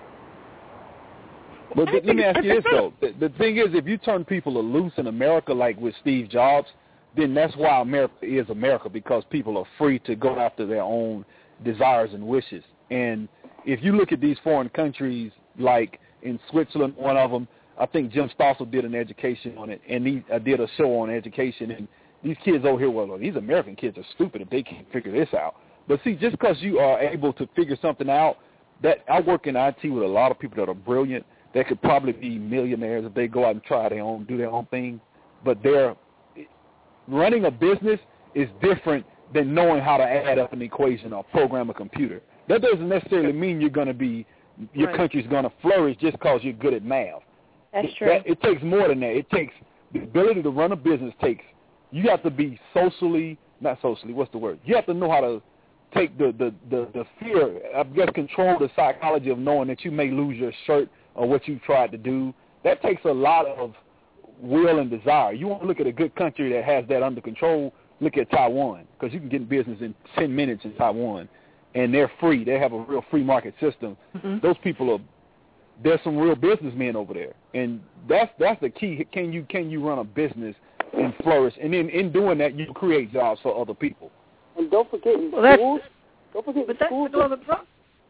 But th- let me ask you this, though. The, the thing is, if you turn people loose in America, like with Steve Jobs, then that's why America is America, because people are free to go after their own desires and wishes. And if you look at these foreign countries, like in Switzerland, one of them, I think Jim Stossel did an education on it, and he uh, did a show on education. And these kids over here, well, these American kids are stupid if they can't figure this out. But see, just because you are able to figure something out, that I work in I T with a lot of people that are brilliant. They could probably be millionaires if they go out and try their own, do their own thing. But they're running a business is different than knowing how to add up an equation or program a computer. That doesn't necessarily mean you're going to be, your Right. country's going to flourish just because you're good at math. That's true. That, it takes more than that. It takes the ability to run a business. Takes you have to be socially, not socially. What's the word? You have to know how to take the the the, the fear. I guess control the psychology of knowing that you may lose your shirt or what you tried to do. That takes a lot of will and desire. You want to look at a good country that has that under control. Look at Taiwan, because you can get in business in ten minutes in Taiwan, and they're free. They have a real free market system. Mm-hmm. Those people are. There's some real businessmen over there, and that's that's the key. Can you can you run a business and flourish? And then in doing that, you create jobs for other people. And don't forget in Well, that's- schools. Don't forget But in that, schools. but, well, the, pro-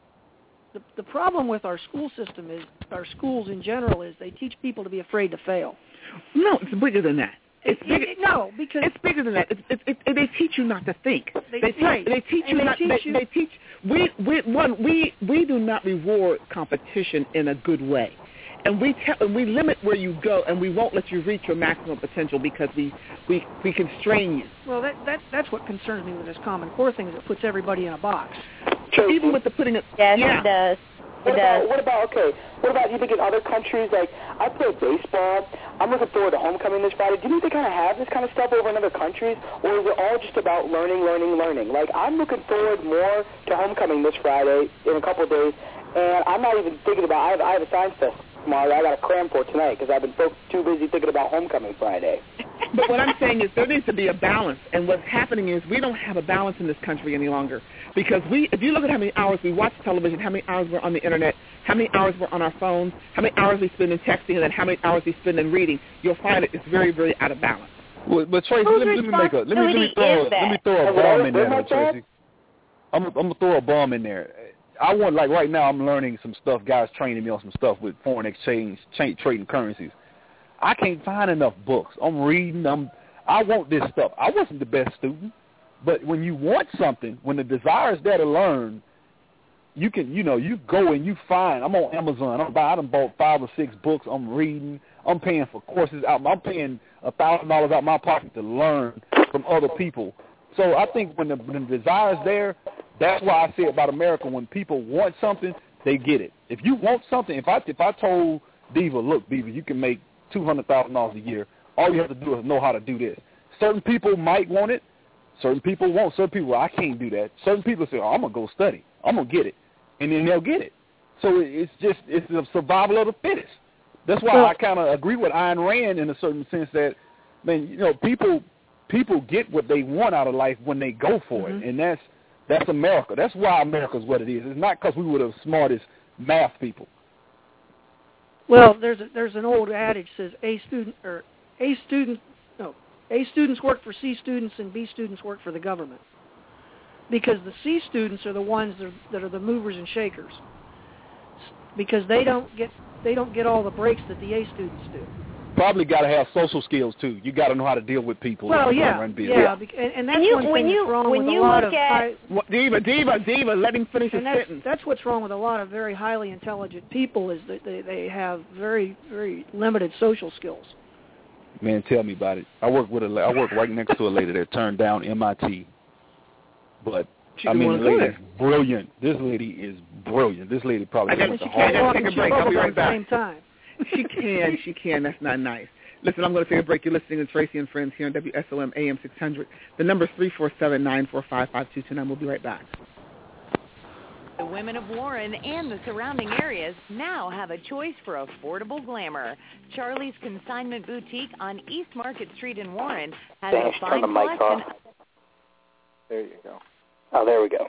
the the problem with our school system is our schools in general is they teach people to be afraid to fail. No, it's bigger than that. It's It- bigger. it- no, because It's bigger than that. It's, it's, it's, they teach you not to think. They- They teach, right. they teach And you they not. teach they, you- they teach. We we one we we do not reward competition in a good way, and we tell, we limit where you go, and we won't let you reach your maximum potential because we we we constrain you. well, that that that's what concerns me with this Common Core thing is it puts everybody in a box. So even with the putting it, Yes, yeah. it does. What It about, does. what about, okay, what about you think in other countries, like, I play baseball, I'm looking forward to homecoming this Friday. Do you think they kind of have this kind of stuff over in other countries, or is it all just about learning, learning, learning? Like, I'm looking forward more to homecoming this Friday in a couple of days, and I'm not even thinking about, I have, I have a science test tomorrow I got to cram for tonight because I've been so too busy thinking about homecoming Friday. But what I'm saying is there needs to be a balance, and what's happening is we don't have a balance in this country any longer because we, if you look at how many hours we watch television, how many hours we're on the internet, how many hours we're on our phones, how many hours we spend in texting, and then how many hours we spend in reading, you'll find it it's very, very out of balance. Well, but Tracy, let, let me make a let me let me throw a, let me throw a bomb in there, though, Tracy. I'm I'm gonna throw a bomb in there. I want like right now I'm learning some stuff. Guys training me on some stuff with foreign exchange, change, trading currencies. I can't find enough books. I'm reading. I'm I want this stuff. I wasn't the best student, but when you want something, when the desire is there to learn, you can, you know, you go and you find. I'm on Amazon. I'm buy, I done bought five or six books. I'm reading. I'm paying for courses out. I'm paying a thousand dollars out my pocket to learn from other people. So I think when the, when the desire is there, that's why I say about America. When people want something, they get it. If you want something, if I if I told Diva, look, Diva, you can make two hundred thousand dollars a year. All you have to do is know how to do this. Certain people might want it. Certain people won't. Certain people, I can't do that. Certain people say, oh, I'm gonna go study. I'm gonna get it, and then they'll get it. So it's just it's the survival of the fittest. That's why I kind of agree with Ayn Rand in a certain sense that, man, you know, people people get what they want out of life when they go for mm-hmm. it, and that's that's America. That's why America's what it is. It's not because we were the smartest math people. Well, there's a, there's an old adage that says A student or A student no A students work for C students and B students work for the government, because the C students are the ones that are, that are the movers and shakers, because they don't get they don't get all the breaks that the A students do. Probably got to have social skills too. You got to know how to deal with people. Well, yeah, run yeah, and, and that's and you, one thing when you, that's wrong when with you a lot look of at high, what, Diva, Diva, Diva. Let him finish his and that's, sentence. That's what's wrong with a lot of very highly intelligent people is that they they have very very limited social skills. Man, tell me about it. I work with a I work right next to a lady that turned down M I T, but She I mean, the lady's there. brilliant. This lady is brilliant. This lady probably I went she to can't Harvard. take a break. I'll be right back. Same time. She can, she can. That's not nice. Listen, I'm going to take a break. You're listening to Tracy and Friends here on W S O M A M six hundred. The number is three four seven, nine four five, five two two nine. We'll be right back. The women of Warren and the surrounding areas now have a choice for affordable glamour. Charlie's Consignment Boutique on East Market Street in Warren has Dang, a she fine turned the mic selection. off. There you go. Oh, there we go.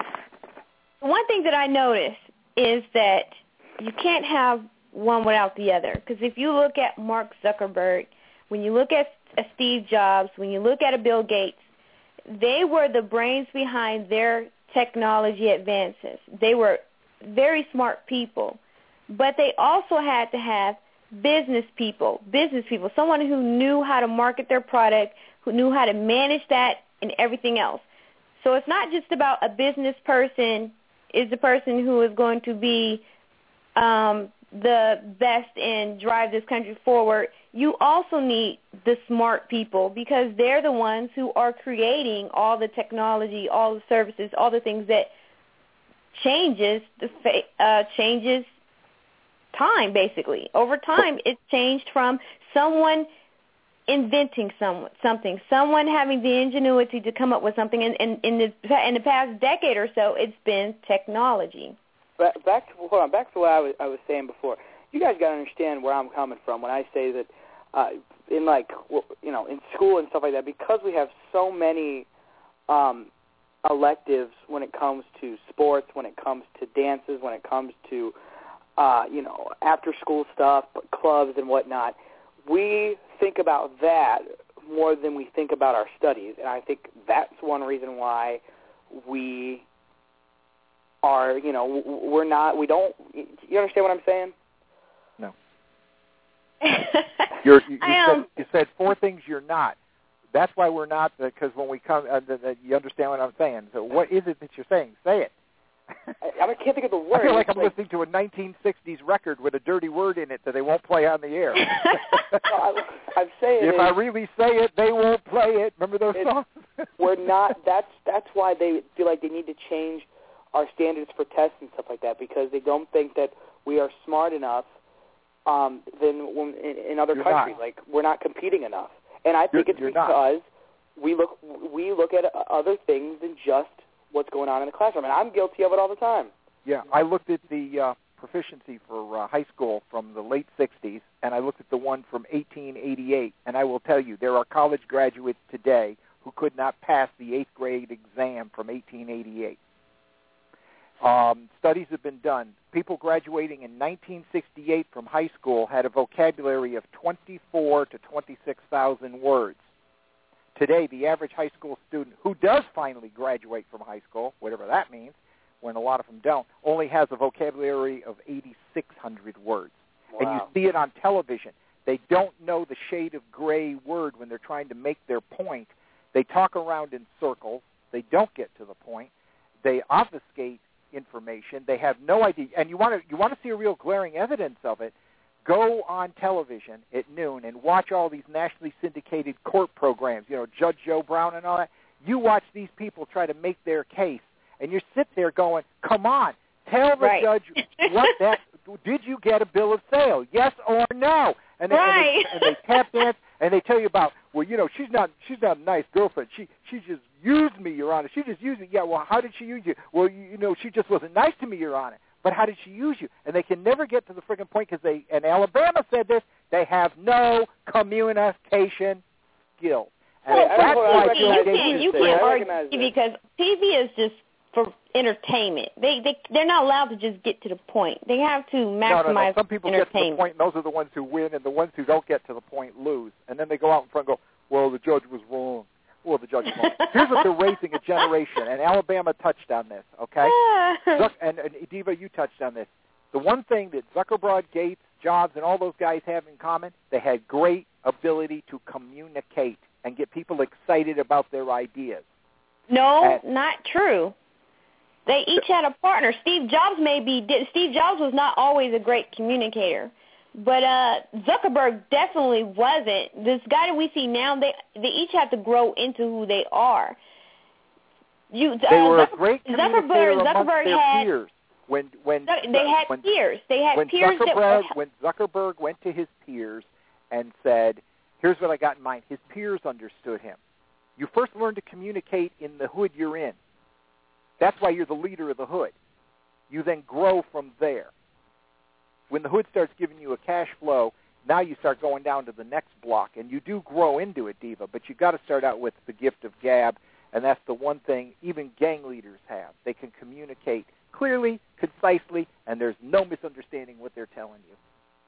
One thing that I noticed is that you can't have one without the other. Because if you look at Mark Zuckerberg, when you look at a Steve Jobs, when you look at a Bill Gates, they were the brains behind their technology advances. They were very smart people. But they also had to have business people, business people, someone who knew how to market their product, who knew how to manage that and everything else. So it's not just about a business person is the person who is going to be um, the best and drive this country forward. You also need the smart people, because they're the ones who are creating all the technology, all the services, all the things that changes the fa- uh, changes time, basically. Over time, it's changed from someone inventing some, something, someone having the ingenuity to come up with something. And in, in, in, the, in the past decade or so, it's been technology. Back, back to hold on. Back to what I was, I was saying before. You guys got to understand where I'm coming from when I say that uh, in like you know in school and stuff like that, because we have so many um, electives when it comes to sports, when it comes to dances, when it comes to uh, you know after school stuff, clubs and whatnot. We think about that more than we think about our studies, and I think that's one reason why we are, you know, we're not, we don't, you understand what I'm saying? No. You're, you, you, I, um, said, you said four things you're not. That's why we're not, because when we come, uh, the, the, you understand what I'm saying. So what is it that you're saying? Say it. I, I can't think of the word. I feel like I'm like, listening to a nineteen sixties record with a dirty word in it that they won't play on the air. no, I, I'm saying if is, I really say it, they won't play it. Remember those songs? We're not, that's, that's why they feel like they need to change our standards for tests and stuff like that, because they don't think that we are smart enough um, than when, in, in other You're countries. not. Like, we're not competing enough. And I think You're, it's you're because not. we look we look at other things than just what's going on in the classroom. And I'm guilty of it all the time. Yeah, I looked at the uh, proficiency for uh, high school from the late sixties, and I looked at the one from eighteen eighty-eight, and I will tell you, there are college graduates today who could not pass the eighth grade exam from eighteen eighty-eight. Um, studies have been done. People graduating in nineteen sixty-eight from high school had a vocabulary of twenty-four to twenty-six thousand words. Today, the average high school student who does finally graduate from high school, whatever that means, when a lot of them don't, only has a vocabulary of eighty-six hundred words. Wow. And you see it on television. They don't know the shade of gray word when they're trying to make their point. They talk around in circles. They don't get to the point. They obfuscate information. They have no idea. And you want to you want to see a real glaring evidence of it, go on television at noon and watch all these nationally syndicated court programs, you know, Judge Joe Brown and all that. You watch these people try to make their case, and you sit there going, come on, tell the right. judge what that, did you get a bill of sale, yes or no? And they, right. and they, and they tap dance, and they tell you about, well, you know, she's not she's not a nice girlfriend. She she just used me, Your Honor. She just used me. Yeah, well, how did she use you? Well, you, you know, she just wasn't nice to me, Your Honor. But how did she use you? And they can never get to the friggin' point because they, and Alabama said this, they have no communication skills. And well, that's well, why you, you can't, you can't argue because T V is just for entertainment. They they they're not allowed to just get to the point. They have to maximize no, no, no. Some people get to the entertainment. point, and those are the ones who win, and the ones who don't get to the point lose. And then they go out in front and go, well, the judge was wrong. Well, the judge was wrong. Here's what they're raising a generation, and Alabama touched on this, okay? Zuck, and, and Diva, you touched on this. The one thing that Zuckerberg, Gates, Jobs, and all those guys have in common, they had great ability to communicate and get people excited about their ideas. No, and, not true. They each had a partner. Steve Jobs maybe did. Steve Jobs was not always a great communicator, but uh, Zuckerberg definitely wasn't. This guy that we see now, they they each have to grow into who they are. You, they uh, were Zucker, a great communicator Zuckerberg, amongst Zuckerberg their had, peers. When when they had when, peers. They had when peers Zuckerberg, that when Zuckerberg went to his peers and said, "Here's what I got in mind," his peers understood him. You first learn to communicate in the hood you're in. That's why you're the leader of the hood. You then grow from there. When the hood starts giving you a cash flow, now you start going down to the next block, and you do grow into it, Diva, but you got to start out with the gift of gab, and that's the one thing even gang leaders have. They can communicate clearly, concisely, and there's no misunderstanding what they're telling you.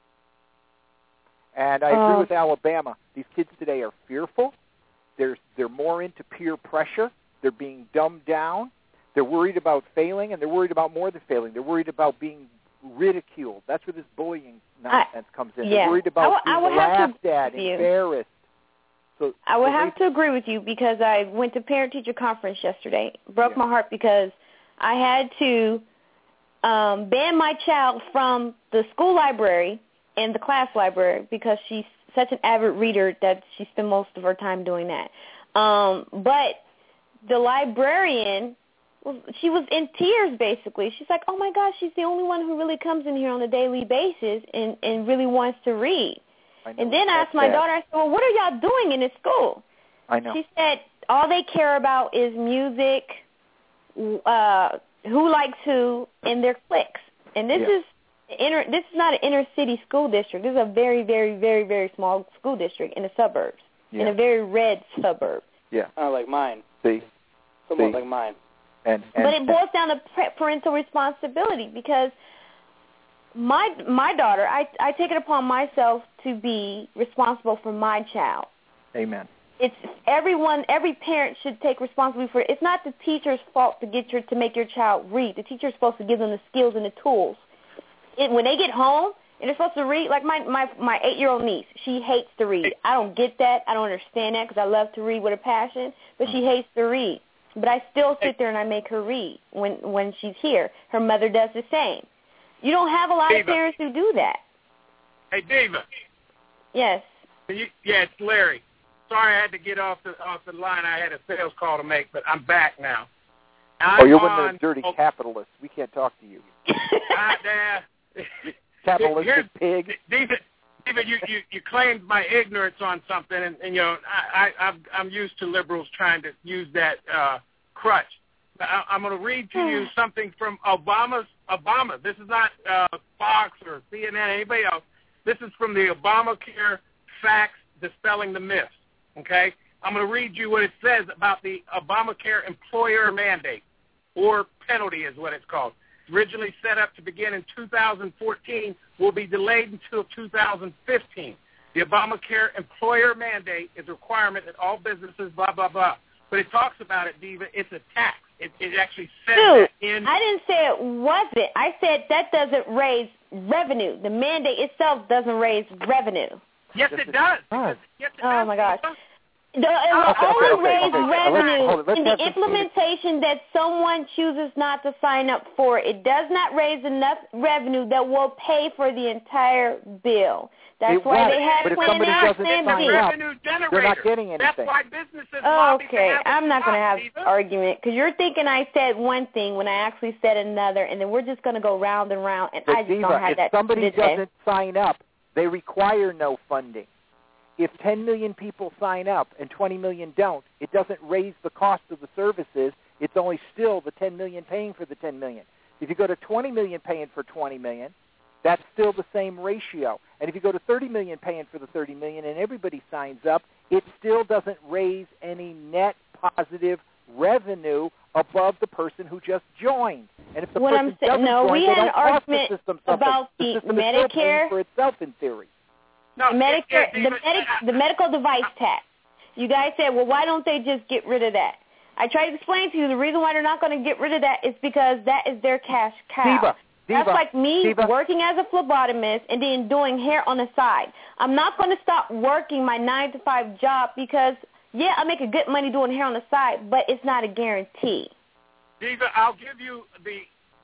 And I agree Uh, with Alabama. These kids today are fearful. They're, they're more into peer pressure. They're being dumbed down. They're worried about failing, and they're worried about more than failing. They're worried about being ridiculed. That's where this bullying nonsense I, comes in. yeah. They're worried about I w- I being would have laughed to at, agree with you. embarrassed. So, I would so have they, to agree with you because I went to parent-teacher conference yesterday. Broke Yeah. my heart because I had to um, ban my child from the school library and the class library because she's such an avid reader that she spent most of her time doing that. Um, but the librarian, she was in tears basically. She's like, oh, my gosh, she's the only one who really comes in here on a daily basis and, and really wants to read. And then I asked my sad. daughter, I said, well, what are y'all doing in this school? I know. She said all they care about is music, uh, who likes who, and their cliques. And this Yeah. is inner. This is not an inner city school district. This is a very, very, very, very small school district in the suburbs, Yeah. in a very red suburb. Yeah. Oh, like mine. See? Somewhat See? like mine. And, and, But it boils down to pa- parental responsibility because my my daughter, I I take it upon myself to be responsible for my child. Amen. It's everyone, every parent should take responsibility for it. It's not the teacher's fault to get your to make your child read. The teacher's supposed to give them the skills and the tools. It, when they get home and they're supposed to read, like my my my eight-year-old niece, she hates to read. I don't get that. I don't understand that because I love to read with a passion, but she hates to read. But I still sit there and I make her read when when she's here. Her mother does the same. You don't have a lot Diva. of parents who do that. Hey, Diva. Yes. You, yeah, it's Larry. Sorry I had to get off the off the line. I had a sales call to make, but I'm back now. I'm oh, you're one of on, those dirty oh, capitalists. We can't talk to you. uh, nah. Capitalistic pig. Diva, Diva, you, you, you claimed my ignorance on something, and, and you know I, I I'm, I'm used to liberals trying to use that uh, crutch. I, I'm going to read to you something from Obama's Obama. This is not uh, Fox or C N N, anybody else. This is from the Obamacare facts dispelling the myths. Okay, I'm going to read you what it says about the Obamacare employer mandate, or penalty is what it's called. Originally set up to begin in two thousand fourteen, will be delayed until two thousand fifteen. The Obamacare employer mandate is a requirement that all businesses, blah, blah, blah. But it talks about it, Diva, it's a tax. It, it actually says Dude, that in... I didn't say it wasn't. I said that doesn't raise revenue. The mandate itself doesn't raise revenue. Yes, Yes, it, it does. does. Yes, it Oh does. my gosh. Diva. The, it will Okay, only okay, okay, raise okay. revenue Hold it. Let's in have the some implementation that someone chooses not to sign up for. It does not raise enough revenue that will pay for the entire bill. That's It why won't, they have but if Plan somebody A doesn't and sign Plan up, B. Revenue generator. they're not getting anything. That's why businesses lobby to Okay, have I'm not going to have Diva. argument because you're thinking I said one thing when I actually said another, and then we're just going to go round and round, and But I just Diva, don't have if that somebody today. doesn't sign up, they require no funding. If ten million people sign up and twenty million don't, it doesn't raise the cost of the services. It's only still the ten million paying for the ten million. If you go to twenty million paying for twenty million, that's still the same ratio. And if you go to thirty million paying for the thirty million and everybody signs up, it still doesn't raise any net positive revenue above the person who just joined. And if the What person I'm saying, doesn't no, join, we they had don't an cost argument the system something. about the the system is still paying Medicare. for itself in theory. No, the Medicare, it, it, the, medic, the medical device tax. You guys said, well, why don't they just get rid of that? I tried to explain to you the reason why they're not going to get rid of that is because that is their cash cow. Diva, That's Diva, like me Diva. working as a phlebotomist and then doing hair on the side. I'm not going to stop working my nine to five job because, yeah, I make a good money doing hair on the side, but it's not a guarantee. Diva, I'll give you the,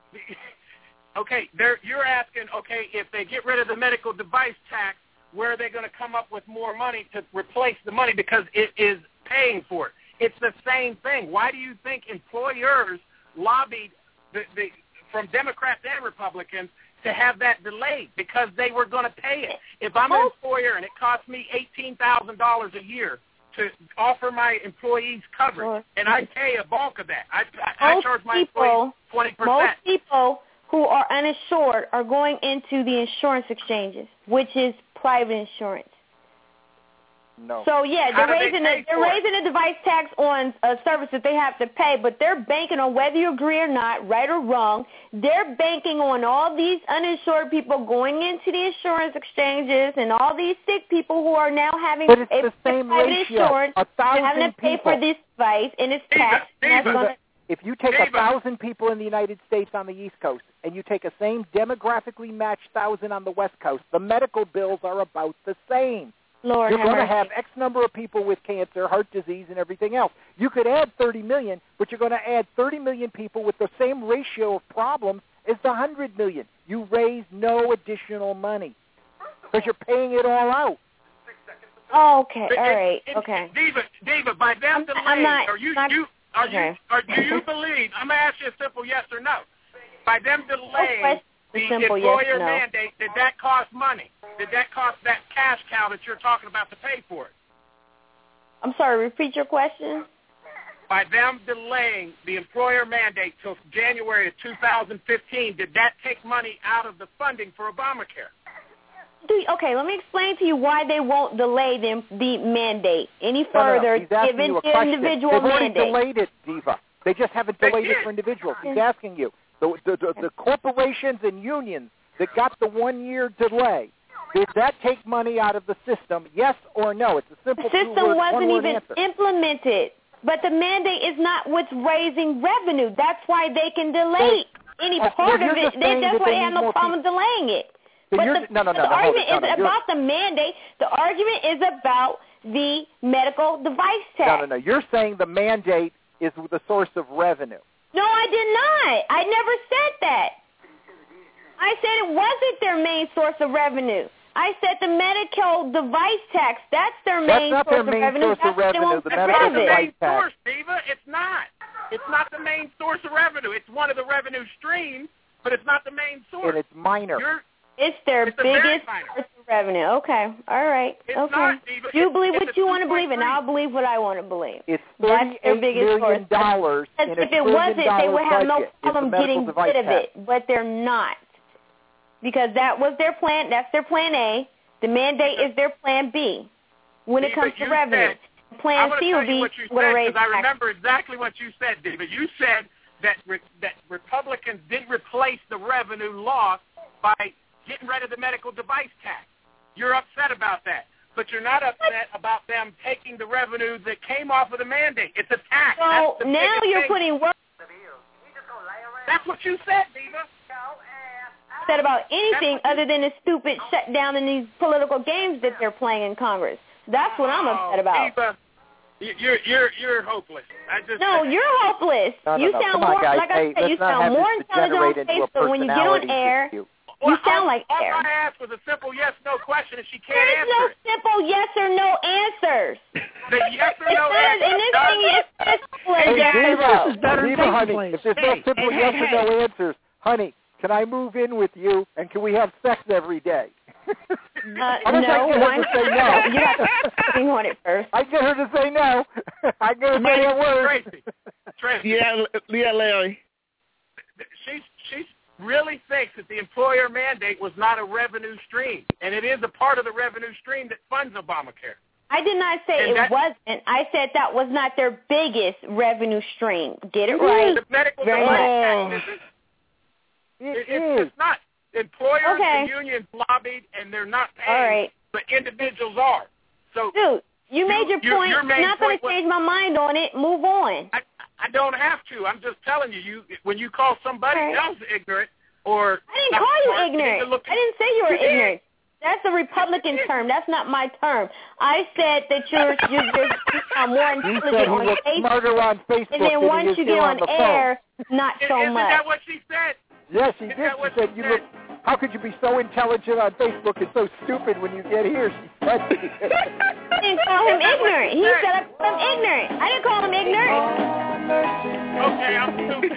the okay, there you're asking, okay, if they get rid of the medical device tax, where are they going to come up with more money to replace the money because it is paying for it? It's the same thing. Why do you think employers lobbied the, the, from Democrats and Republicans to have that delayed? Because they were going to pay it. If I'm an employer and it costs me eighteen thousand dollars a year to offer my employees coverage, Sure. and I pay a bulk of that, I, I, I Most charge my people, employees twenty percent. Most people who are uninsured are going into the insurance exchanges, which is private insurance. No. So yeah, How they're do they raising pay the, they're for it? raising the device tax on a service that they have to pay, but they're banking on whether you agree or not, right or wrong. They're banking on all these uninsured people going into the insurance exchanges and all these sick people who are now having But it's a the same private ratio. insurance, A thousand having to pay people. for this device, and it's Diva, taxed. and that's Diva. gonna, If you take Diva. a thousand people in the United States on the East Coast and you take a same demographically matched thousand on the West Coast, the medical bills are about the same. Lord You're have going to mercy. have X number of people with cancer, heart disease, and everything else. You could add thirty million, but you're going to add thirty million people with the same ratio of problems as the one hundred million. You raise no additional money because you're paying it all out. Oh, okay, But all it- right, it- okay. Diva, Diva, by them I'm- delaying, I'm not- are you, not- you, are okay. you, or do you believe? I'm gonna ask you a simple yes or no. By them delaying question, the simple yes employer or no. mandate, did that cost money? Did that cost that cash cow that you're talking about to pay for it? I'm sorry, repeat your question. By them delaying the employer mandate till January of two thousand fifteen, did that take money out of the funding for Obamacare? Do you, okay, let me explain to you why they won't delay the, the mandate any No, no, no. further, He's asking given you a the question. individual They've already mandate. delayed it, Diva. They just haven't They delayed it did. for individuals. He's asking you. The, the, the, the corporations and unions that got the one-year delay, did that take money out of the system, yes or no? It's a simple The system two-word, wasn't one-word even answer. implemented, but the mandate is not what's raising revenue. That's why they can delay any Oh, part well, of you're it. just They, saying that's that why they they have need no more problem delaying it. But But you're- the, no, no, no, the no, hold argument it. No, is no, you're- about the mandate. The argument is about the medical device tax. No, no, no. You're saying the mandate is the source of revenue. No, I did not. I never said that. I said it wasn't their main source of revenue. I said the medical device tax, that's their That's main not source their of main revenue. source of That's why they revenue, won't the get medical rid of the it. device main tax. source, Diva. It's not. It's not the main source of revenue. It's one of the revenue streams, but it's not the main source. And it's minor. You're, It's their It's a very biggest minor. source of revenue. Okay. All right. It's okay. not, Diva. You It's- believe it's what a you want to believe, and 2.3. I'll believe what I want to believe. It's That's their thirty-eight biggest million source. dollars in a Because if it wasn't, they trillion-dollar would have no budget is the problem medical getting device rid of tax. it, but they're not. Because that was their plan. That's their plan A. The mandate is their plan B when it Diva, comes to you revenue. said- Plan I'm going to C tell will you be what you going to said raise because I taxes. remember exactly what you said, Diva. You said that re- that Republicans didn't replace the revenue lost by getting rid of the medical device tax. You're upset about that. But you're not upset about them taking the revenue that came off of the mandate. It's a tax. So That's the now biggest you're thing. putting work. That's what you said, Diva. upset about anything other than the stupid shutdown in these political games that they're playing in Congress. That's what I'm upset about. Eva, you're you're you're hopeless. I just no, you're hopeless. No, no, you no. sound Come on, more guys. like hey, I said. You sound more intelligent on Facebook when you get on air. You. You sound like all air. All I asked was a simple yes/no question, and she can't There's answer no it. simple yes or no answers. The yes or no answer. answer. In this thing, it's simple as Hey, yes or Diva, no. This is better than Diva, Peyton honey, Place. if there's Hey, no simple hey, yes hey, or no answers, honey, can I move in with you, and can we have sex every day? Uh, I'm no, trying to get her one, to say no. you have to think on it first. I get her to say no. I get her to say a word. Tracy, Tracy. Yeah, yeah, Larry. She she really thinks that the employer mandate was not a revenue stream, and it is a part of the revenue stream that funds Obamacare. I did not say And it that- wasn't. I said that was not their biggest revenue stream. Get it It right. is. The medical Very device much. tax isn't. It It, is. it's, it's not. Employers Okay. and unions lobbied, and they're not paying, All right. but individuals are. So, Dude, you made your your- point. your main I'm not going point to was- change my mind on it. Move on. I, I don't have to. I'm just telling you. You when you call somebody All right. else ignorant or I didn't not call you smart, need to ignorant. look I didn't say you were You did. ignorant. That's a Republican term. That's not my term. I said that you're you're, you're uh, more You said intelligent he on looks Facebook, smarter on Facebook and then than once he is you here get on on the air, not Is- so Isn't much. that what she said? Yes, she Isn't did. that She what said she you said? look. How could you be so intelligent on Facebook and so stupid when you get here? She said. I didn't call him ignorant. He said I called him ignorant. I didn't call him ignorant. Okay, I'm stupid.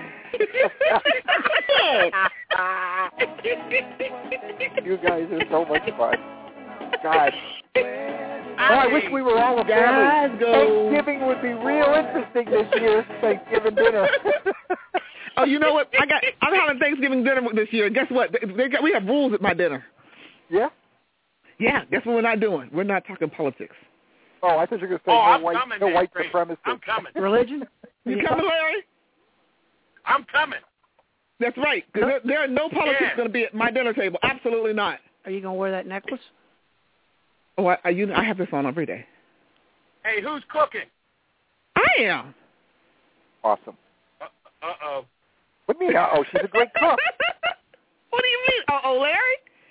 You guys are so much fun. God. Oh, I wish we were all a family. Guys go. Thanksgiving would be real interesting this year. Thanksgiving dinner. Oh, you know what? I got. I'm having Thanksgiving dinner this year. Guess what? They, they got, we have rules at my dinner. Yeah. Yeah. Guess what we're not doing? We're not talking politics. Oh, I thought you were going to say Oh, no I'm white, coming, no man, white Tracy. supremacists. I'm coming. Religion? You coming, Larry? I'm coming. That's right. Because there, there are no politics Yeah. going to be at my dinner table. Absolutely not. Are you going to wear that necklace? Oh, I, I, you know, I have this on every day. Hey, who's cooking? I am. Awesome. Uh oh. What do you mean? Uh oh, she's a great cook. What do you mean? Uh oh, Larry?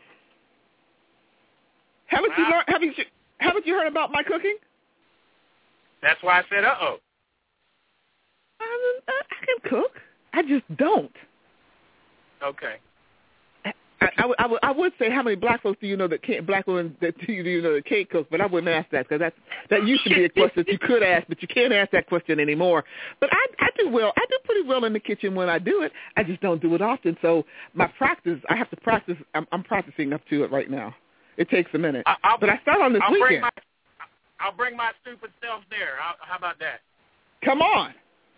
Haven't you Wow. learned? Haven't you? Haven't you heard about my cooking? That's why I said uh oh. I, I can cook. I just don't. Okay. I, I, would- I, would, I would say how many black folks do you know that can't, black women that do you, do you know that can't cook, but I wouldn't ask that because that that used to be a question that you could ask, but you can't ask that question anymore. But I, I do well. I do pretty well in the kitchen when I do it. I just don't do it often. So my practice, I have to practice. I'm, I'm practicing up to it right now. It takes a minute, I, I'll, but I start on this I'll bring weekend. my I'll bring my stupid self there. I'll, how about that? Come on.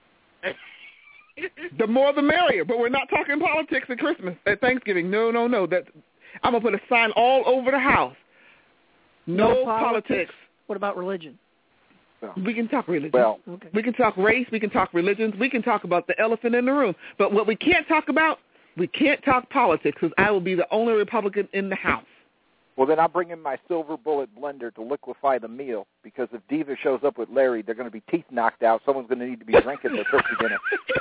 The more the merrier, but we're not talking politics at Christmas, at Thanksgiving. No, no, no. That I'm gonna put a sign all over the house. No, No politics. politics. What about religion? We can talk religion. Well, Okay. We can talk race. We can talk religions. We can talk about the elephant in the room. But what we can't talk about, we can't talk politics because I will be the only Republican in the House. Well, then I'll bring in my silver bullet blender to liquefy the meal because if Diva shows up with Larry, they're going to be teeth knocked out. Someone's going to need to be drinking their turkey dinner.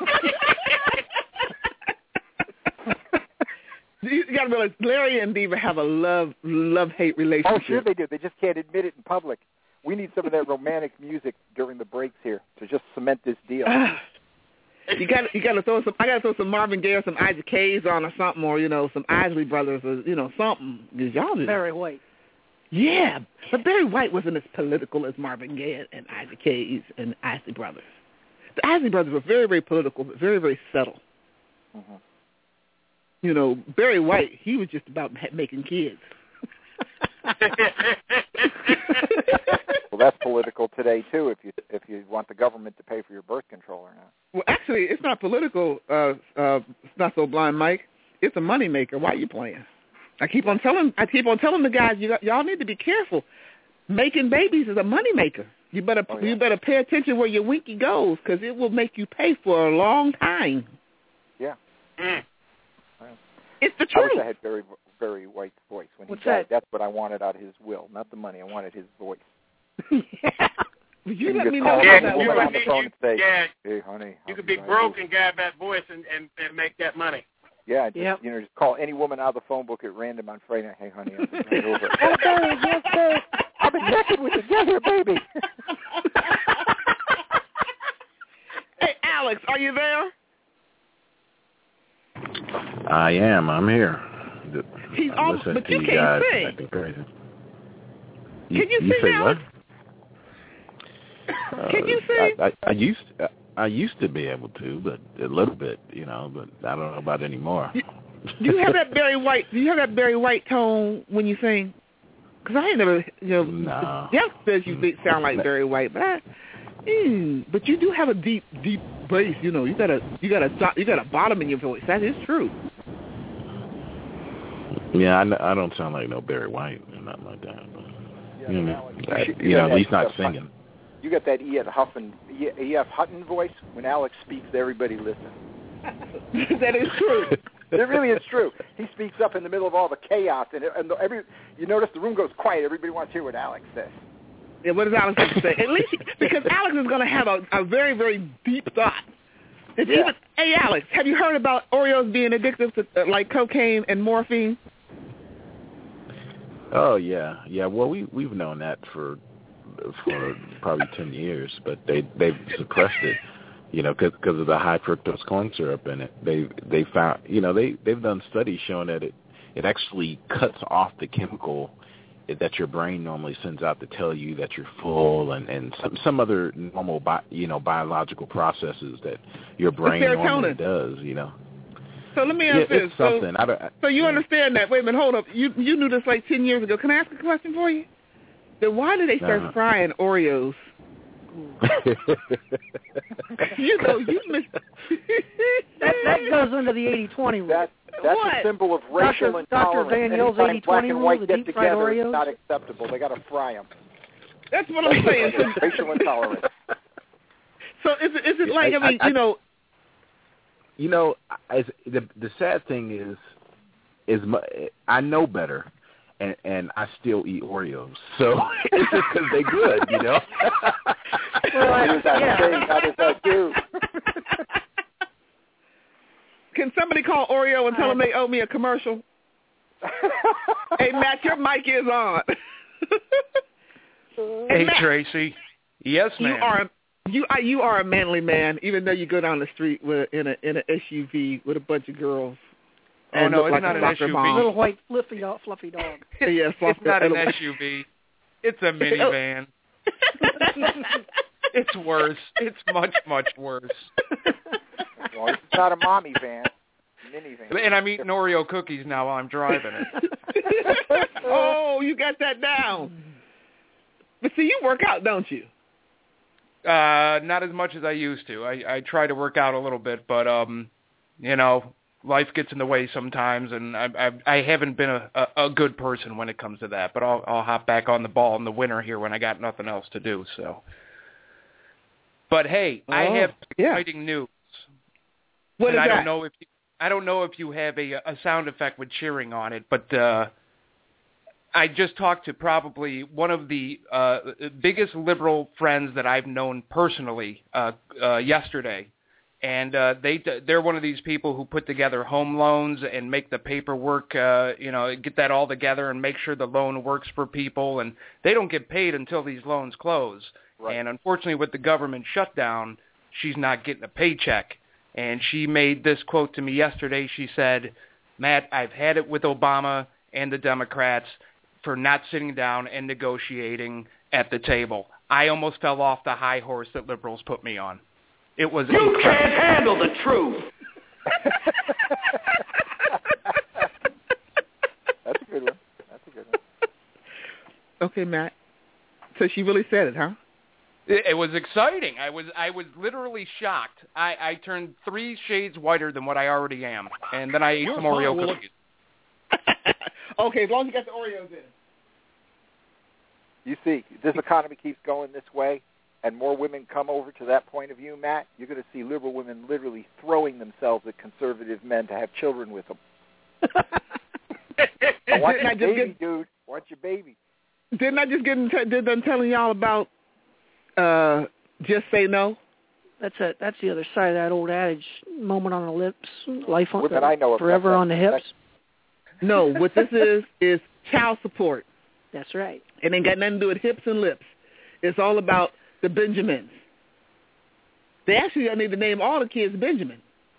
You got to realize Larry and Diva have a love love hate relationship. Oh, sure they do. They just can't admit it in public. We need some of that romantic music during the breaks here to just cement this deal. You got you got to throw some. I got to throw some Marvin Gaye or some Isaac Hayes on or something, or you know some Isley Brothers or you know something. 'Cause y'all just, Barry White. Yeah, but Barry White wasn't as political as Marvin Gaye and Isaac Hayes and Isley Brothers. The Isley Brothers were very very political, but very very subtle. Mm-hmm. You know, Barry White, he was just about ha- making kids. Well, that's political today too. If you if you want the government to pay for your birth control or not. Well, actually, it's not political. Uh, uh, it's not so blind, Mike. It's a moneymaker. Why are you playing? I keep on telling. I keep on telling the guys, you got, y'all need to be careful. Making babies is a moneymaker. You better Oh, yeah. you better pay attention where your winky goes because it will make you pay for a long time. Yeah. Mm. It's the I wish truth. I had Barry Barry White's voice when he What's died. that? That's what I wanted out of his will, not the money. I wanted his voice. Yeah. You And let just me call know the how Yeah, that you woman works. on would the phone need- and say, yeah. "Hey, honey, You how could be can I broke do?" and grab that voice and, and, and make that money. Yeah, just, yep. you know, just call any woman out of the phone book at random on Friday night. Hey, honey, I'm right over. Oh, babe, yes, babe. I've been naked with you. Get here, baby. Hey, Alex, are you there? I am. I'm here. He's I'm all, listening but to you you can't guys sing. acting crazy. Can you, you sing, say Alex? What? Can Uh, you sing? I, I, I used I used to be able to, but a little bit, you know. But I don't know about anymore. Do you have that Barry White? Do you have that Barry White tone when you sing? Because I ain't never, you know, no. Jeff says you sound like Barry White, but I, mm, but you do have a deep, deep bass. You know, you got a, you got a, you got a bottom in your voice. That is true. Yeah, I, I don't sound like no Barry White or nothing like that. But, Yeah, you know, Alex, I, you, you know, at least not uh, singing. You got that E F Huffman, E F Hutton voice. When Alex speaks, everybody listens. That is true. It really is true. He speaks up in the middle of all the chaos, and, and the, every you notice the room goes quiet. Everybody wants to hear what Alex says. Yeah, what does Alex have to say? At least because Alex is going to have a, a very, very deep thought. It's Yeah. even, hey, Alex, have you heard about Oreos being addictive to uh, like cocaine and morphine? Oh yeah, yeah. Well, we we've known that for for probably ten years, but they they've suppressed it, you know, because of the high fructose corn syrup in it. They they found, you know, they they've done studies showing that it it actually cuts off the chemical that your brain normally sends out to tell you that you're full, and and some some other normal bi, you know biological processes that your brain normally does, you know. So let me ask yeah, this. It's something. So, I don't, I, so you understand that? Wait a minute, hold up. You you knew this like ten years ago. Can I ask a question for you? Then why did they start uh-huh. frying Oreos? You know, you missed. that, that goes into the eighty twenty rule. That, that's What? a symbol of racial Doctor intolerance. Doctor Daniel's Anytime eighty black twenty and rule, white the get deep fried together, Oreos. it's not acceptable. They got to fry them. That's what I'm saying. So, Racial intolerance. so is it is it like I, I- mean I- you know? You know, as, the the sad thing is, is my, I know better, and and I still eat Oreos. So it's just because they're good, you know. Well, How does that yeah. say? How does that do? Can somebody call Oreo and tell them they owe me a commercial? Hey Matt, your mic is on. Hey, Matt, Tracy. Yes, you ma'am. are you are you are a manly man, even though you go down the street with in a in an S U V with a bunch of girls. Oh, and no, look it's like not a an soccer S U V. mom. Little white fluffy dog, fluffy dog. Yes, It's not an S U V. It's a minivan. It's worse. It's much, much worse. Well, it's not a mommy van. Minivan. And I'm eating Oreo cookies now while I'm driving it. Oh, you got that down. But see, you work out, don't you? Uh, not as much as I used to. I, I try to work out a little bit, but um, you know, life gets in the way sometimes, and I I, I haven't been a, a, a good person when it comes to that. But I'll I'll hop back on the ball in the winter here when I got nothing else to do. So, but hey, I Oh, have yeah. exciting news. What and is I that? don't know if you, I don't know if you have a a sound effect with cheering on it, but uh, I just talked to probably one of the uh, biggest liberal friends that I've known personally uh, uh, yesterday, and uh, they they're one of these people who put together home loans and make the paperwork, uh, you know, get that all together and make sure the loan works for people, and they don't get paid until these loans close. Right. And unfortunately, with the government shutdown, she's not getting a paycheck. And she made this quote to me yesterday. She said, "Matt, I've had it with Obama and the Democrats for not sitting down and negotiating at the table. I almost fell off the high horse that liberals put me on. It was You incredible." can't handle the truth. That's a good one. That's a good one. Okay, Matt. So she really said it, huh? It, it was exciting. I was I was literally shocked. I, I turned three shades whiter than what I already am, and then I ate Your some Oreo phone will- cookies. Okay, as long as you got the Oreos in. You see, if this economy keeps going this way, and more women come over to that point of view, Matt, you're going to see liberal women literally throwing themselves at conservative men to have children with them. I want Didn't I your just baby, get- dude. I want your baby. Didn't I just get in t- did done telling y'all about uh, Just Say No? That's a that's the other side of that old adage: moment on the lips, life on Women I know of forever that- on the hips. No, what this is is child support. That's right. It ain't got nothing to do with hips and lips. It's all about the Benjamins. They actually need to name all the kids Benjamin.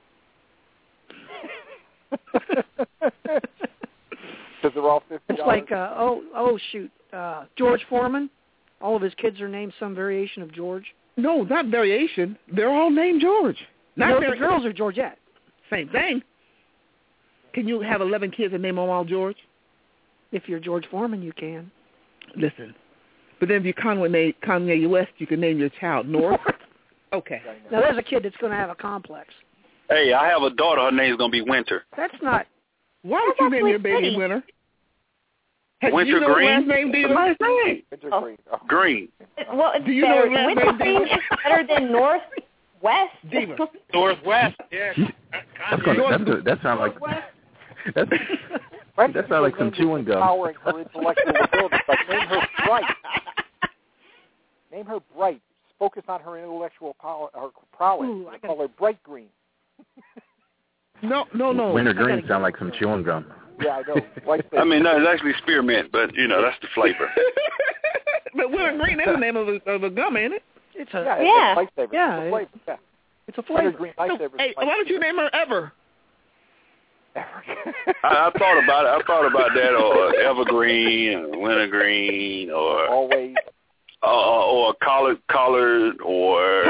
Because they're all fifty dollars. It's like uh, oh oh shoot, uh, George Foreman. All of his kids are named some variation of George. No, not variation. They're all named George. Not no, vari- the girls are Georgette. Same thing. Can you have eleven kids and name them all George? If you're George Foreman, you can. Listen. But then if you're Kanye, Kanye West, you can name your child North. Okay. Now there's a kid that's going to have a complex. Hey, I have a daughter. Her name's going to be Winter. That's not. Why would you name your baby Winter? Hey, Winter do you know Green? His last name, Dita? Last name. Winter Oh. Green. Oh. Green. Well, it's Do you better. know his last Winter name, Green Dina? is better than Northwest. Diva. Northwest, yeah. That's gonna, that's good. That sounds like that's, that sounds like some chewing gum. Empowering her intellectual abilities. Like name her Bright. Name her Bright. Focus on her intellectual power, her prowess. Ooh, I Call her Bright Green. No, no, no. Winter green sound like some chewing gum. Yeah, I know. White I mean, no, it's actually spearmint, but, you know, that's the flavor. But Winter Green is the name of a, of a gum, ain't it? It's a Yeah, Yeah. it's a lifesaver. Yeah, It's a flavor. Yeah. it's a Winter flavor. Green So, lifesaver. hey, why don't you name her Ever? I, I thought about it. I thought about that, or evergreen, or wintergreen, or Always. uh, or collard, collard, or.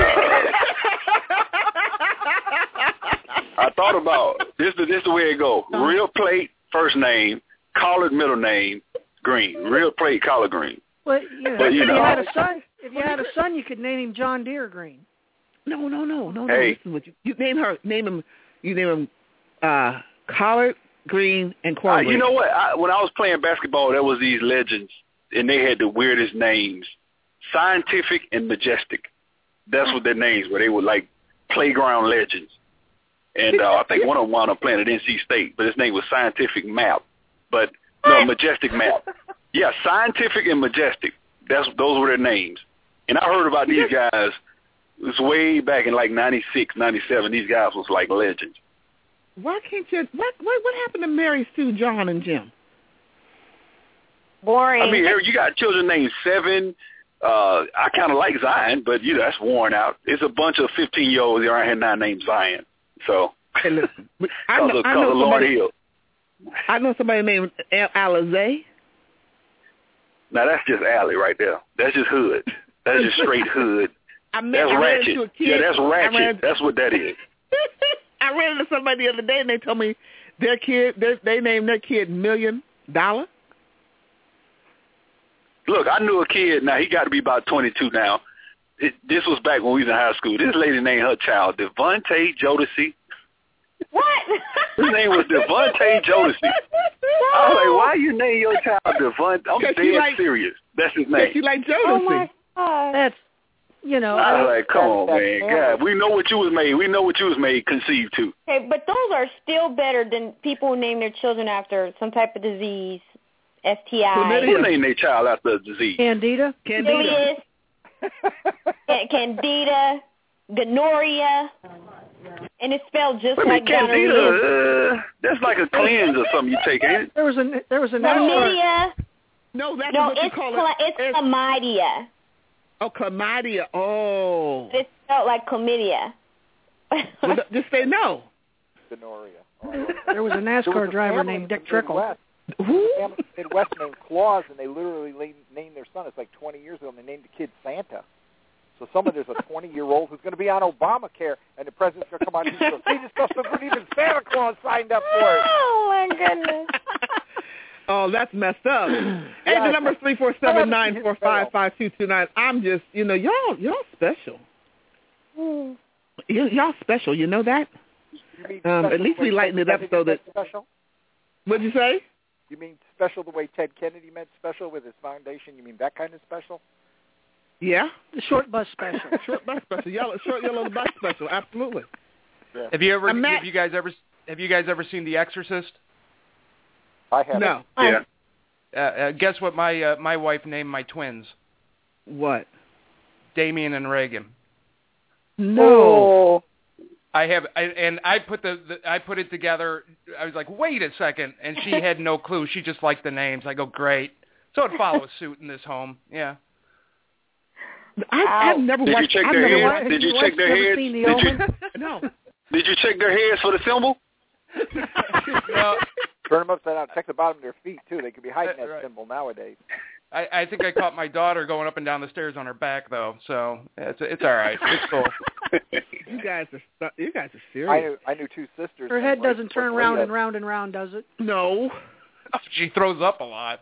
I thought about this. Is this is the way it go. Real plate first name, collard middle name, green. Real plate collard green. Well, you know, But, you if know. you had a son, if you had a son, you could name him John Deere Green. No, no, no, no, no. Hey. Listen, what you, you name her. Name him. You name him. Uh, collard green and Uh, cornbread. you know what? I, when I was playing basketball, there was these legends, and they had the weirdest names: Scientific and Majestic. That's what their names were. They were like playground legends. And uh, I think one of them wound up playing at N C State, but his name was Scientific Map. But no, Majestic Map. Yeah, Scientific and Majestic. That's those were their names. And I heard about these guys. It was way back in like ninety-six, ninety-seven. These guys was like legends. Why can't you? What what what happened to Mary Sue, John, and Jim? Boring. I mean, you got children named Seven. Uh, I kind of like Zion, but you know that's worn out. It's a bunch of fifteen-year-olds around here now named Zion. So, Hey, listen, I cause know, of, I cause know of Lord somebody. Hill. I know somebody named Al- Alizé. Now that's just alley right there. That's just hood. That's just straight hood. I met, That's I ran ratchet. into a kid. Yeah, that's I ratchet. ran- That's what that is. I ran into somebody the other day, and they told me their kid, their, they named their kid Million Dollar. Look, I knew a kid. Now he got to be about twenty-two now. It, this was back when we was in high school. This lady named her child Devontae Jodeci. What? His name was Devontae Jodeci. I was like, why you name your child Devontae? I'm Because dead she like- serious. That's his Yeah, name. she like Jodeci. Oh my God. That's, you know. I was like, come on, That's man. bad. God, we know what you was made. We know what you was made conceived to. Okay, but those are still better than people who name their children after some type of disease, S T I. Who named their child after a disease? Candida. Candida. Can- Candida, gonorrhea, and it's spelled just Wait a like minute, Candida, gonorrhea. uh, that's like a cleanse or something you take, ain't it? There was a there was a NASCAR. Chlamydia. No, that's No, what you it's call chla- it. it's chlamydia. Oh, chlamydia. Oh. It's spelled like chlamydia. Well, just say no. Gonorrhea. There was a There NASCAR was a driver family named in Dick the Trickle. Midwest. Who? A family in the Midwest named Claus, and they literally named, named their son. It's like twenty years ago, and they named the kid Santa. So someone, there's a twenty-year-old who's going to be on Obamacare, and the president's going to come on and go, see, this stuff so good, even Santa Claus signed up for it. Oh, my goodness. Oh, that's messed up. Hey, Yeah, the number is three four seven nine four five five two two nine. I'm just, you know, y'all, y'all special. Mm. Y- y'all special. You know that? You mean Um, special at least the we way lightened Ted it up Kennedy so that. meant special? What'd you say? You mean special the way Ted Kennedy meant special with his foundation? You mean that kind of special? Yeah. The short bus special. Short bus special. Yellow, short yellow bus special. Absolutely. Yeah. Have you ever? I'm not- Have you guys ever? Have you guys ever seen The Exorcist? I have. No. Yeah. Uh, uh, guess what? My uh, my wife named my twins What? Damien and Reagan. No. I have, I, and I put the, the, I put it together. I was like, wait a second, and she had no clue. She just liked the names. I go, great. So it follows suit in this home. Yeah. I, I've never Did watched. you check I've their never heads? watched, Did you check their heads? Seen the Did you, Omen? No. did you check their heads for the symbol? No. Turn them upside down. Check the bottom of their feet too. They could be hiding that Right. symbol nowadays. I, I think I caught my daughter going up and down the stairs on her back, though. So it's it's all right. It's cool. You guys are stu- you guys are serious. I knew I knew two sisters. Her that head right doesn't turn before round Leah- and round and round, does it? No. She throws up a lot.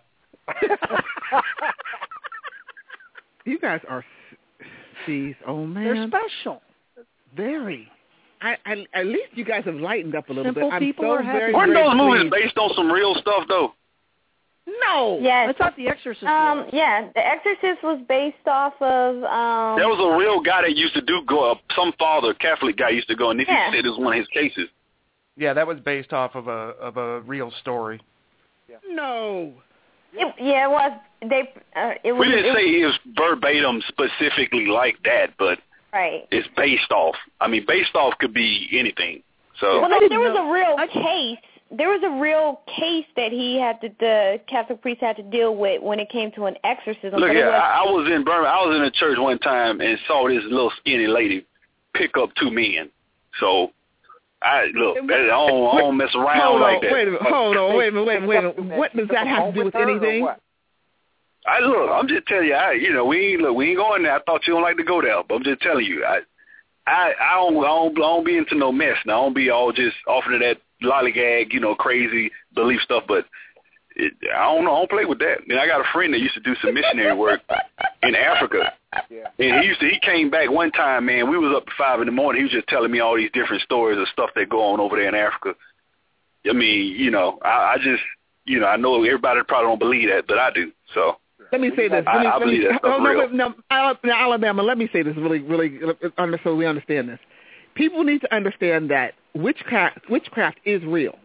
You guys are. Jeez, oh man. They're special. Very. I, I at least you guys have lightened up a little Simple bit. I'm people so are happy. very, Weren't very those movies pleased. based on some real stuff, though? No. Yes. I thought The Exorcist Um, was. yeah, The Exorcist was based off of. Um, There was a real guy that used to do go. Uh, some father, Catholic guy, used to go, and he Yeah. said it was one of his cases. Yeah, that was based off of a of a real story. No. It, yeah, it was. They. Uh, it was. We didn't it, say it was verbatim specifically like that, but right. it's based off. I mean, based off could be anything. So Well, no, there was a real case. There was a real case that he had to, the Catholic priest had to deal with when it came to an exorcism. look, but it yeah, was, I, I was in Birmingham. I was in a church one time and saw this little skinny lady pick up two men. So I look, I don't, I don't mess around hold like on, that. Wait a minute. Hold on. Wait a minute. Wait a minute. Wait a minute. What does that have to do with anything? I look, I'm just telling you, I, you know, we ain't look, we ain't going there. I thought you don't like to go there, but I'm just telling you, I, I, I don't, I don't, I don't be into no mess. Now, I don't be all just off into that lollygag, you know, crazy belief stuff. But it, I don't know, I don't play with that. And I got a friend that used to do some missionary work in Africa, Yeah. and he used to, he came back one time, man. We was up at five in the morning. He was just telling me all these different stories of stuff that go on over there in Africa. I mean, you know, I, I just, you know, I know everybody probably don't believe that, but I do. So. Let me say this. Let me, I, I let me, believe that stuff oh, no, real. wait, no, Al- now, Alabama, let me say this really, really, uh, so we understand this. People need to understand that witchcraft, witchcraft is real.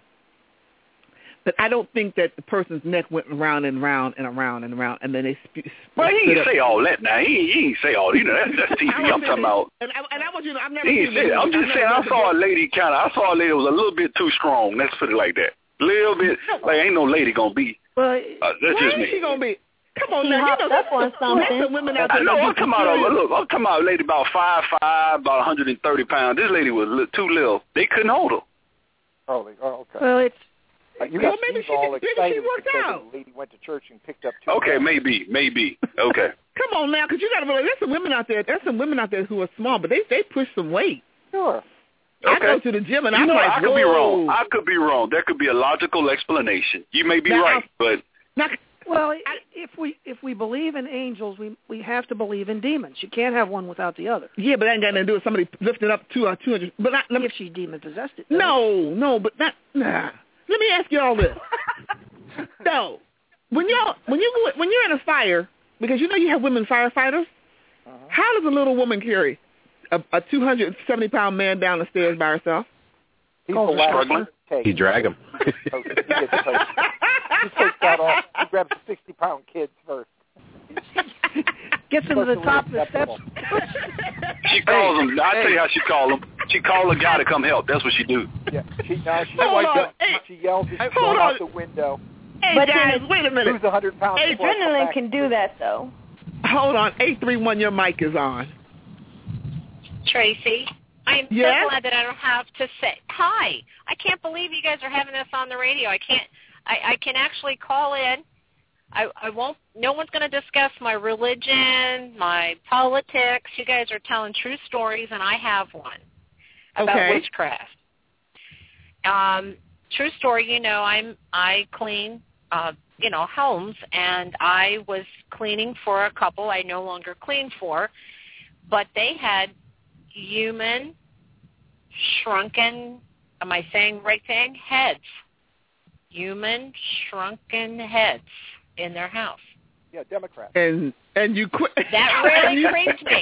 But I don't think that the person's neck went around and around and around and around, and then they sp- Well, he stood ain't up. say all that now. He, he ain't say all that. You know, that's, that's T V. I'm talking about. And I, and I want you to know, I've never He seen ain't say the that. I'm movie. just I've saying, I never saw a watched lady kind of, I saw a lady that was a little bit too strong. Let's put it like that. Little bit, like ain't no lady gonna be. Well, Uh, that's Why just is me. she gonna be? Come on She now, hopped you know, up on there's something. some women out I there. know. that I'm get come out of serious. look. I'm come out a lady about five five, about one hundred thirty pounds. This lady was li- too little. They couldn't hold her. Oh, they, oh, okay. Well, it's. Uh, you Well, got maybe Steve she- all maybe she excited worked because out. the lady went to church and picked up two. Okay, men. maybe, maybe. Okay. Come on now, because you got to realize there's some women out there. There's some women out there who are small, but they they push some weight. Sure. I Okay. go to the gym and You I'm know, like, I could be wrong. whoa. I could be wrong. There could be a logical explanation. You may be Now, right, but Now, Well, if we if we believe in angels, we we have to believe in demons. You can't have one without the other. yeah, but that ain't got nothing to do with somebody lifting up two uh, two hundred. But I, let me, If she's demon possessed, it. no, no, but not. Nah. Let me ask you all this. So, when y'all when you go, when you're in a fire, because you know you have women firefighters, Uh-huh. how does a little woman carry a, a two hundred seventy pound man down the stairs by herself? He's the last struggling. take. He drag him. He gets toast. He takes that off. He grabs the sixty pound kids first. Gets him to the top of the steps. she calls him. I tell you how she call him. She call a guy to come help. That's what she do. Yeah, she now she, Hold like on. that. Hey, She yells and hold throws on. out the window. Hey But guys, then- wait a minute. Lose a hundred pounds. Hey, before I come Adrenaline back. can do that though. Hold on, eight three one. Your mic is on. Tracy, I'm Yes? so glad that I don't have to say hi. I can't believe you guys are having this on the radio. I can't. I, I can actually call in. I, I won't. No one's going to discuss my religion, my politics. You guys are telling true stories, and I have one about Okay. witchcraft. Um, true story. You know, I'm I clean. Uh, you know, homes, and I was cleaning for a couple I no longer clean for, but they had human shrunken, am I saying the right thing? Heads. Human shrunken heads in their house. Yeah, Democrat. And and you quit. That really creeps me.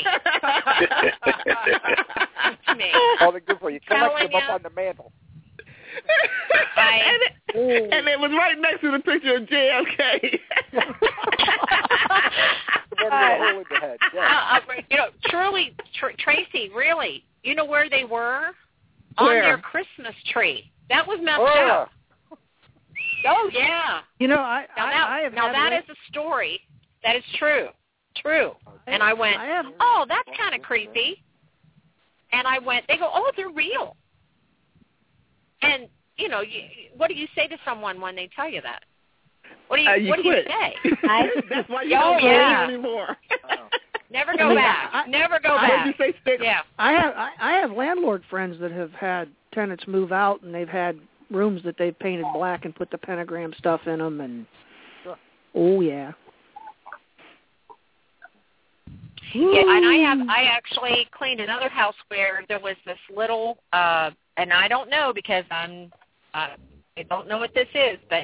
creeps me. Oh, they're good for you. Collect Telling them up ya. on the mantle. I, and, it, and it was right next to the picture of J F K. burning a hole in the head. Yeah. Uh, you know, truly, tr- Tracy, really, you know where they were? On Where? their Christmas tree. That was messed Oh. up. Oh, yeah. You know, I Now, I, that, I have now had that it- is a story that is true. True. And I went, I have, oh, that's kind of creepy. And I went, they go, oh, they're real. And, you know, you, what do you say to someone when they tell you that? What do you, Uh, you what do you quit. say? I, That's why you Oh, don't yeah. believe anymore. Never I go mean, back. I- Never go I back. heard you say stick. Yeah. I have I, I have landlord friends that have had tenants move out, and they've had rooms that they've painted black and put the pentagram stuff in them, and Sure. oh yeah. Yeah, and I have I actually cleaned another house where there was this little uh and I don't know because I'm uh, I don't know what this is, but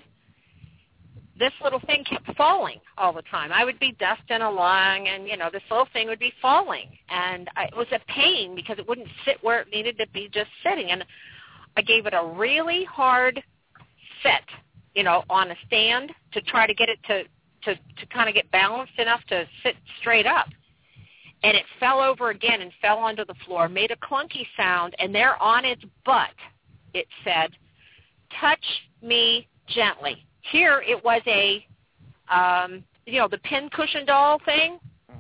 this little thing kept falling all the time. I would be dusting along, and you know this little thing would be falling, and I, it was a pain because it wouldn't sit where it needed to be, just sitting. And I gave it a really hard set, you know, on a stand to try to get it to to to kind of get balanced enough to sit straight up. And it fell over again and fell onto the floor, made a clunky sound, and there on its butt it said, "Touch me gently." Here it was a, um, you know, the pin cushion doll thing.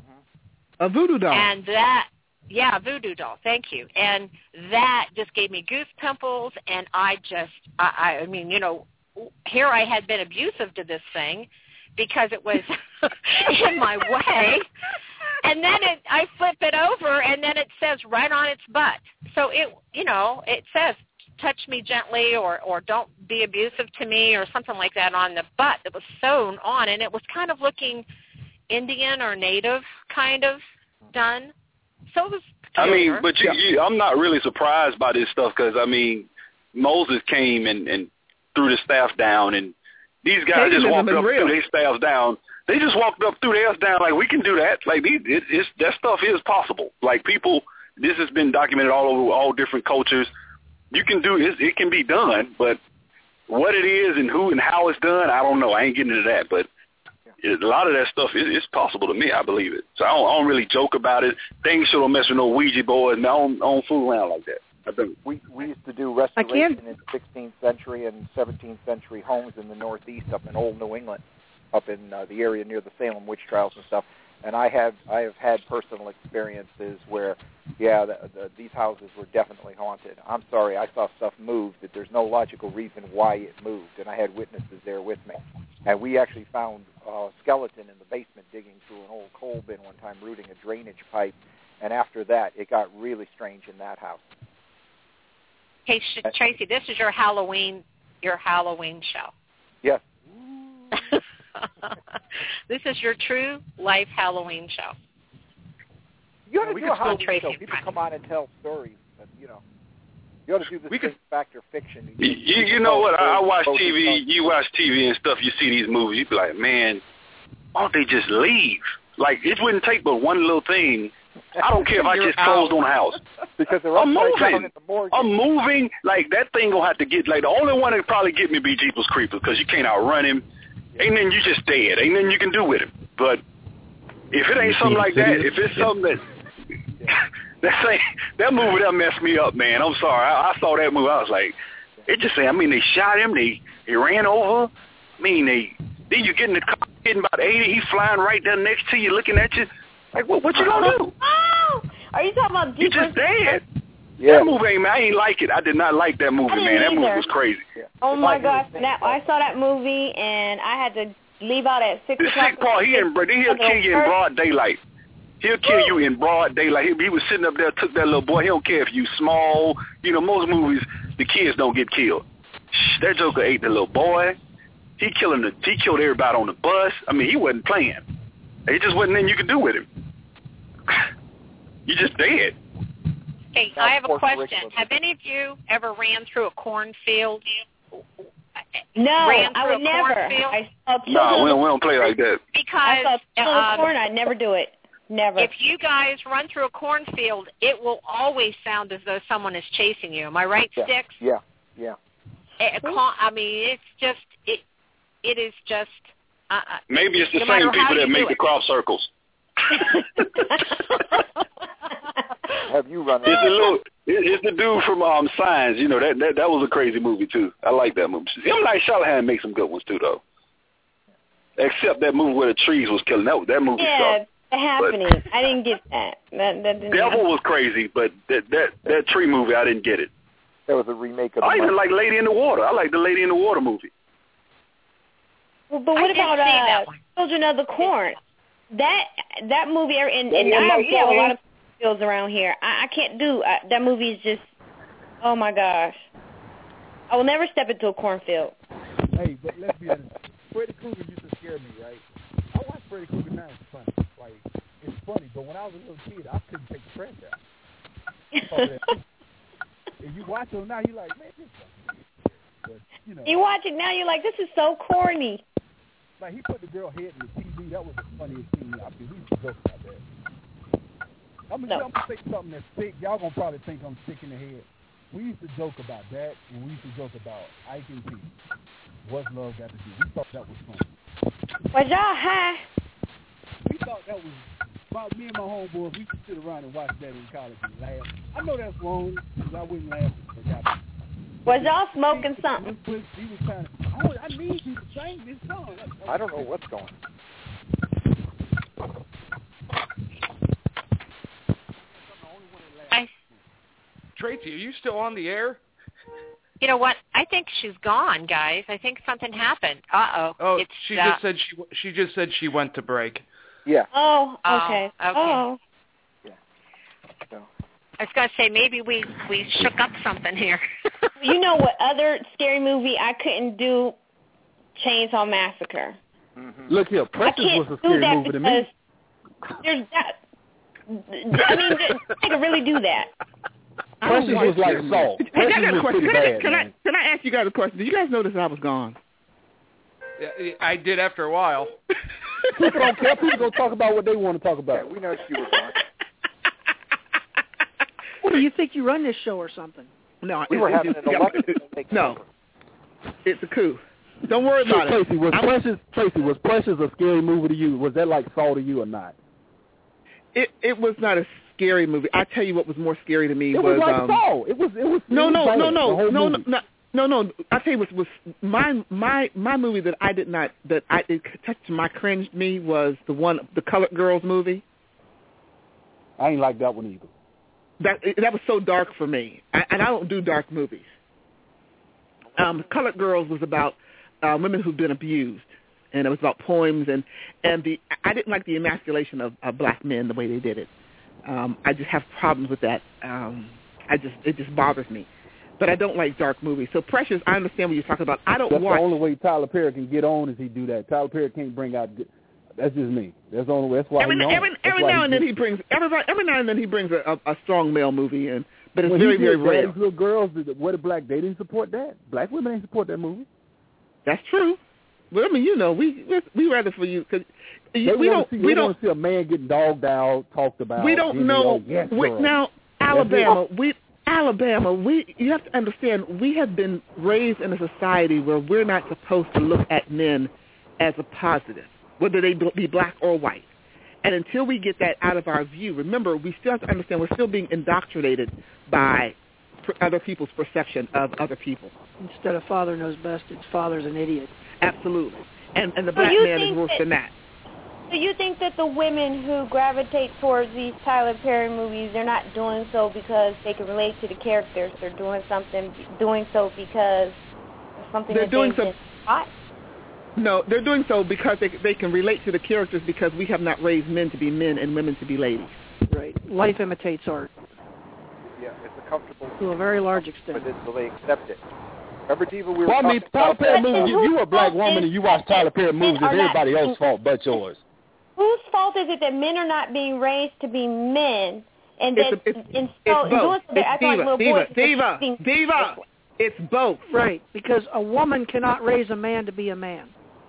A voodoo doll. And that, yeah, voodoo doll, thank you. And that just gave me goose pimples, and I just, I, I mean, you know, here I had been abusive to this thing because it was in my way. And then it, I flip it over, and then it says right on its butt. So it, you know, it says, touch me gently, or, or don't be abusive to me, or something like that on the butt that was sewn on, and it was kind of looking Indian or native kind of done. So it was peculiar. I mean, but you, you, I'm not really surprised by this stuff because, I mean, Moses came and, and threw the staff down, and these guys just walked up, threw their staffs down. They just walked up, threw theirs down, like, we can do that. Like, these, it, it's, that stuff is possible. Like, people, this has been documented all over, all different cultures. You can do it. It can be done, but what it is and who and how it's done, I don't know. I ain't getting into that, but it, a lot of that stuff is it's possible to me. I believe it. So I don't, I don't really joke about it. Things sure don't mess with no Ouija boards. And I don't, I don't fool around like that. I think we we used to do restoration in sixteenth century and seventeenth century homes in the Northeast, up in old New England, up in uh, the area near the Salem witch trials and stuff. And I have I have had personal experiences where, yeah, the, the, these houses were definitely haunted. I'm sorry, I saw stuff move that there's no logical reason why it moved, and I had witnesses there with me. And we actually found a skeleton in the basement digging through an old coal bin one time, rooting a drainage pipe. And after that, it got really strange in that house. Hey, Sh- Tracy, this is your Halloween your Halloween show. Yes. This is your true life Halloween show. You ought to We do could a Halloween still trace show. you, People Frank. come on and tell stories. And, you know, you ought to do this thing factor fiction. You, you, you know what? I, I watch T V. You watch T V and stuff. You see these movies. You be like, man, why don't they just leave? Like, it wouldn't take but one little thing. I don't care if I just closed on the house. Because they're I'm upside down moving. in the mortgage. I'm moving. Like, that thing gonna have to get, like, the only one that probably get me be Jeepers Creepers because you can't outrun him. Ain't nothing, you just dead. Ain't nothing you can do with him. But if it ain't something like that, if it's something that, that, ain't, that movie that messed me up, man. I'm sorry. I, I saw that movie. I was like, it just say, I mean, they shot him. They, they ran over. I mean, they, then you get in the car, getting about eighty. He's flying right there next to you, looking at you. Like, what, what you gonna do? Oh, are you talking about You Jeepers? just dead. Yeah. That movie ain't, I ain't like it. I did not like that movie, I didn't man. That movie either. was crazy. Oh my gosh! That, I saw that movie and I had to leave out at six The o'clock. sick part, he in, he'll kill you in broad daylight. He'll kill you in broad daylight. He, he was sitting up there, took that little boy. He don't care if you small. You know, most movies, the kids don't get killed. Shh, that Joker ate the little boy. He killing the, he killed everybody on the bus. I mean, he wasn't playing. It just wasn't nothing you could do with him. You just dead. Hey, Now, I have a Puerto question. Rico. Have any of you ever ran through a cornfield? No, ran I through would a never. cornfield? I saw children Nah, we on don't, the- we don't play like that. Because I saw children on um, the corn. I'd never do it. Never. if you guys run through a cornfield, it will always sound as though someone is chasing you. Am I right, Yeah. Sticks? Yeah, yeah. It, con- I mean, it's just it. It is just. Uh, Maybe it's the no matter same how people you that do make it. the crop circles. Have you run? It's the little, it, it's the dude from um Signs. You know that, that that was a crazy movie too. I like that movie. M. Night Shyamalan makes some good ones too, though. Except that movie where the trees was killing. That that movie. Yeah, sucked. The Happening. But I didn't get that. that, that didn't Devil happen. was crazy, but that that that tree movie, I didn't get it. That was a remake of. I the even like Lady in the Water. I like the Lady in the Water movie. Well, but what I did about see uh, that one. Children of the Corn? That that movie, and, and Yeah, I, yeah, we have a yeah. lot of skills around here. I, I can't do uh, that movie. Is just, oh my gosh, I will never step into a cornfield. Hey, but let's be honest. Freddy Krueger used to scare me, right? I watch Freddy Krueger now. It's funny. Like, it's funny, but when I was a little kid, I couldn't take the trash out. If you watch him now, you're like, man, this fucking weird. But, you know. You watch it now, you're like, this is so corny. Like, he put the girl head in the T V. That was the funniest thing. I mean, we used to joke about that. I'm going No. to say something that's sick. Y'all going to probably think I'm sick in the head. We used to joke about that, and we used to joke about Ike and Pete. What's love got to do? We thought that was funny. Was y'all high? We thought that was about me and my homeboys. We used to sit around and watch that in college and laugh. I know that's wrong because I wouldn't laugh at that. Was y'all smoking something? He was trying to, oh, I need you to sing this song. I don't know what's going on. I, Tracy, are you still on the air? you know what? I think she's gone, guys. I think something happened. Uh-oh. Oh, it's, she uh, just said she she just said she went to break. Yeah. Oh, Oh, okay. okay. Oh. I was going to say, maybe we, we shook up something here. You know what other scary movie I couldn't do? Chainsaw Massacre. Mm-hmm. Look here, I Precious can't was a do scary that movie to because me. there's that. I mean, they could really do that. I don't Precious watch was like scary Saul. movies. Hey, I Precious got a was question. pretty Can I, bad, can, I, man. can I ask you guys a question? Did you guys notice I was gone? Yeah, I did after a while. People don't care. People gonna talk about what they want to talk about. Yeah, we know you were gone. What do you think you run this show or something? No, We it- were it- having an yeah, election. No, it's a coup. Don't worry So, about it. Tracy, was I'm- Precious Tracy was Precious a scary movie to you? Was that like Saw to you or not? It it was not a scary movie. I tell you what was more scary to me It was, like um, Saw. It was it was no it was no bad, no the no whole no movie. no no no. I tell you what was my my my movie that I did not that I it touched my cringed me was the one the Colored Girls movie. I ain't like that one either. That that was so dark for me, I, and I don't do dark movies. Um, Colored Girls was about uh, women who've been abused, and it was about poems and and the I didn't like the emasculation of, of black men the way they did it. Um, I just have problems with that. Um, I just it just bothers me, but I don't like dark movies. So Precious, I understand what you're talking about. I don't That's watch. the only way Tyler Perry can get on is he do that. Tyler Perry can't bring out. Good, that's just me. That's the only way. That's why Every, he on. every, That's every why now and then gets- he brings every every now and then he brings a, a, a strong male movie in, but it's when very he very did rare. Daddy's Little Girls, the, what the black they didn't support that. Black women didn't support that movie. That's true. Well, I mean, you know, we we rather for you because They we wanna don't see, we they don't want to see a man getting dogged out, talked about. we don't then they, know. oh, yes, we, girl. now Alabama, we Alabama, we you have to understand we have been raised in a society where we're not supposed to look at men as a positive, whether they be black or white. And until we get that out of our view, remember, we still have to understand we're still being indoctrinated by per- other people's perception of other people. Instead of father knows best, it's father's an idiot. Absolutely. And and the So black you man is think worse that- than that. Do you think that the women who gravitate towards these Tyler Perry movies, they're not doing so because they can relate to the characters? They're doing something, doing so because of something They're that doing they've some- been taught? No, they're doing so because they they can relate to the characters because we have not raised men to be men and women to be ladies. Right. Life imitates art Yeah, it's a comfortable. to a very large extent. But it, so they accept it. Remember, Diva, we were Well, I mean, talking Tyler about Perry that. movies. If you were a black woman and you watch Tyler Perry movies, it's are not- everybody else's fault but yours. Whose fault is it that men are not being raised to be men, and It's that a- it's- and It's so in doing both. so they're It's acting like diva, little diva, boys? diva, being- diva. It's both. Right, because a woman cannot raise a man to be a man.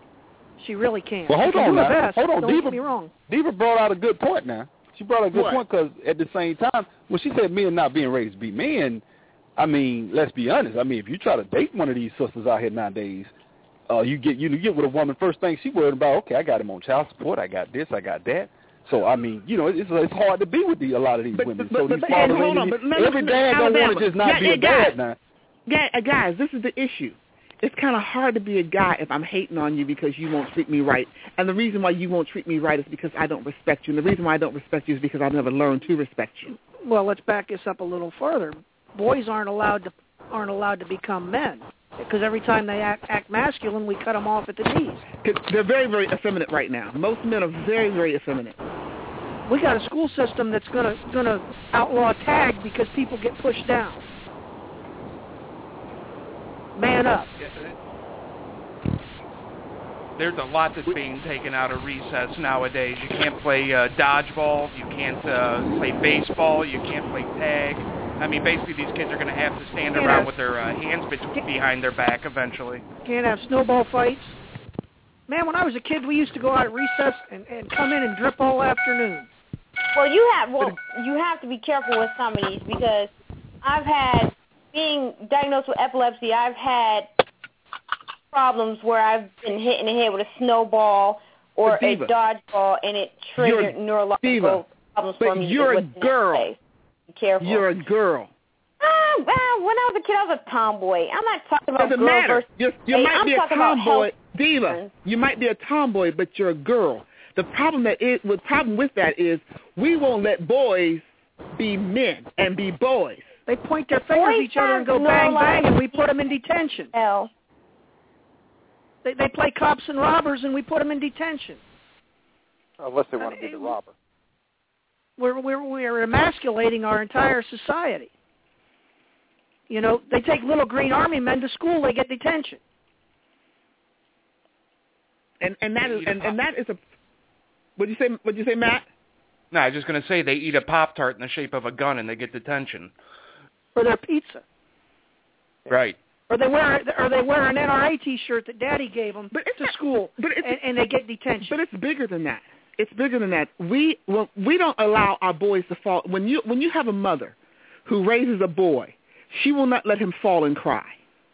She really can't. Well, hold she can on do her now. best. Hold on, Don't Diva. get me wrong. Diva brought out a good point now. She brought out a good What? point because at the same time, when she said men not being raised to be men, I mean, let's be honest. I mean, if you try to date one of these sisters out here nowadays, uh, you get you, you get with a woman, first thing she worried about, okay, I got him on child support, I got this, I got that. So I mean, you know, it's it's hard to be with the, a lot of these but, women. But, so but, these but, fathers, hold on, but every dad don't want to just not yeah, be yeah, a dad guys, now. Guys, uh, guys, this is the issue. It's kind of hard to be a guy if I'm hating on you because you won't treat me right. And the reason why you won't treat me right is because I don't respect you. And the reason why I don't respect you is because I've never learned to respect you. Well, let's back this up a little further. Boys aren't allowed to aren't allowed to become men because every time they act, act masculine, we cut them off at the knees. Cause they're very, very effeminate right now. Most men are very, very effeminate. We got a school system that's gonna gonna outlaw tag because people get pushed down. Man up. There's a lot that's being taken out of recess nowadays. You can't play uh, dodgeball. You can't uh, play baseball. You can't play tag. I mean, basically, these kids are going to have to stand can't around have, with their uh, hands be- behind their back eventually. Can't have snowball fights. Man, when I was a kid, we used to go out at recess and, and come in and drip all afternoon. Well, you have well, you have to be careful with some of these because I've had, being diagnosed with epilepsy, I've had problems where I've been hit in the head with a snowball or a dodgeball, and it triggered you're, neurological Diva, problems but for me. You're a girl. Be careful. You're a girl. Uh, well, when I was a kid, I was a tomboy. I'm not talking about Doesn't girl matter. versus You're, you hey, might I'm be a talking about tomboy, health. Diva. You might be a tomboy, but you're a girl. The problem that is, the problem with that is, we won't let boys be men and be boys. They point their fingers at each other and go bang bang, and we put them in detention. Hell. They they play cops and robbers, and we put them in detention. Unless they want to be the robber. We're we're we're emasculating our entire society. You know, they take little green army men to school, they get detention. And and that is and, and that is a. What'd you say? What'd you say, Matt? No, I was just going to say they eat a Pop-Tart in the shape of a gun and they get detention. For their pizza. Right. Or they wear or they wear an N R A T-shirt that Daddy gave them but to school, but it's, and, and they get detention. But it's bigger than that. It's bigger than that. We well, we don't allow our boys to fall. When you when you have a mother who raises a boy, she will not let him fall and cry.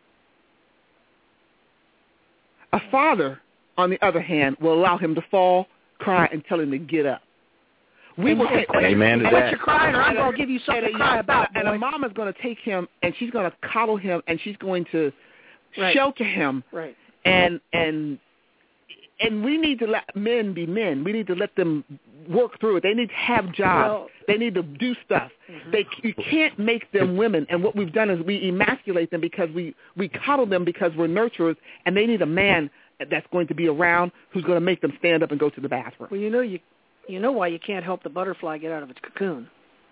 A father, on the other hand, will allow him to fall, cry, and tell him to get up. We will take, Amen to and that. let you cry, or I'm going to give you something to cry about. And boy. a mom is going to take him, and she's going to coddle him, and she's going to right. shelter him. Right. And and and we need to let men be men. We need to let them work through it. They need to have jobs. Well, they need to do stuff. Mm-hmm. They you can't make them women. And what we've done is we emasculate them because we we coddle them because we're nurturers, and they need a man that's going to be around who's going to make them stand up and go to the bathroom. Well, you know you you know why you can't help the butterfly get out of its cocoon.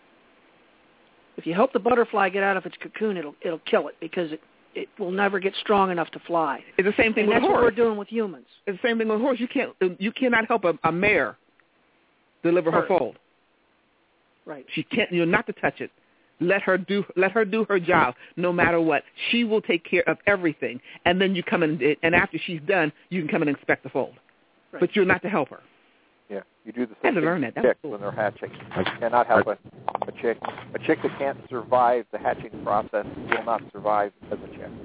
If you help the butterfly get out of its cocoon, it'll it'll kill it because it, it will never get strong enough to fly. It's the same thing and with that's a horse. what we're doing with humans. It's the same thing with a horse. You can't you cannot help a, a mare deliver her foal. Right. She can't. You're not to touch it. Let her do. Let her do her job, no matter what. She will take care of everything, and then you come in, and after she's done, you can come and inspect the fold. Right. But you're not to help her. Yeah, you do the I had same to thing learn with that. That was chicks cool. when they're hatching. You cannot help a, a chick. A chick that can't survive the hatching process will not survive as a chick.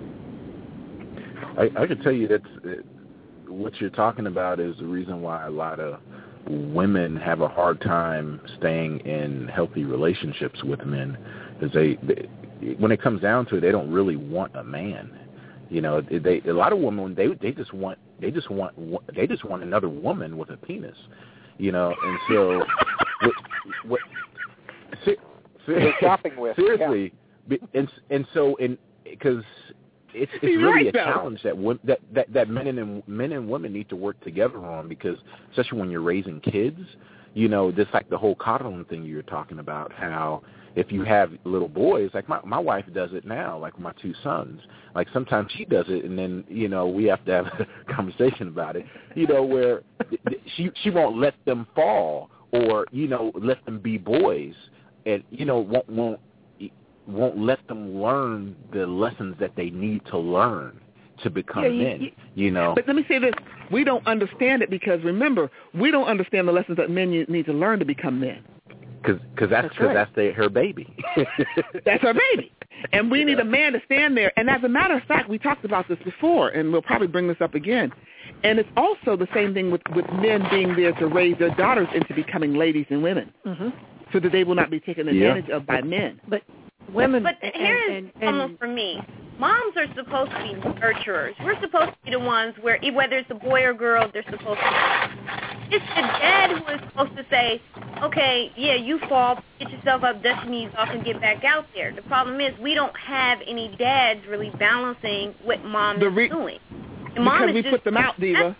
I, I can tell you that uh, what you're talking about is the reason why a lot of women have a hard time staying in healthy relationships with men, because they, they, when it comes down to it, they don't really want a man. You know, they a lot of women they they just want they just want they just want another woman with a penis. You know, and so what, what ser- ser- shopping with seriously, yeah. and and so and because it's it's He's really right, a though. challenge that, that that that men and men and women need to work together on, because especially when you're raising kids, you know, just like the whole coddling thing you were talking about, how if you have little boys, like my my wife does it now, like my two sons. Like sometimes she does it, and then you know we have to have a conversation about it. You know, where she she won't let them fall, or you know let them be boys, and you know won't won't won't let them learn the lessons that they need to learn to become Yeah, you- men. you- You know. But let me say this: we don't understand it because remember, we don't understand the lessons that men need to learn to become men. Because cause that's That's cause right. that's their, her baby. That's her baby. And we need a man to stand there. And as a matter of fact, we talked about this before, and we'll probably bring this up again. And it's also the same thing with, with men being there to raise their daughters into becoming ladies and women, mm-hmm. so that they will not be taken advantage yeah. of by men. But women... But and, here's and, and, almost for me. Moms are supposed to be nurturers. We're supposed to be the ones where, whether it's a boy or girl, they're supposed to be. It's the dad who is supposed to say, okay, yeah, you fall, get yourself up, dust your knees off, and get back out there. The problem is we don't have any dads really balancing what mom the re- is doing. And mom because is we just put them out, Diva.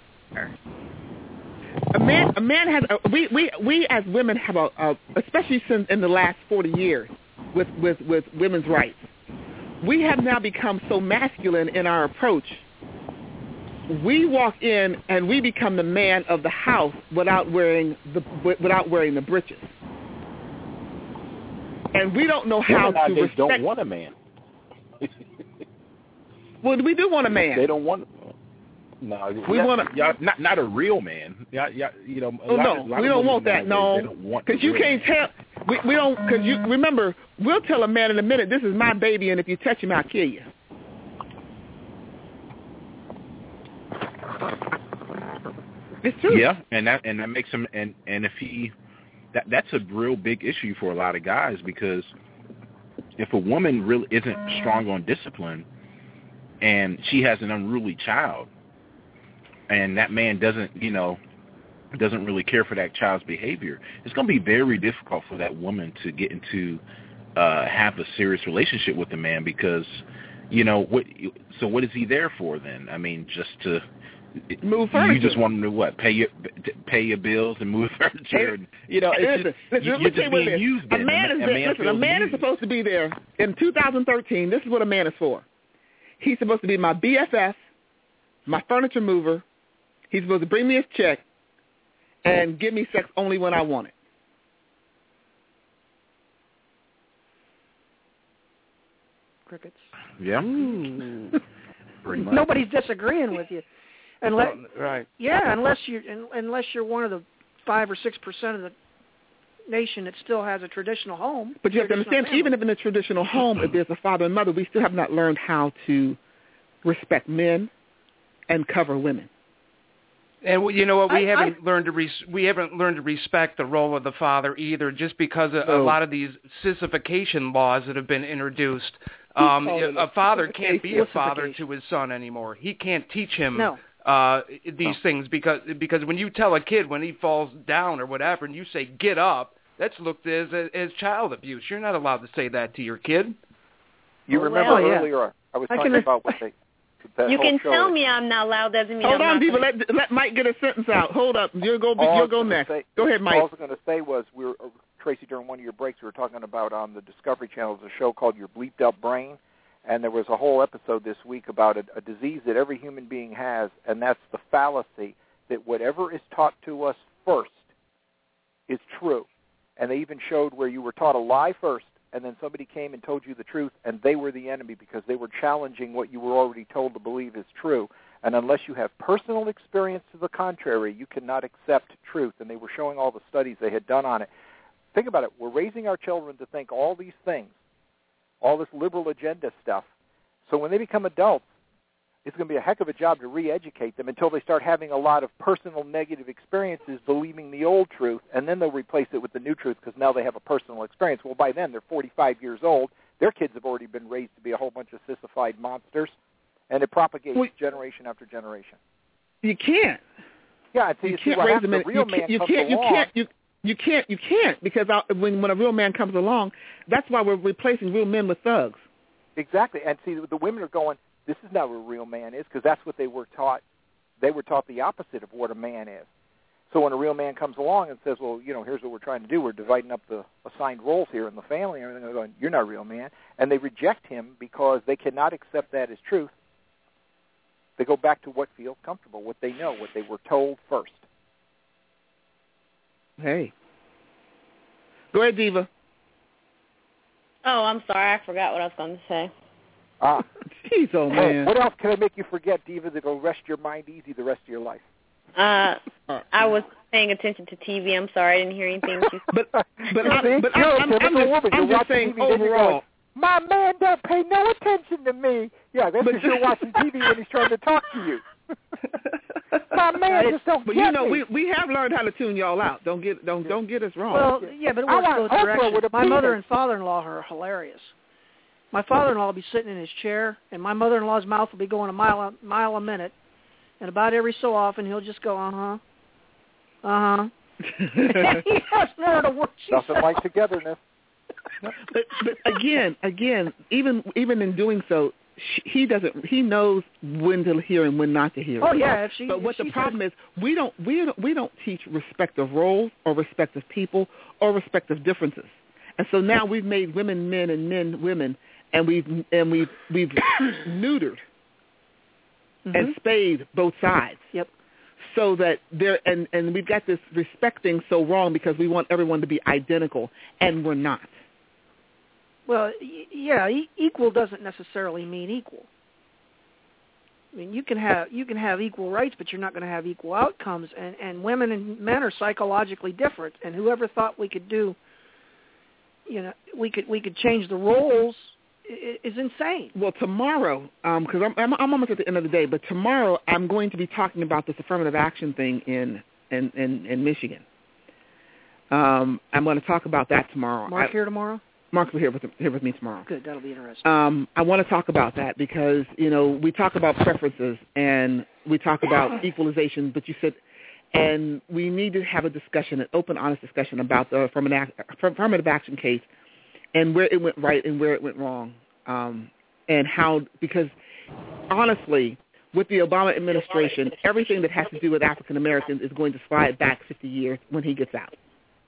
A man, a man has. A, we, we, we as women have a, a, especially since in the last forty years, with, with, with women's rights, we have now become so masculine in our approach. We walk in and we become the man of the house without wearing the without wearing the breeches, and we don't know how Women to respect. Don't want a man. Well, we do want a man. They don't want. No, we want a, y'all, not not a real man. Y'all, y'all, you know, oh, no, we don't want that. No, because you can't tell. We, we don't. Because you remember, we'll tell a man in a minute, "This is my baby, and if you touch him, I'll kill you." It's true. Yeah, and that and that makes him. And and if he, that that's a real big issue for a lot of guys, because if a woman really isn't strong on discipline, and she has an unruly child, and that man doesn't, you know, doesn't really care for that child's behavior, it's going to be very difficult for that woman to get into, uh, have a serious relationship with the man, because, you know, what? So what is he there for then? I mean, just to move furniture. You just want him to what? Pay your pay your bills and move furniture. And, you know, it's listen, just, listen, you're just being used. A man is a man, listen. A man is used. supposed to be there in two thousand thirteen. This is what a man is for. He's supposed to be my B F F, my furniture mover. He's supposed to bring me his check and give me sex only when I want it. Crickets. Yeah. Nobody's disagreeing with you. Unless, right. Yeah, unless you unless you're one of the five or six percent of the nation that still has a traditional home. But you have to understand, family. even if in a traditional home, if there's a father and mother, we still have not learned how to respect men and cover women. And you know what? We I, haven't I, learned to res- we haven't learned to respect the role of the father either, just because of no. a lot of these sissification laws that have been introduced. Um, a father can't be a father to his son anymore. He can't teach him no. uh, these no. things because because when you tell a kid when he falls down or whatever, and you say get up, that's looked as as child abuse. You're not allowed to say that to your kid. You well, remember yeah. earlier I was I talking can, about what they. That you can show tell is. me I'm not loud doesn't mean Hold I'm on, not people. gonna... Let let Mike get a sentence out. Hold up. You'll go. All You'll go next. Say, go ahead, Mike. All I was going to say was we were uh, Tracy during one of your breaks we were talking about on the Discovery Channel a show called Your Bleeped Up Brain, and there was a whole episode this week about a, a disease that every human being has, and that's the fallacy that whatever is taught to us first is true. And they even showed where you were taught a lie first, and then somebody came and told you the truth, and they were the enemy because they were challenging what you were already told to believe is true. And unless you have personal experience to the contrary, you cannot accept truth. And they were showing all the studies they had done on it. Think about it. We're raising our children to think all these things, all this liberal agenda stuff. So when they become adults, it's going to be a heck of a job to re-educate them until they start having a lot of personal negative experiences believing the old truth, and then they'll replace it with the new truth because now they have a personal experience. Well, by then, they're forty-five years old. Their kids have already been raised to be a whole bunch of sissified monsters, and it propagates well, generation after generation. You can't. Yeah, and so you, you can't see what raise happens. them. In, the real you man you comes can't. You along, can't. You you can't. You can't because I, when when a real man comes along, that's why we're replacing real men with thugs. Exactly, and see, the women are going, this is not what a real man is, because that's what they were taught. They were taught the opposite of what a man is. So when a real man comes along and says, well, you know, here's what we're trying to do. We're dividing up the assigned roles here in the family and everything. They're going, you're not a real man. And they reject him because they cannot accept that as truth. They go back to what feels comfortable, what they know, what they were told first. Hey. Go ahead, Diva. Oh, I'm sorry. I forgot what I was going to say. Ah. Jeez, oh, man. What else can I make you forget, Diva, that'll rest your mind easy the rest of your life? Uh, I was paying attention to T V. I'm sorry. I didn't hear anything. but but, I, but I, I'm, I'm, just, I'm just saying overall, My man don't pay no attention to me. Yeah, that's because you're watching T V when he's trying to talk to you. My man just don't But get you know, me. we we have learned how to tune y'all out. Don't get don't don't get us wrong. Well, yeah, but it I works want both Oprah directions. with a My mother penis. and father-in-law are hilarious. My father-in-law will be sitting in his chair, and my mother-in-law's mouth will be going a mile a mile a minute, and about every so often he'll just go, uh-huh, uh-huh. He has no other word. Nothing like togetherness. but but again, again, even even in doing so, sh- he doesn't. He knows when to hear and when not to hear. Oh yeah, if she. But if what she the problem says, is, we don't we don't we don't teach respect of roles or respect of people or respect of differences, and so now we've made women men and men women, and we've and we've we've neutered mm-hmm. and spayed both sides. Yep. So that there and and we've got this respect thing so wrong because we want everyone to be identical, and we're not. Well, y- yeah, e- equal doesn't necessarily mean equal. I mean, you can have you can have equal rights, but you're not going to have equal outcomes. And, and women and men are psychologically different. And whoever thought we could do, you know, we could we could change the roles is, is insane. Well, tomorrow, because um, I'm, I'm I'm almost at the end of the day, but tomorrow I'm going to be talking about this affirmative action thing in in in, in Michigan. Um, I'm going to talk about that tomorrow. Mark I, here tomorrow. Mark will be here with here with me tomorrow. Good, that'll be interesting. Um, I want to talk about that because, you know, we talk about preferences and we talk about equalization, but you said, and we need to have a discussion, an open, honest discussion about the affirmative action case and where it went right and where it went wrong, um, and how, because honestly, with the Obama administration, everything that has to do with African Americans is going to slide back fifty years when he gets out.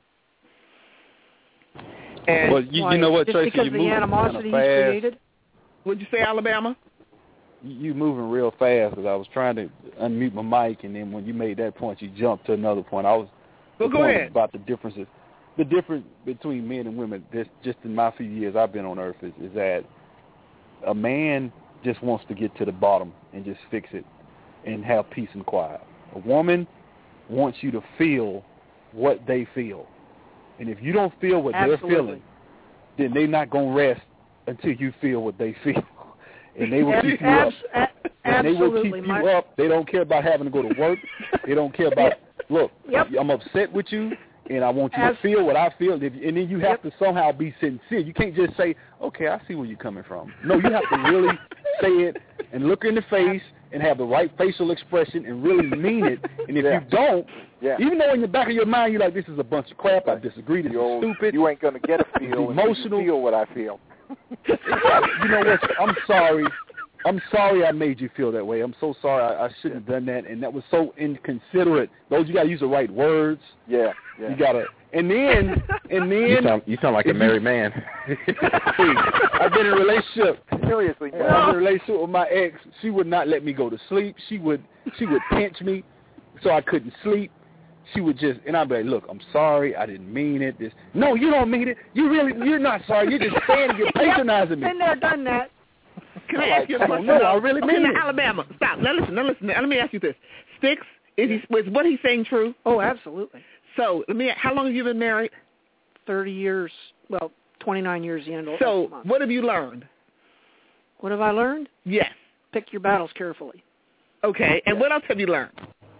And well, you, you know what, just Tracy, because you're of the moving animosity kind of he's fast. created? What'd you say, Alabama? You moving real fast because I was trying to unmute my mic, and then when you made that point, you jumped to another point. I was well, the go point ahead. was about the differences, the difference between men and women. This just in my few years I've been on Earth is, is that a man just wants to get to the bottom and just fix it and have peace and quiet. A woman wants you to feel what they feel. And if you don't feel what Absolutely. they're feeling, then they're not going to rest until you feel what they feel. And they will keep you up. Abs- and they will absolutely. keep you My- up. They don't care about having to go to work. They don't care about, look, Yep. I'm upset with you, and I want you Abs- to feel what I feel. And then you have Yep. to somehow be sincere. You can't just say, okay, I see where you're coming from. No, you have to really say it and look in the face and have the right facial expression and really mean it. And if Yeah. you don't, Yeah. even though in the back of your mind you're like, this is a bunch of crap, I disagree, this You, is stupid. you ain't going to get a feel until emotional. you feel what I feel. You know what? I'm sorry. I'm sorry I made you feel that way. I'm so sorry. I, I shouldn't have done that, and that was so inconsiderate. Those, you got to use the right words. Yeah, yeah. You got to, and then, and then. You sound, you sound like a if married you- man. See, I've been in a relationship. Seriously, When I was in a relationship with my ex, she would not let me go to sleep. She would, she would pinch me, so I couldn't sleep. She would just, and I'd be like, look, I'm sorry, I didn't mean it. This, no, you don't mean it. You really, you're not sorry. You're just saying it. You're patronizing me. Been there, done that. Can I ask you a Come question? on, no, I really okay, mean now, it. Alabama, stop. Now listen, now listen. Now, let me ask you this: Sticks, is he, is what he's saying true? Oh, absolutely. So let me. How long have you been married? Thirty years. Well, twenty-nine years. The end of So next month. what have you learned? What have I learned? Yes. Pick your battles carefully. Okay, and what else have you learned?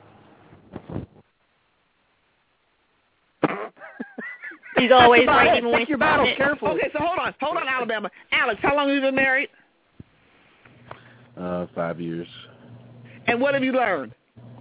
He's always That's about right, it. even when Pick he's your battles it. carefully. Okay, so hold on, hold on, Alabama. Alex, how long have you been married? Uh, five years. And what have you learned?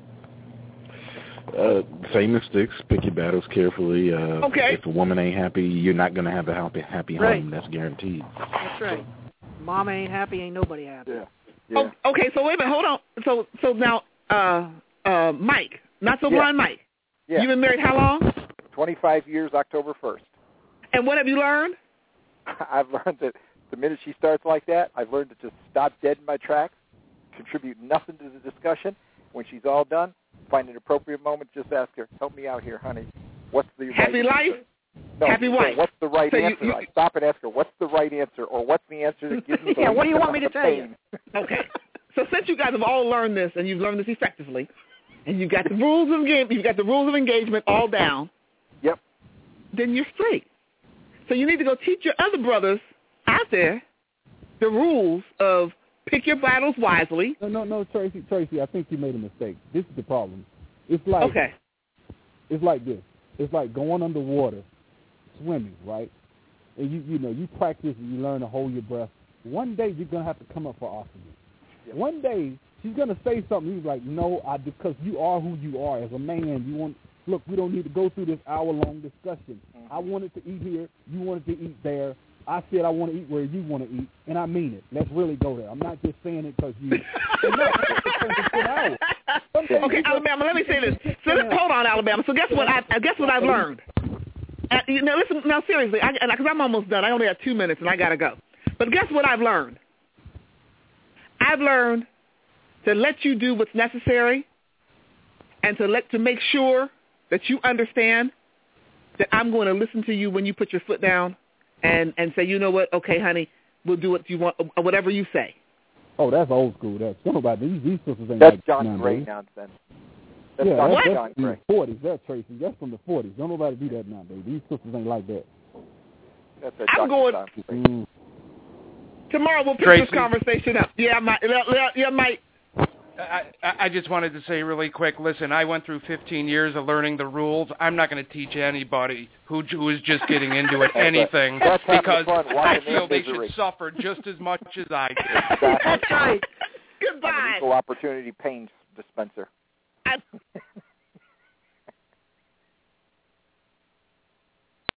Uh, same as Sticks. Pick your battles carefully. Uh, Okay. If a woman ain't happy, you're not going to have a happy, happy Right. home. That's guaranteed. That's right. Mama ain't happy, ain't nobody happy. Yeah. Yeah. Oh, okay, so wait a minute, hold on. So, so now, uh, uh, Mike, not so Yeah. blind Mike. Yeah. You've been married how long? twenty-five years, October first. And what have you learned? I've learned that the minute she starts like that, I've learned to just stop dead in my tracks, contribute nothing to the discussion. When she's all done, find an appropriate moment, just ask her, help me out here, honey. What's the Happy right life? answer? No, Happy no, wife? what's the right So you- answer? you- I stop and ask her, what's the right answer? Or what's the answer that gives me the Yeah, what do you least want me to amount of tell you? pain? Okay. So since you guys have all learned this and you've learned this effectively, and you've got the rules of game, you've got the rules of engagement all down. Yep. Then you're straight. So you need to go teach your other brothers out there the rules of pick your battles wisely. No, no, no, Tracy, Tracy, I think you made a mistake. This is the problem. It's like okay. It's like this. It's like going underwater, swimming, right? And you, you know, you practice and you learn to hold your breath. One day you're gonna have to come up for oxygen. Yeah. One day she's gonna say something. You're like, no, I because you are who you are as a man. You want look. We don't need to go through this hour-long discussion. Mm-hmm. I wanted to eat here. You wanted to eat there. I said I want to eat where you want to eat, and I mean it. Let's really go there. I'm not just saying it because you. Okay, Alabama. Let me say this. So hold on, Alabama. So guess what? I guess what I've learned. Uh, you know, listen. Now, seriously, because I'm almost done. I only have two minutes, and I gotta go. But guess what I've learned? I've learned to let you do what's necessary, and to let to make sure that you understand that I'm going to listen to you when you put your foot down. And and say, you know what? Okay, honey, we'll do what you want, or whatever you say. Oh, that's old school. That's don't nobody. These these sisters ain't that's like John Gray nowadays. nonsense. That's yeah, John, that's, John that's from Gray. the forties. That's Tracy. That's from the forties. Don't nobody do that nowadays. These sisters ain't like that. That's a I'm going. Mm. Tomorrow we'll pick Tracy. this conversation up. Yeah, Mike. Yeah, Mike. I, I just wanted to say really quick, listen, I went through fifteen years of learning the rules. I'm not going to teach anybody who, who is just getting into it anything That's because fun, I feel they misery. should suffer just as much as I do. That's right. Goodbye. Equal opportunity pain dispenser. I,